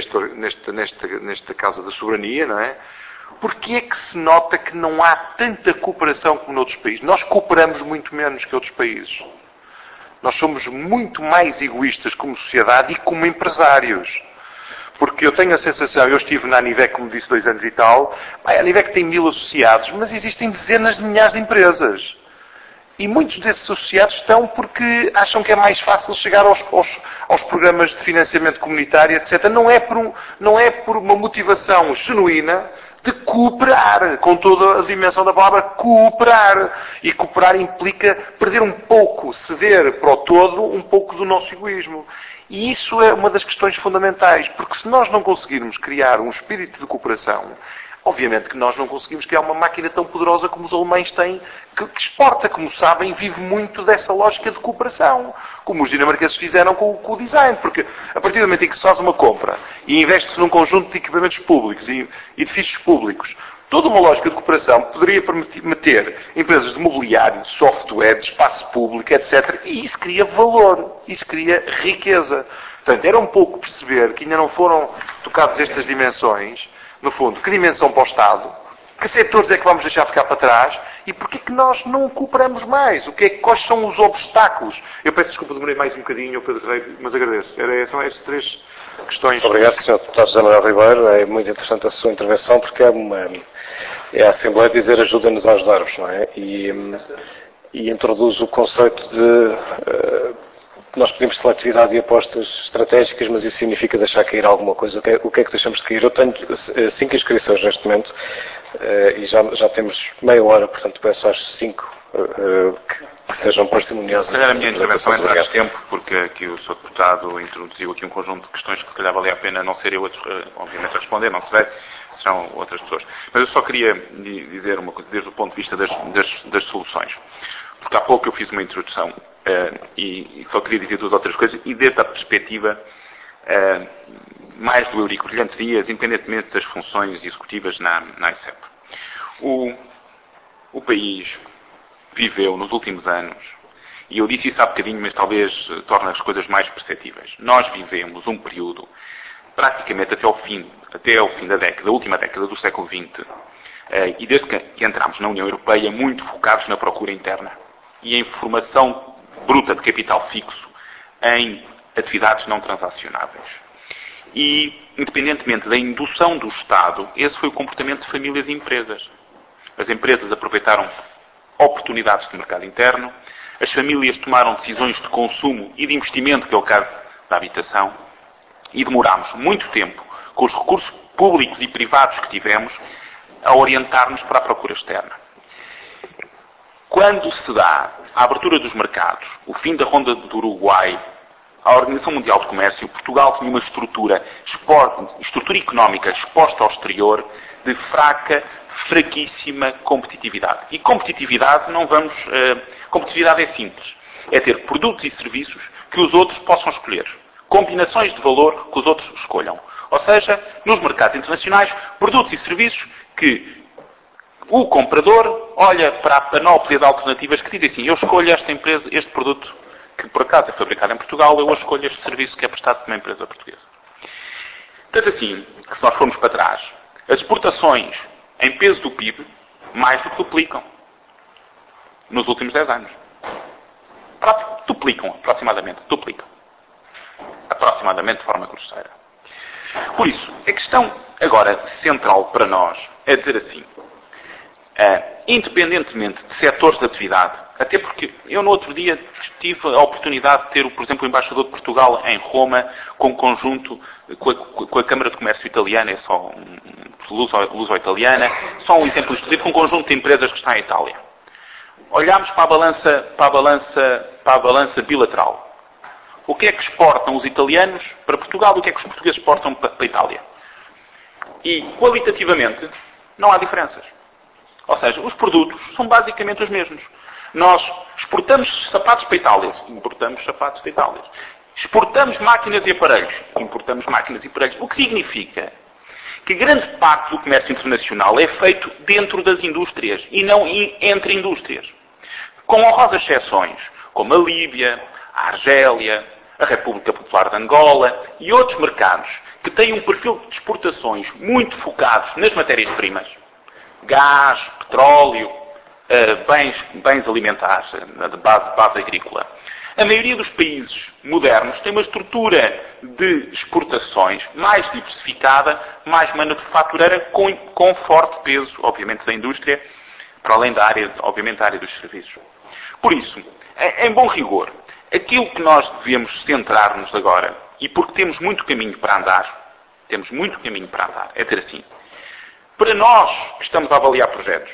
nesta casa da soberania, não é? Porquê é que se nota que não há tanta cooperação como noutros países? Nós cooperamos muito menos que outros países. Nós somos muito mais egoístas como sociedade e como empresários. Porque eu tenho a sensação, eu estive na Anivec, como disse, 2 anos e tal, a Anivec tem 1000 associados, mas existem dezenas de milhares de empresas. E muitos desses associados estão porque acham que é mais fácil chegar aos programas de financiamento comunitário, etc. Não é por uma motivação genuína de cooperar, com toda a dimensão da palavra cooperar. E cooperar implica perder um pouco, ceder para o todo um pouco do nosso egoísmo. E isso é uma das questões fundamentais, porque se nós não conseguirmos criar um espírito de cooperação, obviamente que nós não conseguimos criar uma máquina tão poderosa como os alemães têm, que exporta, como sabem, vive muito dessa lógica de cooperação, como os dinamarqueses fizeram com o design, porque a partir do momento em que se faz uma compra e investe-se num conjunto de equipamentos públicos e edifícios públicos, toda uma lógica de cooperação poderia meter empresas de mobiliário, de software, de espaço público, etc. E isso cria valor, isso cria riqueza. Portanto, era um pouco perceber que ainda não foram tocadas estas dimensões, no fundo, que dimensão para o Estado, que setores é que vamos deixar ficar para trás e porque é que nós não cooperamos mais? Quais são os obstáculos? Eu peço desculpa, demorei mais um bocadinho, Pedro Rei, mas agradeço. São estas 3 questões. Muito obrigado, Sr. Deputado José Manuel Ribeiro. É muito interessante a sua intervenção porque é a Assembleia dizer ajuda-nos a ajudar-vos, não é? E introduz o conceito de nós pedimos seletividade e apostas estratégicas, mas isso significa deixar cair alguma coisa. O que é que deixamos de cair? Eu tenho 5 inscrições neste momento e já temos meia hora, portanto peço às 5 que sejam parcimoniosas. Se calhar a minha intervenção entra mais tempo, porque aqui o Sr. Deputado introduziu aqui um conjunto de questões que se calhar valia a pena não ser eu, obviamente, a responder, não se vai, serão outras pessoas. Mas eu só queria dizer uma coisa, desde o ponto de vista das soluções. Porque há pouco eu fiz uma introdução e só queria dizer 2 ou 3 coisas, e desde a perspectiva mais do Eurico Brilhante Dias, independentemente das funções executivas na ICEP. O país viveu nos últimos anos, e eu disse isso há bocadinho, mas talvez torne as coisas mais perceptíveis. Nós vivemos um período, praticamente até ao fim da última década do século XX, e desde que entramos na União Europeia, muito focados na procura interna e em formação bruta de capital fixo em atividades não transacionáveis. E, independentemente da indução do Estado, esse foi o comportamento de famílias e empresas. As empresas aproveitaram oportunidades de mercado interno, as famílias tomaram decisões de consumo e de investimento, que é o caso da habitação, e demorámos muito tempo, com os recursos públicos e privados que tivemos, a orientar-nos para a procura externa. Quando se dá a abertura dos mercados, o fim da Ronda do Uruguai, a Organização Mundial de Comércio, Portugal tinha uma estrutura económica exposta ao exterior de fraquíssima competitividade. E competitividade competitividade é simples. É ter produtos e serviços que os outros possam escolher. Combinações de valor que os outros escolham. Ou seja, nos mercados internacionais, produtos e serviços que o comprador olha para a panóplia de alternativas que diz assim, eu escolho esta empresa, este produto que por acaso é fabricado em Portugal, eu escolho este serviço que é prestado por uma empresa portuguesa. Tanto assim, que se nós formos para trás, as exportações em peso do PIB mais do que duplicam nos últimos 10 anos. Duplicam, aproximadamente. Aproximadamente de forma grosseira. Por isso, a questão agora central para nós é dizer assim, independentemente de setores de atividade, até porque eu no outro dia tive a oportunidade de ter, por exemplo, o embaixador de Portugal em Roma com um conjunto, com a Câmara de Comércio Italiana, é só luso-italiana, só um exemplo ilustrativo, com um conjunto de empresas que está em Itália. Olhámos para a balança bilateral. O que é que exportam os italianos para Portugal? O que é que os portugueses exportam para a Itália? E, qualitativamente, não há diferenças. Ou seja, os produtos são basicamente os mesmos. Nós exportamos sapatos para a Itália, importamos sapatos da Itália. Exportamos máquinas e aparelhos, importamos máquinas e aparelhos. O que significa que grande parte do comércio internacional é feito dentro das indústrias e não entre indústrias. Com honrosas exceções, como a Líbia, a Argélia, a República Popular de Angola e outros mercados que têm um perfil de exportações muito focados nas matérias-primas, gás, petróleo, bens alimentares, de base agrícola. A maioria dos países modernos tem uma estrutura de exportações mais diversificada, mais manufatureira, com forte peso, obviamente, da indústria, para além da área, obviamente, da área dos serviços. Por isso, em bom rigor, aquilo que nós devemos centrar-nos agora, e porque temos muito caminho para andar, é ter assim, para nós que estamos a avaliar projetos,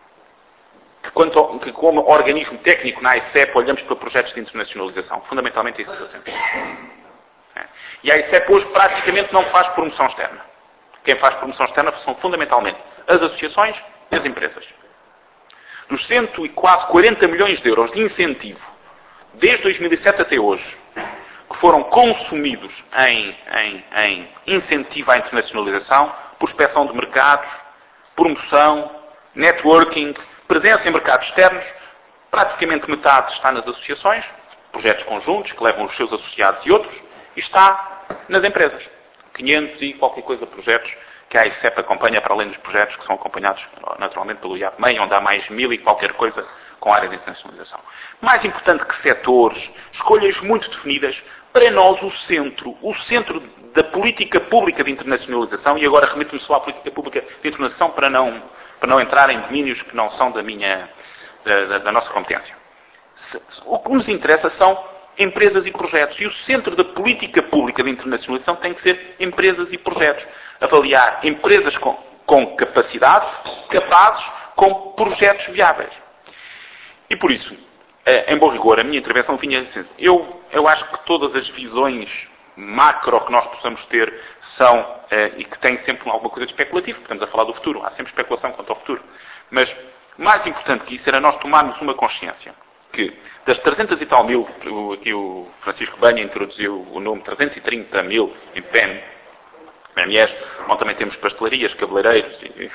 que como organismo técnico na AICEP olhamos para projetos de internacionalização, fundamentalmente é isso que fazemos. E a AICEP hoje praticamente não faz promoção externa. Quem faz promoção externa são fundamentalmente as associações e as empresas. Dos quase 40 milhões de euros de incentivo, desde 2007 até hoje, que foram consumidos em incentivo à internacionalização, prospecção de mercados, promoção, networking, presença em mercados externos, praticamente metade está nas associações, projetos conjuntos que levam os seus associados e outros, e está nas empresas. 500 e qualquer coisa projetos que a AICEP acompanha, para além dos projetos que são acompanhados naturalmente pelo IAPMEI, onde há mais 1000 e qualquer coisa com a área de internacionalização. Mais importante que setores, escolhas muito definidas, para nós o centro da política pública de internacionalização, e agora remito-me só à política pública de internacionalização para não entrar em domínios que não são da nossa competência. O que nos interessa são empresas e projetos. E o centro da política pública de internacionalização tem que ser empresas e projetos. Avaliar empresas com capacidade, capazes, com projetos viáveis. E por isso, em bom rigor, a minha intervenção vinha assim. Eu acho que todas as visões macro que nós possamos ter são, e que têm sempre alguma coisa de especulativo, porque estamos a falar do futuro, há sempre especulação quanto ao futuro. Mas, mais importante que isso, era nós tomarmos uma consciência que, das 300 e tal mil, aqui o Francisco Banha introduziu o número 330 mil em PMEs, onde também temos pastelarias, cabeleireiros,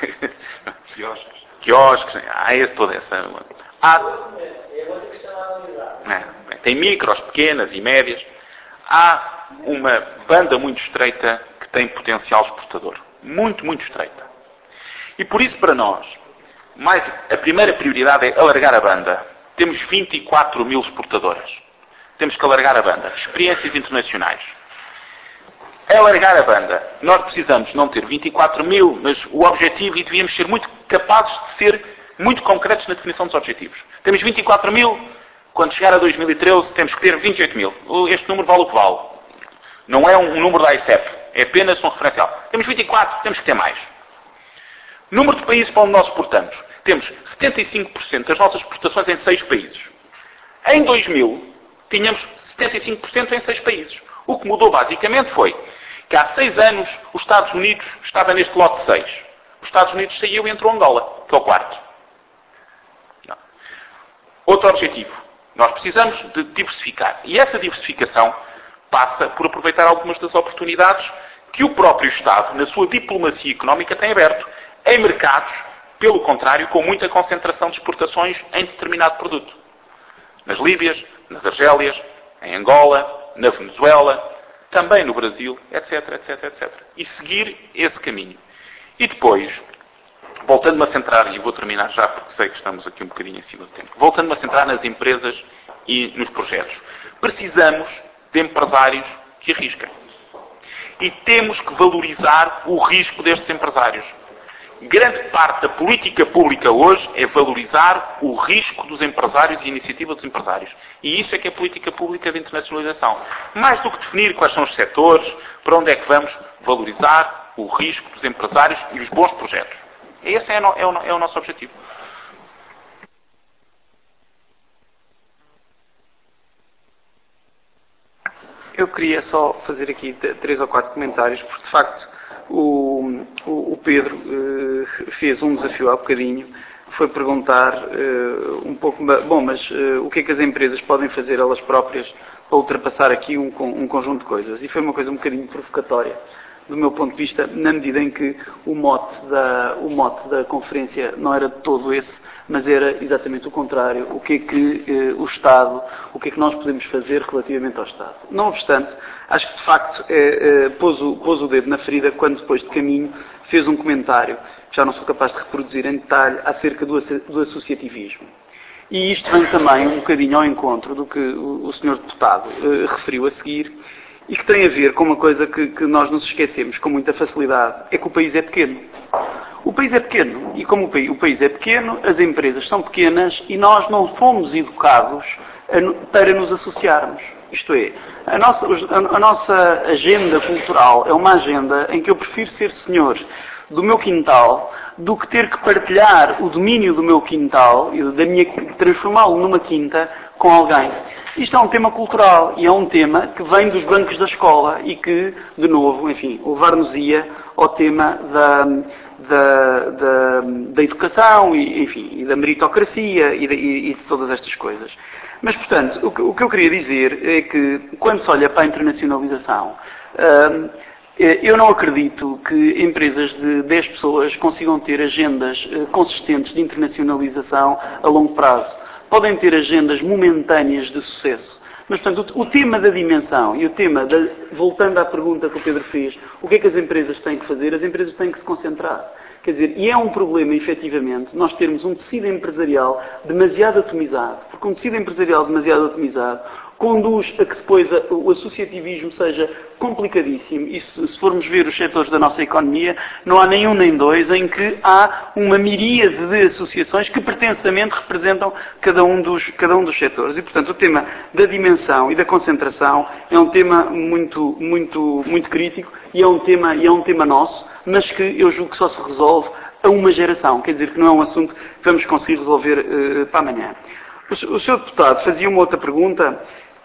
quiosques, toda essa... Tem micros, pequenas e médias. Há uma banda muito estreita que tem potencial exportador. Muito, muito estreita. E por isso, para nós, a primeira prioridade é alargar a banda. Temos 24 mil exportadoras. Temos que alargar a banda. Experiências internacionais. Alargar a banda. Nós precisamos não ter 24 mil, mas o objetivo, e devíamos ser muito capazes de ser muito concretos na definição dos objetivos. Temos 24 mil, quando chegar a 2013 temos que ter 28 mil. Este número vale o que vale. Não é um número da AICEP, é apenas um referencial. Temos 24, temos que ter mais. Número de países para onde nós exportamos. Temos 75% das nossas exportações em 6 países. Em 2000, tínhamos 75% em 6 países. O que mudou basicamente foi que há 6 anos os Estados Unidos estava neste lote 6. Os Estados Unidos saiu e entrou Angola, que é o quarto. Não. Outro objetivo. Nós precisamos de diversificar. E essa diversificação passa por aproveitar algumas das oportunidades que o próprio Estado, na sua diplomacia económica, tem aberto em mercados, pelo contrário, com muita concentração de exportações em determinado produto. Nas Líbias, nas Argélias, em Angola, na Venezuela, também no Brasil, etc, etc, etc. E seguir esse caminho. E depois, voltando-me a centrar, e vou terminar já porque sei que estamos aqui um bocadinho em cima do tempo, voltando-me a centrar nas empresas e nos projetos. Precisamos de empresários que arrisquem. E temos que valorizar o risco destes empresários. Grande parte da política pública hoje é valorizar o risco dos empresários e a iniciativa dos empresários. E isso é que é política pública de internacionalização. Mais do que definir quais são os setores, para onde é que vamos, valorizar o risco dos empresários e os bons projetos. Esse é o nosso objetivo. Eu queria só fazer aqui 3 ou 4 comentários, porque de facto o Pedro fez um desafio há bocadinho, foi perguntar um pouco, mas o que é que as empresas podem fazer elas próprias para ultrapassar aqui um conjunto de coisas? E foi uma coisa um bocadinho provocatória, do meu ponto de vista, na medida em que o mote da conferência não era de todo esse, mas era exatamente o contrário. O que é que o Estado, o que é que nós podemos fazer relativamente ao Estado? Não obstante, acho que de facto pôs o dedo na ferida quando depois de caminho fez um comentário, que já não sou capaz de reproduzir em detalhe, acerca do associativismo. E isto vem também um bocadinho ao encontro do que o Sr. Deputado referiu a seguir, e que tem a ver com uma coisa que nós nos esquecemos com muita facilidade, é que o país é pequeno. O país é pequeno, e como o país é pequeno, as empresas são pequenas e nós não fomos educados para nos associarmos. Isto é, a nossa agenda cultural é uma agenda em que eu prefiro ser senhor do meu quintal do que ter que partilhar o domínio do meu quintal e transformá-lo numa quinta com alguém. Isto é um tema cultural e é um tema que vem dos bancos da escola e que, de novo, enfim, levar-nos-ia ao tema da educação e da meritocracia e de todas estas coisas. Mas, portanto, o que eu queria dizer é que, quando se olha para a internacionalização, eu não acredito que empresas de 10 pessoas consigam ter agendas consistentes de internacionalização a longo prazo. Podem ter agendas momentâneas de sucesso. Mas, portanto, o tema da dimensão e o tema, voltando à pergunta que o Pedro fez, o que é que as empresas têm que fazer? As empresas têm que se concentrar. Quer dizer, e é um problema, efetivamente, nós termos um tecido empresarial demasiado atomizado. Porque um tecido empresarial demasiado atomizado conduz a que depois o associativismo seja complicadíssimo. E se formos ver os setores da nossa economia, não há nenhum nem dois em que há uma miríade de associações que pretensamente representam cada um dos setores. E, portanto, o tema da dimensão e da concentração é um tema muito, muito, muito crítico e é um tema nosso, mas que eu julgo que só se resolve a uma geração. Quer dizer, que não é um assunto que vamos conseguir resolver para amanhã. O Sr. Deputado fazia uma outra pergunta,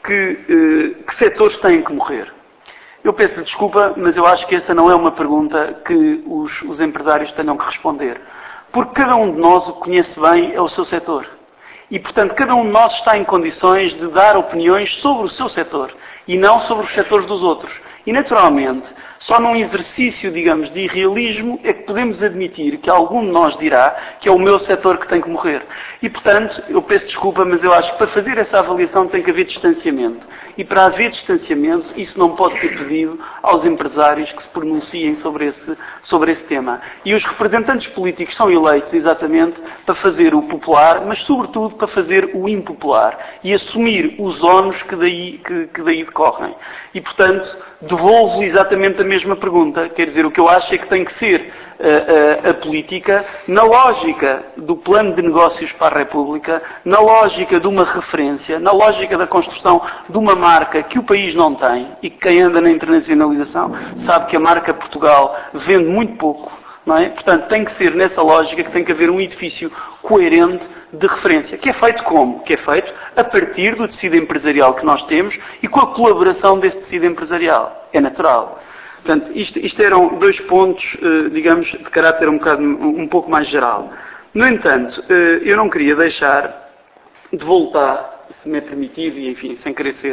que setores têm que morrer? Eu peço desculpa, mas eu acho que essa não é uma pergunta que os empresários tenham que responder. Porque cada um de nós o que conhece bem é o seu setor. E, portanto, cada um de nós está em condições de dar opiniões sobre o seu setor e não sobre os setores dos outros. E, naturalmente, só num exercício, digamos, de irrealismo é que podemos admitir que algum de nós dirá que é o meu setor que tem que morrer. E, portanto, eu peço desculpa, mas eu acho que para fazer essa avaliação tem que haver distanciamento. E para haver distanciamento, isso não pode ser pedido aos empresários que se pronunciem sobre esse tema. E os representantes políticos são eleitos exatamente para fazer o popular, mas sobretudo para fazer o impopular e assumir os ónus que daí decorrem. E, portanto, devolvo exatamente a mesma pergunta. Quer dizer, o que eu acho é que tem que ser a política na lógica do plano de negócios para a República, na lógica de uma referência, na lógica da construção de uma marca que o país não tem e que quem anda na internacionalização sabe que a marca Portugal vende muito pouco. Não é? Portanto, tem que ser nessa lógica que tem que haver um edifício coerente de referência. Que é feito como? Que é feito a partir do tecido empresarial que nós temos e com a colaboração desse tecido empresarial. É natural. Portanto, isto eram dois pontos, digamos, de caráter um pouco mais geral. No entanto, eu não queria deixar de voltar, se me é permitido, e enfim, sem querer ser...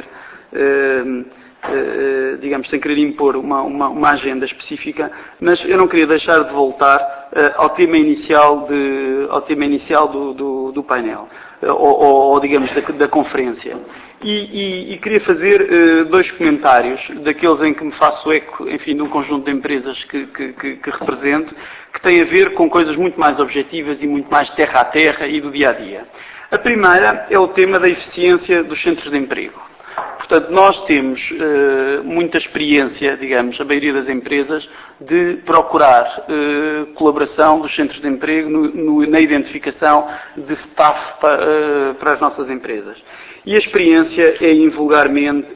digamos, sem querer impor uma agenda específica, mas eu não queria deixar de voltar ao tema inicial do painel, ou digamos, da conferência. E queria fazer dois comentários, daqueles em que me faço eco, enfim, de um conjunto de empresas que represento, que têm a ver com coisas muito mais objetivas e muito mais terra a terra e do dia a dia. A primeira é o tema da eficiência dos centros de emprego. Portanto, nós temos muita experiência, digamos, a maioria das empresas, de procurar colaboração dos centros de emprego na identificação de staff para as nossas empresas. E a experiência é invulgarmente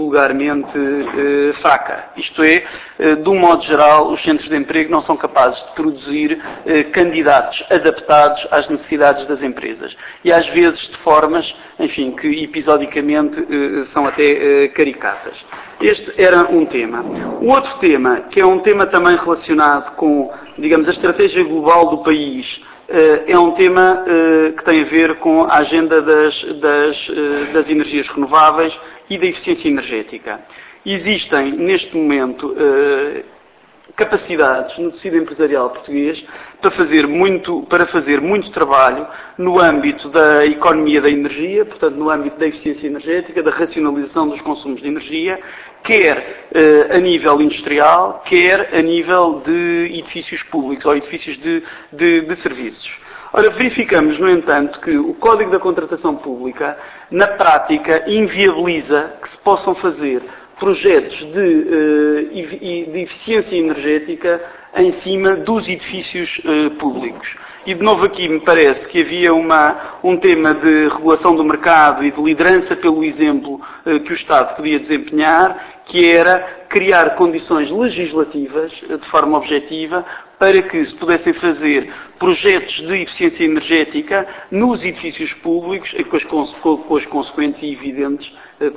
fraca. Isto é, de um modo geral, os centros de emprego não são capazes de produzir candidatos adaptados às necessidades das empresas. E às vezes de formas, enfim, que episodicamente são até caricatas. Este era um tema. O outro tema, que é um tema também relacionado com, digamos, a estratégia global do país, é um tema que tem a ver com a agenda das energias renováveis e da eficiência energética. Existem, neste momento, capacidades no tecido empresarial português para fazer muito trabalho no âmbito da economia da energia, portanto no âmbito da eficiência energética, da racionalização dos consumos de energia, quer a nível industrial, quer a nível de edifícios públicos ou edifícios de serviços. Ora, verificamos, no entanto, que o Código da Contratação Pública, na prática, inviabiliza que se possam fazer projetos de eficiência energética em cima dos edifícios públicos. E, de novo, aqui me parece que havia um tema de regulação do mercado e de liderança pelo exemplo que o Estado podia desempenhar, que era criar condições legislativas, de forma objetiva, para que se pudessem fazer projetos de eficiência energética nos edifícios públicos e com os consequentes e evidentes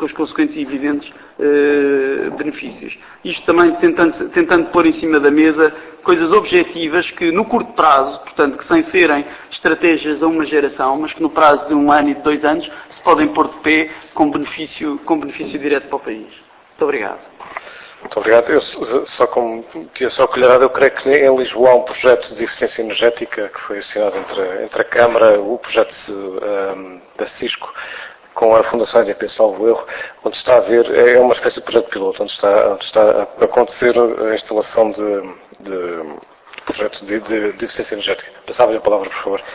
benefícios. Isto também tentando pôr em cima da mesa coisas objetivas que no curto prazo, portanto que sem serem estratégias a uma geração, mas que no prazo de 1 ano e de 2 anos se podem pôr de pé com benefício direto para o país. Muito obrigado. Muito obrigado. Eu, só colherado, eu creio que em Lisboa há um projeto de eficiência energética que foi assinado entre a Câmara, o projeto da Cisco, com a Fundação EDP, salvo erro, onde está a haver, é uma espécie de projeto piloto, onde está a acontecer a instalação de projetos de eficiência energética. Passava-lhe a palavra, por favor.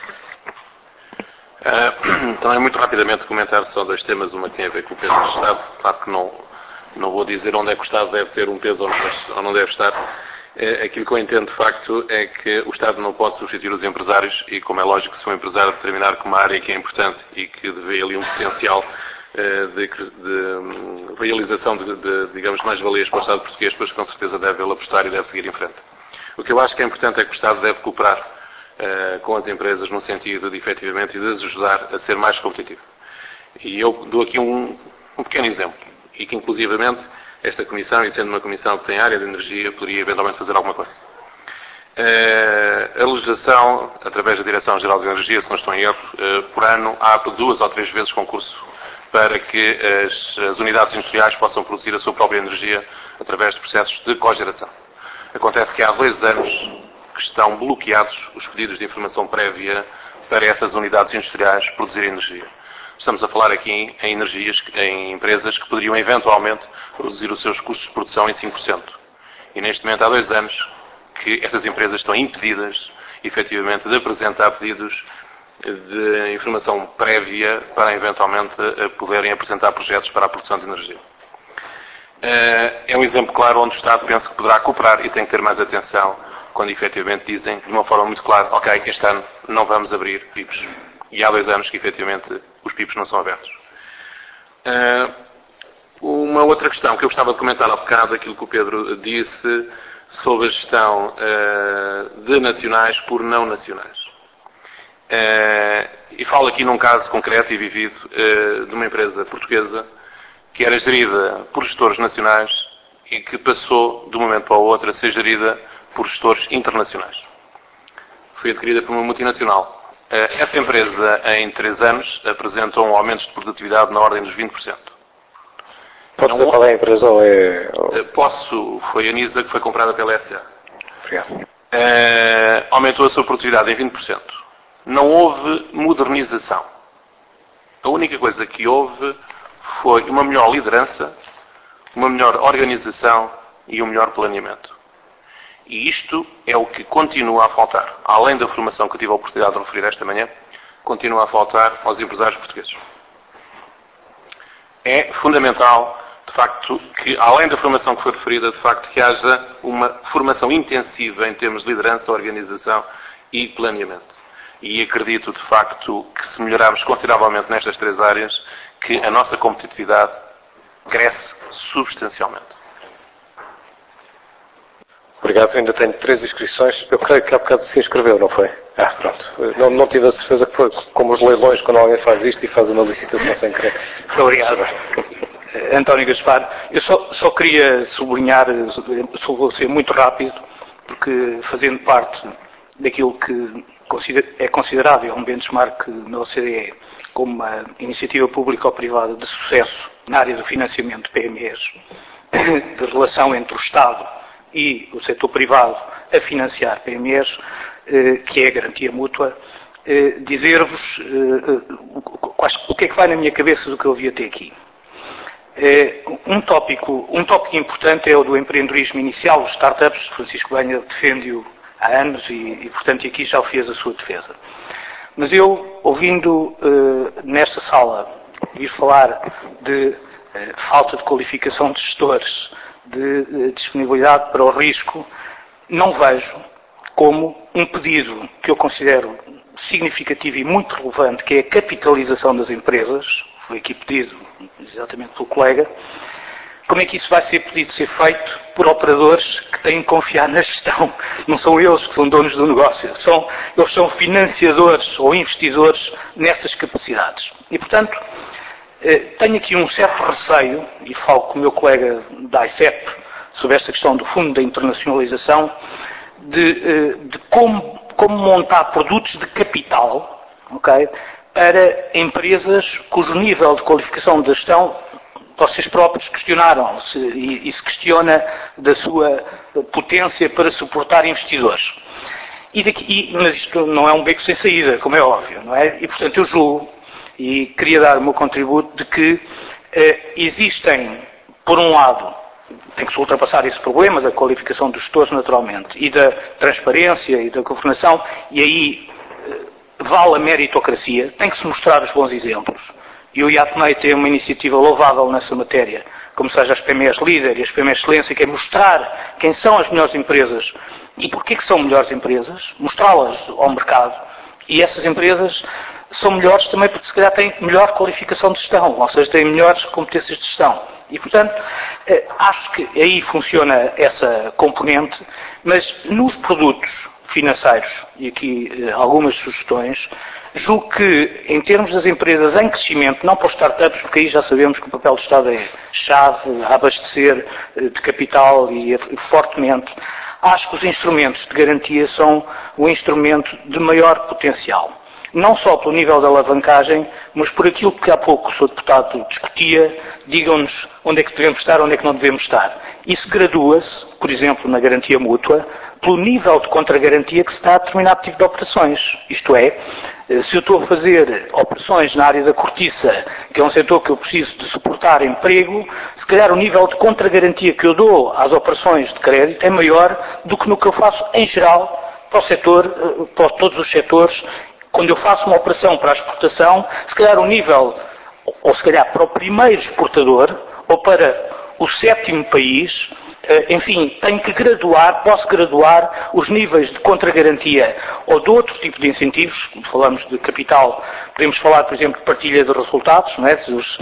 Também muito rapidamente comentar só 2 temas, uma que tem a ver com o peso do Estado. Claro que não vou dizer onde é que o Estado deve ter um peso ou não deve estar. Aquilo que eu entendo de facto é que o Estado não pode substituir os empresários e, como é lógico, se um empresário determinar que uma área que é importante e que vê ali um potencial de realização digamos, mais-valias para o Estado português, depois com certeza deve ele apostar e deve seguir em frente. O que eu acho que é importante é que o Estado deve cooperar com as empresas no sentido de, efetivamente, de as ajudar a ser mais competitivo. E eu dou aqui um pequeno exemplo, e que, inclusivamente, esta comissão, e sendo uma comissão que tem área de energia, poderia eventualmente fazer alguma coisa. A legislação, através da Direção-Geral de Energia, se não estou em erro, por ano há 2 ou 3 vezes concurso para que as unidades industriais possam produzir a sua própria energia através de processos de cogeração. Acontece que há 2 anos que estão bloqueados os pedidos de informação prévia para essas unidades industriais produzirem energia. Estamos a falar aqui em empresas que poderiam eventualmente reduzir os seus custos de produção em 5%. E neste momento há 2 anos que essas empresas estão impedidas, efetivamente, de apresentar pedidos de informação prévia para eventualmente poderem apresentar projetos para a produção de energia. É um exemplo claro onde o Estado pensa que poderá cooperar e tem que ter mais atenção quando efetivamente dizem de uma forma muito clara: ok, este ano não vamos abrir PIPs. E há 2 anos que, efetivamente, os PIPs não são abertos. Uma outra questão que eu gostava de comentar há bocado, aquilo que o Pedro disse sobre a gestão de nacionais por não nacionais. E falo aqui num caso concreto e vivido de uma empresa portuguesa que era gerida por gestores nacionais e que passou, de um momento para o outro, a ser gerida por gestores internacionais. Foi adquirida por uma multinacional. Essa empresa, em 3 anos, apresentou um aumento de produtividade na ordem dos 20%. Pode dizer qual é a empresa ou é... Posso. Foi a NISA, que foi comprada pela SA. Obrigado. Aumentou a sua produtividade em 20%. Não houve modernização. A única coisa que houve foi uma melhor liderança, uma melhor organização e um melhor planeamento. E isto é o que continua a faltar. Além da formação que eu tive a oportunidade de referir esta manhã, continua a faltar aos empresários portugueses. É fundamental, de facto, que, além da formação que foi referida, de facto, que haja uma formação intensiva em termos de liderança, organização e planeamento. E acredito, de facto, que se melhorarmos consideravelmente nestas 3 áreas, que a nossa competitividade cresce substancialmente. Obrigado. Ainda tenho 3 inscrições. Eu creio que há bocado se inscreveu, não foi? Pronto. Não tive a certeza que foi como os leilões, quando alguém faz isto e faz uma licitação sem querer. Muito obrigado. António Gaspar, eu só queria sublinhar, só vou ser muito rápido, porque fazendo parte daquilo que é considerável um benchmark na OCDE como uma iniciativa pública ou privada de sucesso na área do financiamento de PMEs, de relação entre o Estado, e o setor privado a financiar PMEs, que é a garantia mútua, dizer-vos o que é que vai na minha cabeça do que eu vi até aqui. Um tópico importante é o do empreendedorismo inicial, os startups. Francisco Banha defende-o há anos e, portanto, aqui já o fez a sua defesa. Mas eu, ouvindo nesta sala ouvir falar de falta de qualificação de gestores, de disponibilidade para o risco, não vejo como um pedido que eu considero significativo e muito relevante, que é a capitalização das empresas, foi aqui pedido exatamente pelo colega, como é que isso vai ser pedido ser feito por operadores que têm que confiar na gestão? Não são eles que são donos do negócio, eles são financiadores ou investidores nessas capacidades. E, portanto, tenho aqui um certo receio, e falo com o meu colega da ICEP sobre esta questão do Fundo da Internacionalização, de como montar produtos de capital, okay, para empresas cujo nível de qualificação da gestão vocês próprios questionaram e se questiona da sua potência para suportar investidores. Mas isto não é um beco sem saída, como é óbvio, não é? E, portanto, eu julgo, e queria dar o meu contributo, de que existem, por um lado, tem que se ultrapassar esse problema da qualificação dos gestores, naturalmente, e da transparência e da governação, e aí vale a meritocracia, tem que se mostrar os bons exemplos. E o IATMEI tem uma iniciativa louvável nessa matéria, como seja as PMEs líder e as PMEs excelência, que é mostrar quem são as melhores empresas e porquê que são melhores empresas, mostrá-las ao mercado. E essas empresas são melhores também porque se calhar têm melhor qualificação de gestão, ou seja, têm melhores competências de gestão. E, portanto, acho que aí funciona essa componente, mas nos produtos financeiros, e aqui algumas sugestões, julgo que, em termos das empresas em crescimento, não para os startups, porque aí já sabemos que o papel do Estado é chave a abastecer de capital e fortemente, acho que os instrumentos de garantia são o instrumento de maior potencial. Não só pelo nível da alavancagem, mas por aquilo que há pouco o Sr. Deputado discutia, digam-nos onde é que devemos estar, onde é que não devemos estar. Isso gradua-se, por exemplo, na garantia mútua, pelo nível de contragarantia que se dá a determinado tipo de operações. Isto é, se eu estou a fazer operações na área da cortiça, que é um setor que eu preciso de suportar emprego, se calhar o nível de contragarantia que eu dou às operações de crédito é maior do que no que eu faço em geral para o setor, para todos os setores. Quando eu faço uma operação para a exportação, se calhar o nível, ou se calhar para o primeiro exportador, ou para o sétimo país, enfim, tenho que posso graduar os níveis de contragarantia ou de outro tipo de incentivos. Falamos de capital, podemos falar, por exemplo, de partilha de resultados, não é?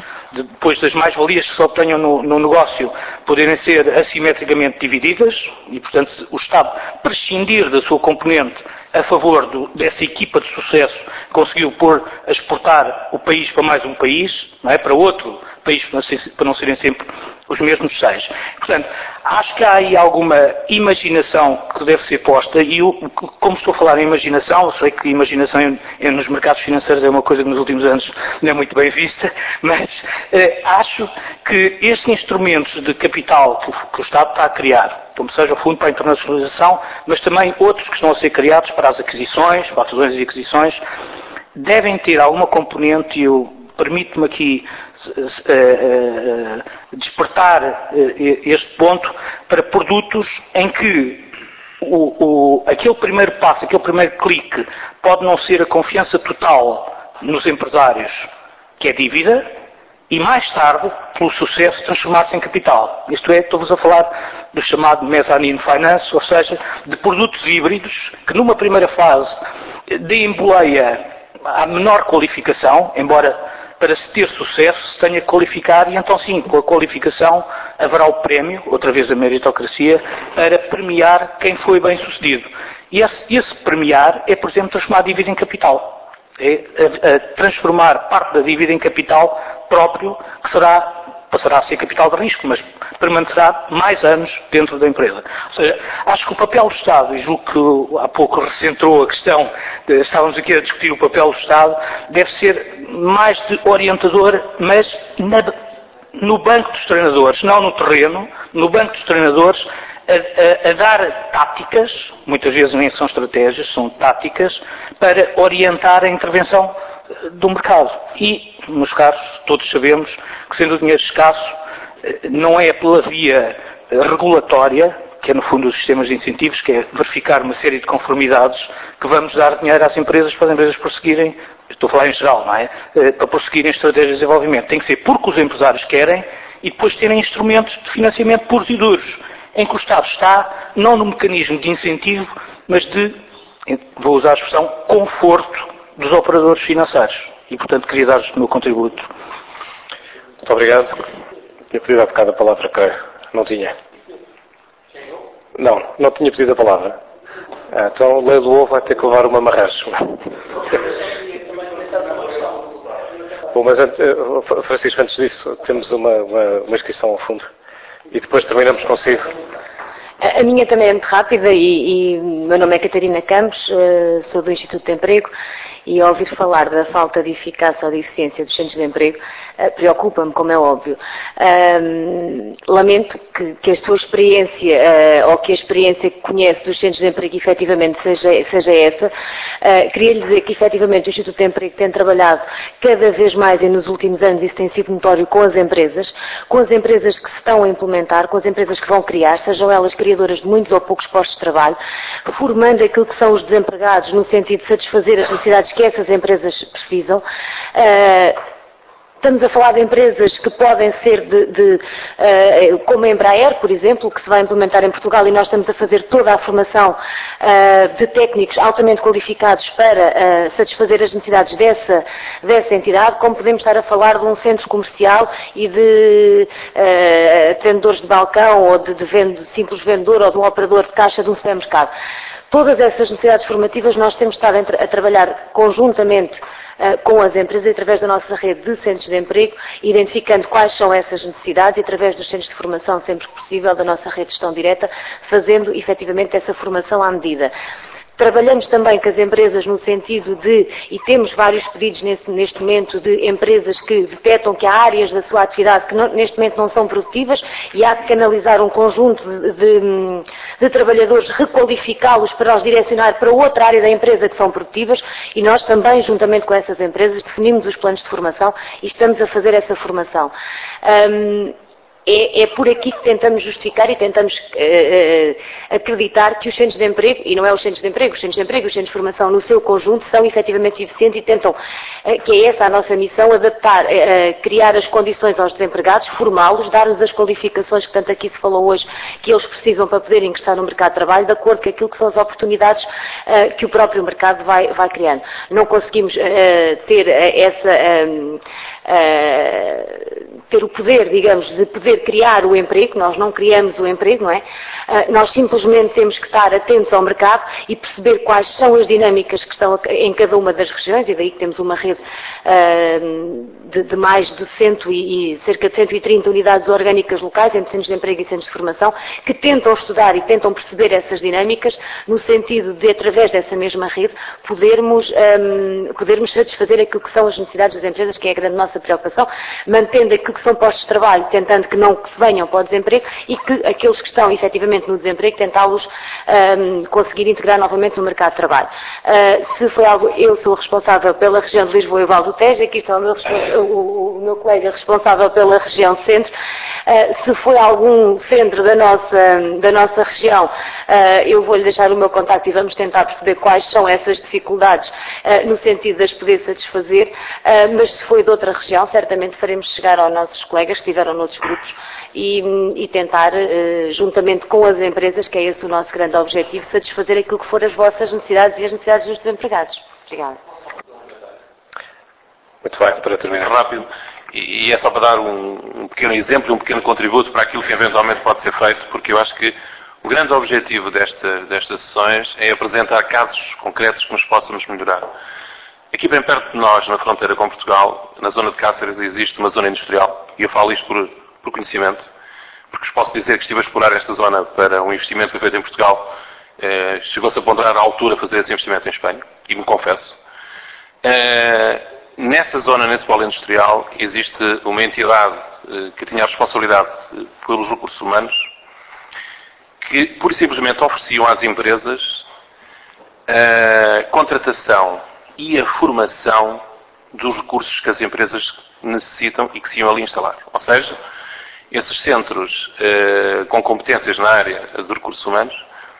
Depois das mais-valias que se obtenham no negócio poderem ser assimetricamente divididas e, portanto, o Estado prescindir da sua componente a favor dessa equipa de sucesso que conseguiu pôr a exportar o país para mais um país, não é? Para outro país, para não serem sempre os mesmos 6. Portanto, acho que há aí alguma imaginação que deve ser posta e eu, como estou a falar em imaginação, eu sei que imaginação nos mercados financeiros é uma coisa que nos últimos anos não é muito bem vista, mas acho que estes instrumentos de capital que o Estado está a criar, como seja o Fundo para a Internacionalização, mas também outros que estão a ser criados para as aquisições, para as fusões e aquisições, devem ter alguma componente, e eu permito-me aqui despertar este ponto, para produtos em que aquele primeiro passo, aquele primeiro clique, pode não ser a confiança total nos empresários, que é dívida, e mais tarde, pelo sucesso, transformar-se em capital. Isto é, estou-vos a falar do chamado mezzanine finance, ou seja, de produtos híbridos que numa primeira fase deem boleia à menor qualificação, embora para se ter sucesso se tenha que qualificar, e então sim, com a qualificação haverá o prémio, outra vez a meritocracia, para premiar quem foi bem sucedido. E esse premiar é, por exemplo, transformar a dívida em capital. É transformar parte da dívida em capital próprio, que passará a ser capital de risco, mas permanecerá mais anos dentro da empresa. Ou seja, acho que o papel do Estado, e julgo que há pouco recentrou a questão, estávamos aqui a discutir o papel do Estado, deve ser mais de orientador, mas no banco dos treinadores, não no terreno, no banco dos treinadores, a dar táticas, muitas vezes nem são estratégias, são táticas, para orientar a intervenção do mercado. E, meus caros, todos sabemos que, sendo o dinheiro escasso, não é pela via regulatória, que é no fundo os sistemas de incentivos, que é verificar uma série de conformidades, que vamos dar dinheiro às empresas para as empresas prosseguirem, estou a falar em geral, não é? Para prosseguirem estratégias de desenvolvimento. Tem que ser porque os empresários querem e depois terem instrumentos de financiamento puros e duros, em que o Estado está, não no mecanismo de incentivo, mas de, vou usar a expressão, conforto dos operadores financeiros. E, portanto, queria dar-vos o meu contributo. Muito obrigado. Eu pedi há bocado a palavra, creio. Não tinha. Não tinha pedido a palavra. Então, o Lei do Ovo vai ter que levar uma marracha. Bom, mas Francisco, antes disso, temos uma inscrição ao fundo. E depois terminamos consigo. A minha também é muito rápida e meu nome é Catarina Campos, sou do Instituto de Emprego e ao ouvir falar da falta de eficácia ou de eficiência dos centros de emprego preocupa-me, como é óbvio. Lamento que a sua experiência ou que a experiência que conhece dos centros de emprego efetivamente seja essa. Queria lhe dizer que efetivamente o Instituto de Emprego tem trabalhado cada vez mais e nos últimos anos isso tem sido notório com as empresas que se estão a implementar, com as empresas que vão criar, sejam elas criadoras de muitos ou poucos postos de trabalho, formando aquilo que são os desempregados no sentido de satisfazer as necessidades que essas empresas precisam. Estamos a falar de empresas que podem ser como a Embraer, por exemplo, que se vai implementar em Portugal e nós estamos a fazer toda a formação de técnicos altamente qualificados para satisfazer as necessidades dessa entidade, como podemos estar a falar de um centro comercial e de atendedores de balcão ou de simples vendedor ou de um operador de caixa de um supermercado. Todas essas necessidades formativas nós temos estado a trabalhar conjuntamente com as empresas, através da nossa rede de centros de emprego, identificando quais são essas necessidades e através dos centros de formação, sempre que possível, da nossa rede de gestão direta, fazendo efetivamente essa formação à medida. Trabalhamos também com as empresas no sentido e temos vários pedidos neste momento de empresas que detectam que há áreas da sua atividade que neste momento não são produtivas e há que canalizar um conjunto de trabalhadores, requalificá-los para os direcionar para outra área da empresa que são produtivas e nós também, juntamente com essas empresas, definimos os planos de formação e estamos a fazer essa formação. É por aqui que tentamos justificar e tentamos acreditar que os centros de emprego, e não é os centros de emprego, os centros de emprego e os centros de formação no seu conjunto são efetivamente eficientes e tentam, que é essa a nossa missão, criar as condições aos desempregados, formá-los, dar-lhes as qualificações que tanto aqui se falou hoje que eles precisam para poderem ingressar no mercado de trabalho, de acordo com aquilo que são as oportunidades que o próprio mercado vai criando. Não conseguimos ter ter o poder, digamos, de poder criar o emprego, nós não criamos o emprego, não é? Nós simplesmente temos que estar atentos ao mercado e perceber quais são as dinâmicas que estão em cada uma das regiões, e daí que temos uma rede de mais de cerca de 130 unidades orgânicas locais, entre centros de emprego e centros de formação, que tentam estudar e tentam perceber essas dinâmicas, no sentido de, através dessa mesma rede, podermos satisfazer aquilo que são as necessidades das empresas, que é a grande nossa preocupação, mantendo aquilo que são postos de trabalho, tentando que não venham para o desemprego e que aqueles que estão efetivamente no desemprego, tentá-los conseguir integrar novamente no mercado de trabalho. Se foi algo, eu sou responsável pela região de Lisboa e Val do Tejo, aqui está o meu colega responsável pela região centro. Se foi algum centro da nossa região, eu vou-lhe deixar o meu contacto e vamos tentar perceber quais são essas dificuldades no sentido de as poder satisfazer, mas se foi de outra região, certamente faremos chegar aos nossos colegas que estiveram noutros grupos e tentar, juntamente com as empresas, que é esse o nosso grande objetivo, satisfazer aquilo que for as vossas necessidades e as necessidades dos desempregados. Obrigada. Muito bem, para terminar. Rápido. E é só para dar um pequeno exemplo, um pequeno contributo para aquilo que eventualmente pode ser feito, porque eu acho que o grande objetivo destas sessões é apresentar casos concretos que nos possamos melhorar. Aqui bem perto de nós, na fronteira com Portugal, na zona de Cáceres, existe uma zona industrial, e eu falo isto por conhecimento, porque vos posso dizer que estive a explorar esta zona para um investimento que foi feito em Portugal. Chegou-se a ponderar à altura fazer esse investimento em Espanha, e me confesso. Nessa zona, nesse polo industrial, existe uma entidade que tinha a responsabilidade pelos recursos humanos, que pura e simplesmente ofereciam às empresas a contratação e a formação dos recursos que as empresas necessitam e que se iam ali instalar. Ou seja, esses centros com competências na área de recursos humanos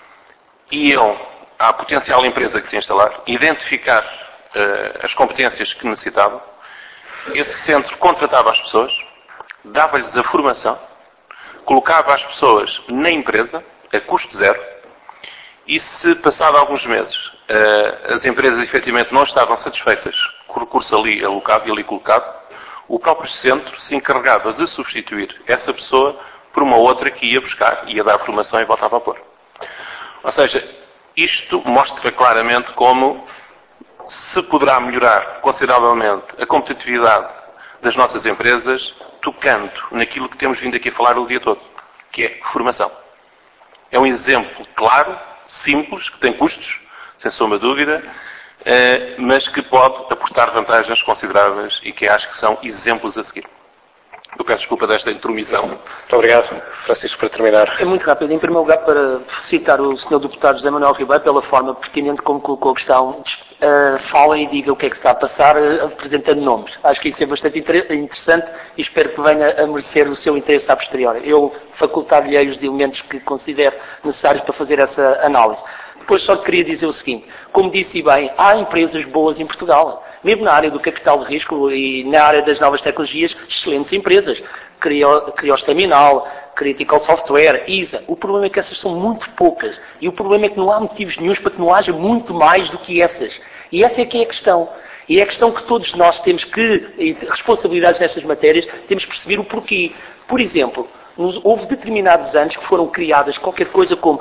iam à potencial empresa que se instalar, identificar as competências que necessitavam, esse centro contratava as pessoas, dava-lhes a formação, colocava as pessoas na empresa, a custo zero, e se passado alguns meses as empresas efetivamente não estavam satisfeitas com o recurso ali alocado e ali colocado, o próprio centro se encarregava de substituir essa pessoa por uma outra que ia buscar, ia dar a formação e voltava a pôr. Ou seja, isto mostra claramente como se poderá melhorar consideravelmente a competitividade das nossas empresas tocando naquilo que temos vindo aqui a falar o dia todo, que é formação. É um exemplo claro, simples, que tem custos, sem sombra de dúvida, mas que pode aportar vantagens consideráveis e que acho que são exemplos a seguir. Eu peço desculpa desta intromissão. Muito obrigado. Francisco, para terminar. É muito rápido. Em primeiro lugar, para citar o Sr. Deputado José Manuel Ribeiro, pela forma pertinente como colocou a questão, fala e diga o que é que se está a passar, apresentando nomes. Acho que isso é bastante interessante e espero que venha a merecer o seu interesse a posteriori. Eu facultar-lhe os elementos que considero necessários para fazer essa análise. Depois só queria dizer o seguinte, como disse bem, há empresas boas em Portugal, mesmo na área do capital de risco e na área das novas tecnologias, excelentes empresas. Criostaminal, Critical Software, ISA. O problema é que essas são muito poucas. E o problema é que não há motivos nenhuns para que não haja muito mais do que essas. E essa é que é a questão. E é a questão que todos nós temos que, responsabilidades nestas matérias, temos que perceber o porquê. Por exemplo, houve determinados anos que foram criadas qualquer coisa como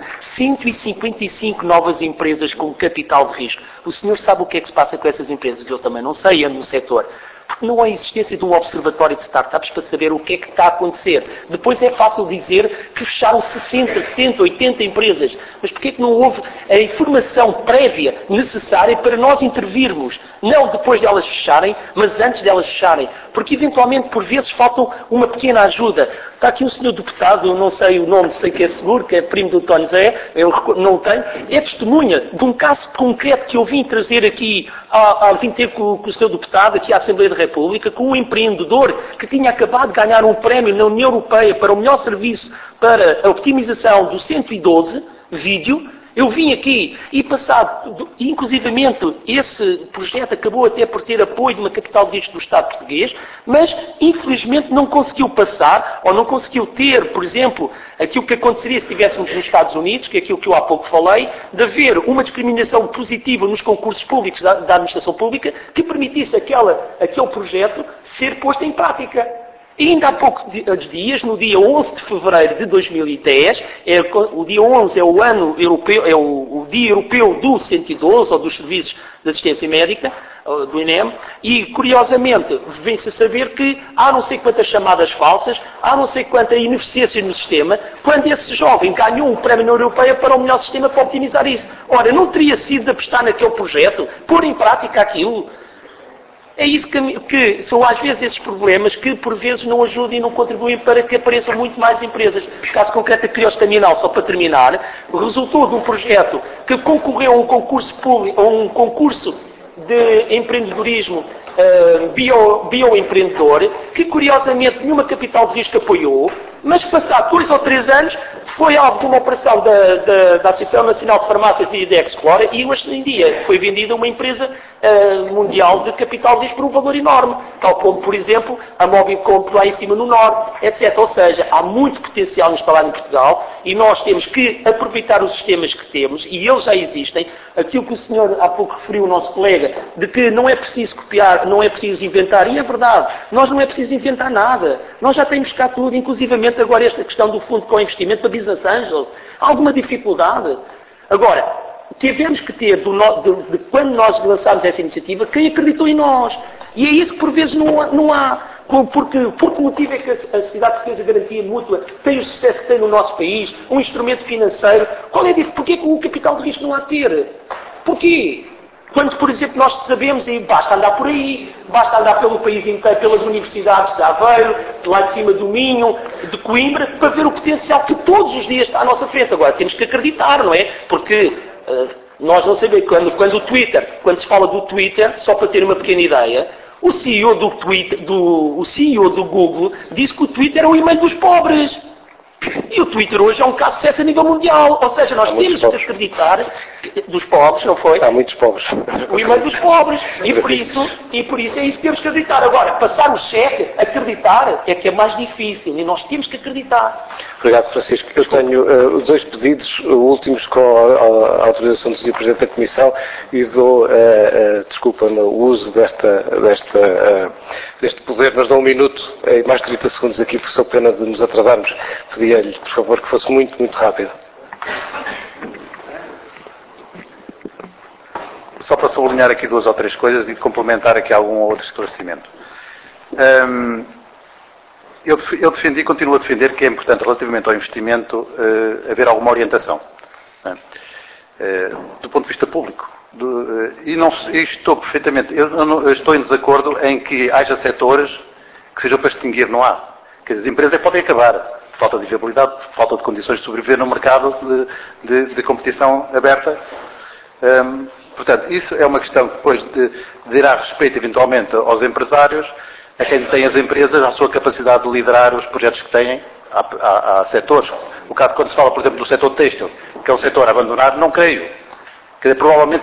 155 novas empresas com capital de risco. O senhor sabe o que é que se passa com essas empresas? Eu também não sei, ando no setor. Porque não há existência de um observatório de startups para saber o que é que está a acontecer. Depois é fácil dizer que fecharam 60, 70, 80 empresas. Mas porquê é que não houve a informação prévia necessária para nós intervirmos? Não depois de elas fecharem, mas antes de elas fecharem. Porque eventualmente, por vezes, faltam uma pequena ajuda. Está aqui um senhor deputado, eu não sei o nome, sei que é seguro, que é primo do António Zé, eu não o tenho, é testemunha de um caso concreto que eu vim trazer aqui, vim ter com o senhor deputado, aqui à Assembleia da República, com um empreendedor que tinha acabado de ganhar um prémio na União Europeia para o melhor serviço para a optimização do 112 vídeo. Eu vim aqui e passado, inclusivamente, esse projeto acabou até por ter apoio de uma capital de risco do Estado português, mas infelizmente não conseguiu passar, ou não conseguiu ter, por exemplo, aquilo que aconteceria se estivéssemos nos Estados Unidos, que é aquilo que eu há pouco falei, de haver uma discriminação positiva nos concursos públicos da administração pública que permitisse aquele projeto ser posto em prática. E ainda há poucos dias, no dia 11 de fevereiro de 2010, o dia 11 é o ano europeu, é o dia europeu do 112, ou dos serviços de assistência médica, do INEM, e curiosamente vem-se a saber que há não sei quantas chamadas falsas, há não sei quantas ineficiências no sistema, quando esse jovem ganhou um prémio na União Europeia para o melhor sistema para optimizar isso. Ora, não teria sido de apostar naquele projeto, pôr em prática aquilo? É isso que são às vezes esses problemas que por vezes não ajudam e não contribuem para que apareçam muito mais empresas. O caso concreto da Criostaminal, só para terminar, resultou de um projeto que concorreu a um concurso público, a um concurso de empreendedorismo bioempreendedor, que curiosamente nenhuma capital de risco apoiou, mas passado 2 ou 3 anos foi alvo de uma operação da Associação Nacional de Farmácias e da Explora e hoje em dia foi vendida a uma empresa mundial de capital de risco por um valor enorme, tal como, por exemplo, a Mobicomp lá em cima no Norte, etc. Ou seja, há muito potencial instalado em Portugal e nós temos que aproveitar os sistemas que temos e eles já existem. Aquilo que o senhor há pouco referiu, o nosso colega, de que não é preciso copiar, não é preciso inventar, e é verdade, nós não é preciso inventar nada, nós já temos cá tudo, inclusivamente agora esta questão do fundo com investimento para Business Angels, há alguma dificuldade? Agora, tivemos que ter, de quando nós lançámos essa iniciativa, quem acreditou em nós, e é isso que por vezes não há. Por que motivo é que a Sociedade Portuguesa de Garantia Mútua tem o sucesso que tem no nosso país, um instrumento financeiro? Porquê que o capital de risco não há de ter? Porquê? Quando, por exemplo, nós sabemos, e basta andar por aí, basta andar pelo país inteiro, pelas universidades de Aveiro, de lá de cima do Minho, de Coimbra, para ver o potencial que todos os dias está à nossa frente. Agora, temos que acreditar, não é? Porque nós não sabemos, quando o Twitter, quando se fala do Twitter, só para ter uma pequena ideia, o CEO do Google disse que o Twitter é o e-mail dos pobres. E o Twitter hoje é um caso de sucesso a nível mundial. Ou seja, nós temos que acreditar dos pobres, não foi? Há muitos pobres. O e-mail dos pobres. E por isso é isso que temos que acreditar. Agora, passar o cheque, acreditar, é que é mais difícil. E nós temos que acreditar. Obrigado, Francisco. Eu tenho os dois pedidos, últimos com a autorização do Sr. Presidente da Comissão, e dou, desculpa, no uso deste poder, mas dou um minuto e mais 30 segundos aqui, por só pena de nos atrasarmos. Pedia-lhe, por favor, que fosse muito, muito rápido. Só para sublinhar aqui 2 ou 3 coisas e complementar aqui algum outro esclarecimento. Eu defendi e continuo a defender que é importante, relativamente ao investimento, haver alguma orientação. Do ponto de vista público. E estou perfeitamente... Eu estou em desacordo em que haja setores que sejam para extinguir, não há. Que as empresas podem acabar. De falta de viabilidade, de falta de condições de sobreviver no mercado de competição aberta. Portanto, isso é uma questão que depois dirá respeito, eventualmente, aos empresários, a quem tem as empresas, à sua capacidade de liderar os projetos que têm. Há setores. O caso, quando se fala, por exemplo, do setor têxtil, que é um setor abandonado, não creio. Quer dizer, provavelmente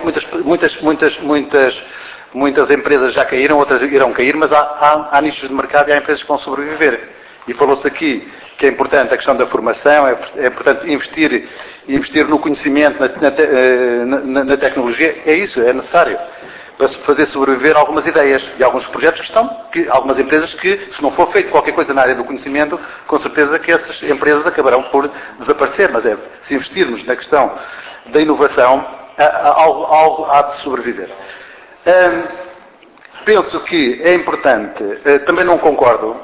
muitas empresas já caíram, outras irão cair, mas há nichos de mercado e há empresas que vão sobreviver. E falou-se aqui que é importante a questão da formação, é importante investir no conhecimento, na tecnologia. É isso, é necessário. Para fazer sobreviver algumas ideias e alguns projetos algumas empresas que, se não for feito qualquer coisa na área do conhecimento, com certeza que essas empresas acabarão por desaparecer. Mas se investirmos na questão da inovação, algo há de sobreviver. Penso que é importante, também não concordo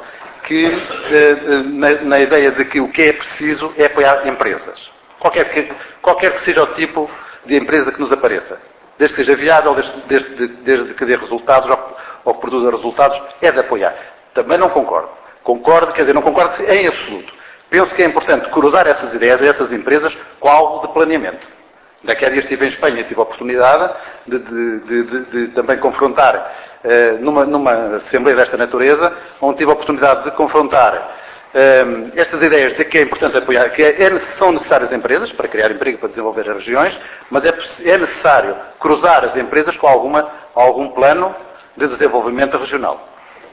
na ideia de que o que é preciso é apoiar empresas. Qualquer que seja o tipo de empresa que nos apareça. Desde que seja viável, desde que dê resultados ou que produza resultados, é de apoiar. Também não concordo. Não concordo em absoluto. Penso que é importante cruzar essas ideias, essas empresas, com algo de planeamento. Daqui a dias estive em Espanha e tive a oportunidade de também confrontar, numa assembleia desta natureza, onde tive a oportunidade de confrontar estas ideias de que é importante apoiar, que são necessárias empresas para criar emprego, para desenvolver as regiões, mas é necessário cruzar as empresas com algum plano de desenvolvimento regional.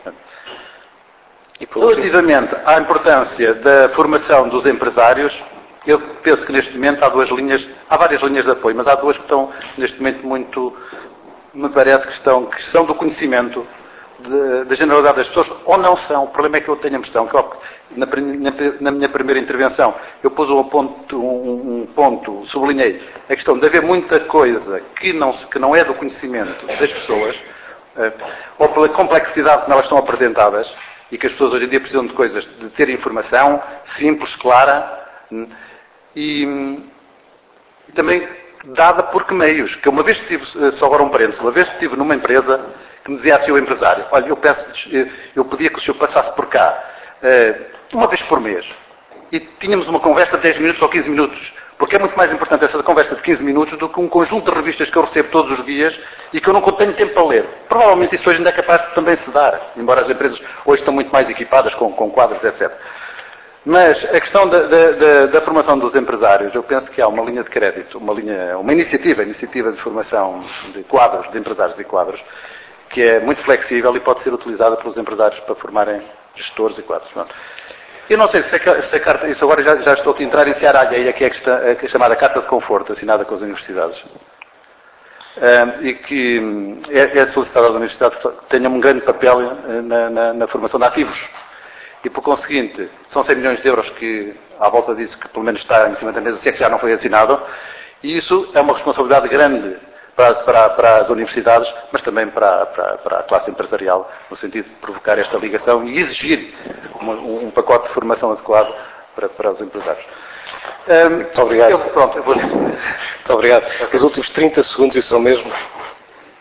Relativamente à importância da formação dos empresários, eu penso que neste momento há várias linhas de apoio, mas há 2 que estão neste momento me parece que são do conhecimento da generalidade das pessoas, ou não são. O problema é que eu tenho a impressão que na minha primeira intervenção eu pus um ponto, sublinhei a questão de haver muita coisa que não é do conhecimento das pessoas, ou pela complexidade como elas estão apresentadas, e que as pessoas hoje em dia precisam de coisas, de ter informação simples, clara, e também dada por que meios. Que uma vez estive, só agora um parênteses, uma vez estive numa empresa que me dizia assim o empresário: olha, eu pedia que o senhor passasse por cá uma vez por mês e tínhamos uma conversa de 10 minutos ou 15 minutos, porque é muito mais importante essa conversa de 15 minutos do que um conjunto de revistas que eu recebo todos os dias e que eu não tenho tempo para ler. Provavelmente isso hoje ainda é capaz de também se dar, embora as empresas hoje estão muito mais equipadas com quadros, etc. Mas a questão da formação dos empresários, eu penso que há uma linha de crédito, uma iniciativa de formação de quadros, de empresários e quadros, que é muito flexível e pode ser utilizada pelos empresários para formarem gestores e quadros. Eu não sei se a carta, isso agora já estou aqui a entrar em seara alheia, que é a chamada Carta de Conforto, assinada com as universidades, e que é solicitada às universidades que tenham um grande papel na formação de ativos. E, por conseguinte, são 100 milhões de euros que, à volta disso, que pelo menos está em cima da mesa, se é que já não foi assinado, e isso é uma responsabilidade grande para as universidades, mas também para a classe empresarial, no sentido de provocar esta ligação e exigir um pacote de formação adequado para os empresários. Muito obrigado. Muito obrigado. Os últimos 30 segundos, e são mesmo.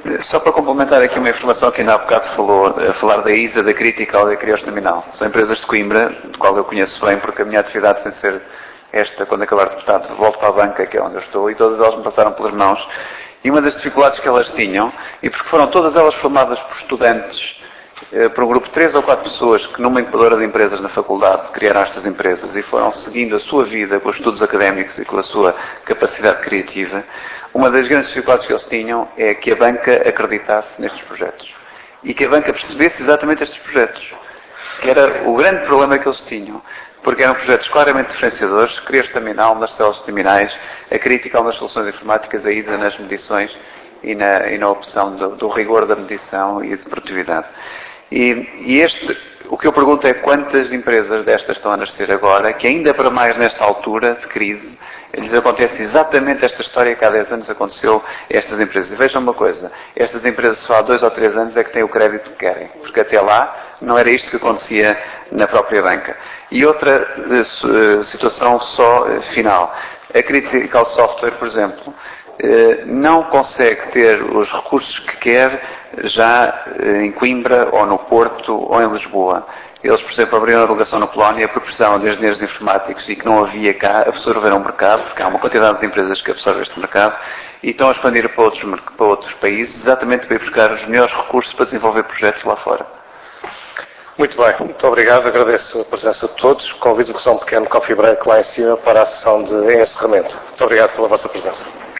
Só para complementar aqui uma informação que ainda há bocado falou, a falar da ISA, da Critical e da Criostaminal. São empresas de Coimbra, do qual eu conheço bem, porque a minha atividade, sem ser esta, quando acabar de deputado, volto para a banca, que é onde eu estou, e todas elas me passaram pelas mãos. E uma das dificuldades que elas tinham, e porque foram todas elas formadas por estudantes, por um grupo de 3 ou 4 pessoas que numa incubadora de empresas na faculdade criaram estas empresas e foram seguindo a sua vida com os estudos académicos e com a sua capacidade criativa, uma das grandes dificuldades que eles tinham é que a banca acreditasse nestes projetos. E que a banca percebesse exatamente estes projetos. Que era o grande problema que eles tinham. Porque eram projetos claramente diferenciadores, Criostaminal nas células estaminais, a Critical nas soluções informáticas, a ISA nas medições e na opção do rigor da medição e de produtividade. O que eu pergunto é quantas empresas destas estão a nascer agora, que ainda para mais nesta altura de crise, lhes acontece exatamente esta história que há 10 anos aconteceu a estas empresas. E vejam uma coisa, estas empresas só há 2 ou 3 anos é que têm o crédito que querem, porque até lá não era isto que acontecia na própria banca. E outra situação só final. A Critical Software, por exemplo, não consegue ter os recursos que quer já em Coimbra, ou no Porto, ou em Lisboa. Eles, por exemplo, abriram a delegação na Polónia porque precisavam de engenheiros informáticos e que não havia cá, absorveram o mercado, porque há uma quantidade de empresas que absorvem este mercado, e estão a expandir para outros países, exatamente para ir buscar os melhores recursos para desenvolver projetos lá fora. Muito bem, muito obrigado, agradeço a presença de todos. Convido-vos a um pequeno coffee break lá em cima para a sessão de encerramento. Muito obrigado pela vossa presença.